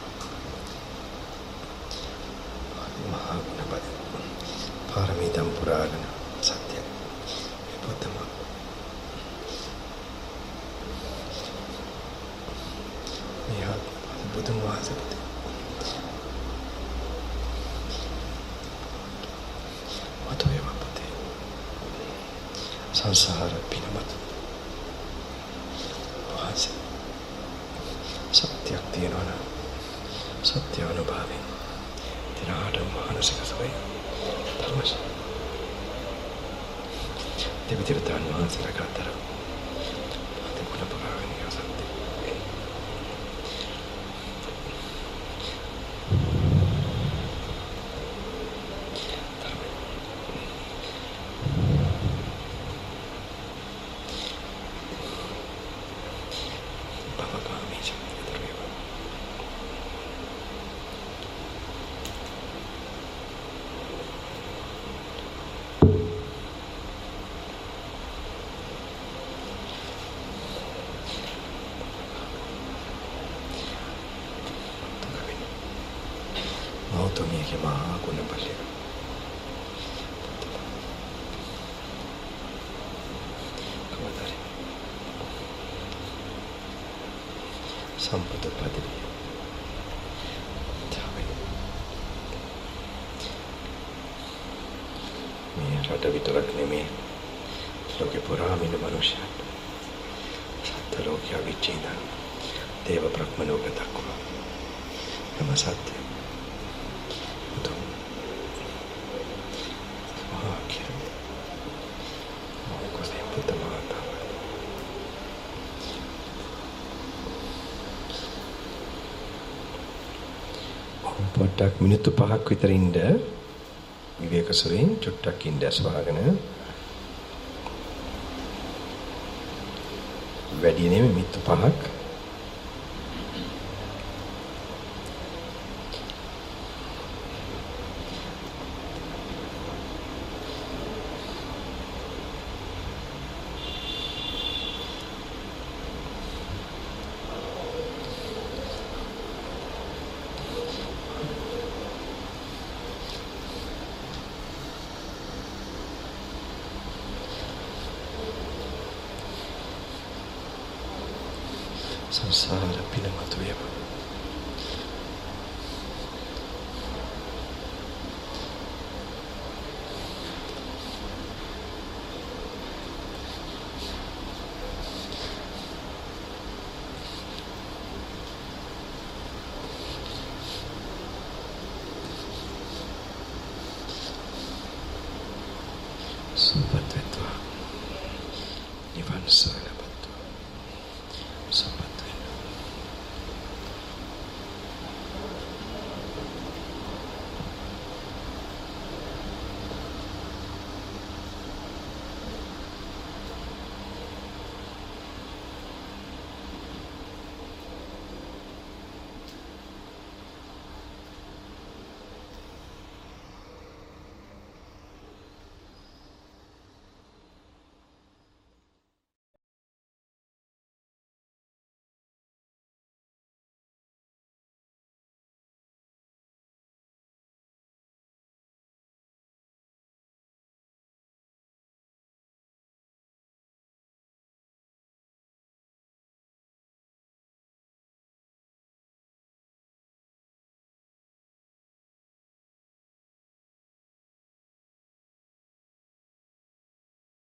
B: Mahaguna Paramidam Puragana Satya Buddhama Mihat Buddham Vahasapati Matuyama Pati Sansara Pinamat Vahasa Satyak Tirana Satya Anubhavi Tirada Mahanasika Svay Dharmas Devitiratan Mahansara Gatara Adikuna Pagavani Asante Bhavagami Chakravarti Mautomia ke Mahaguna Palya Kamadari Sampata Padri Thavi මේ රට විතරක් නෙමෙයි ලෝකේ පුරාම ඉන්න මනුෂ්‍යයන් සත්‍ය ලෝකයේ විචින දේව බ්‍රහ්ම ලෝක දක්වා නම සත්‍ය බුදුන් මහා කිරණ මොකද බුද්ධ මාතා ඔබට චුට්ටක් මිනිත්තු පහක් විතර ඉන්න විවේක සුවයෙන් චුට්ටක් ඉන්න ඇස්වහගෙන වැඩි නෙමෙයි මිනිත්තු පහක් සංසාර පිනමතු වේවා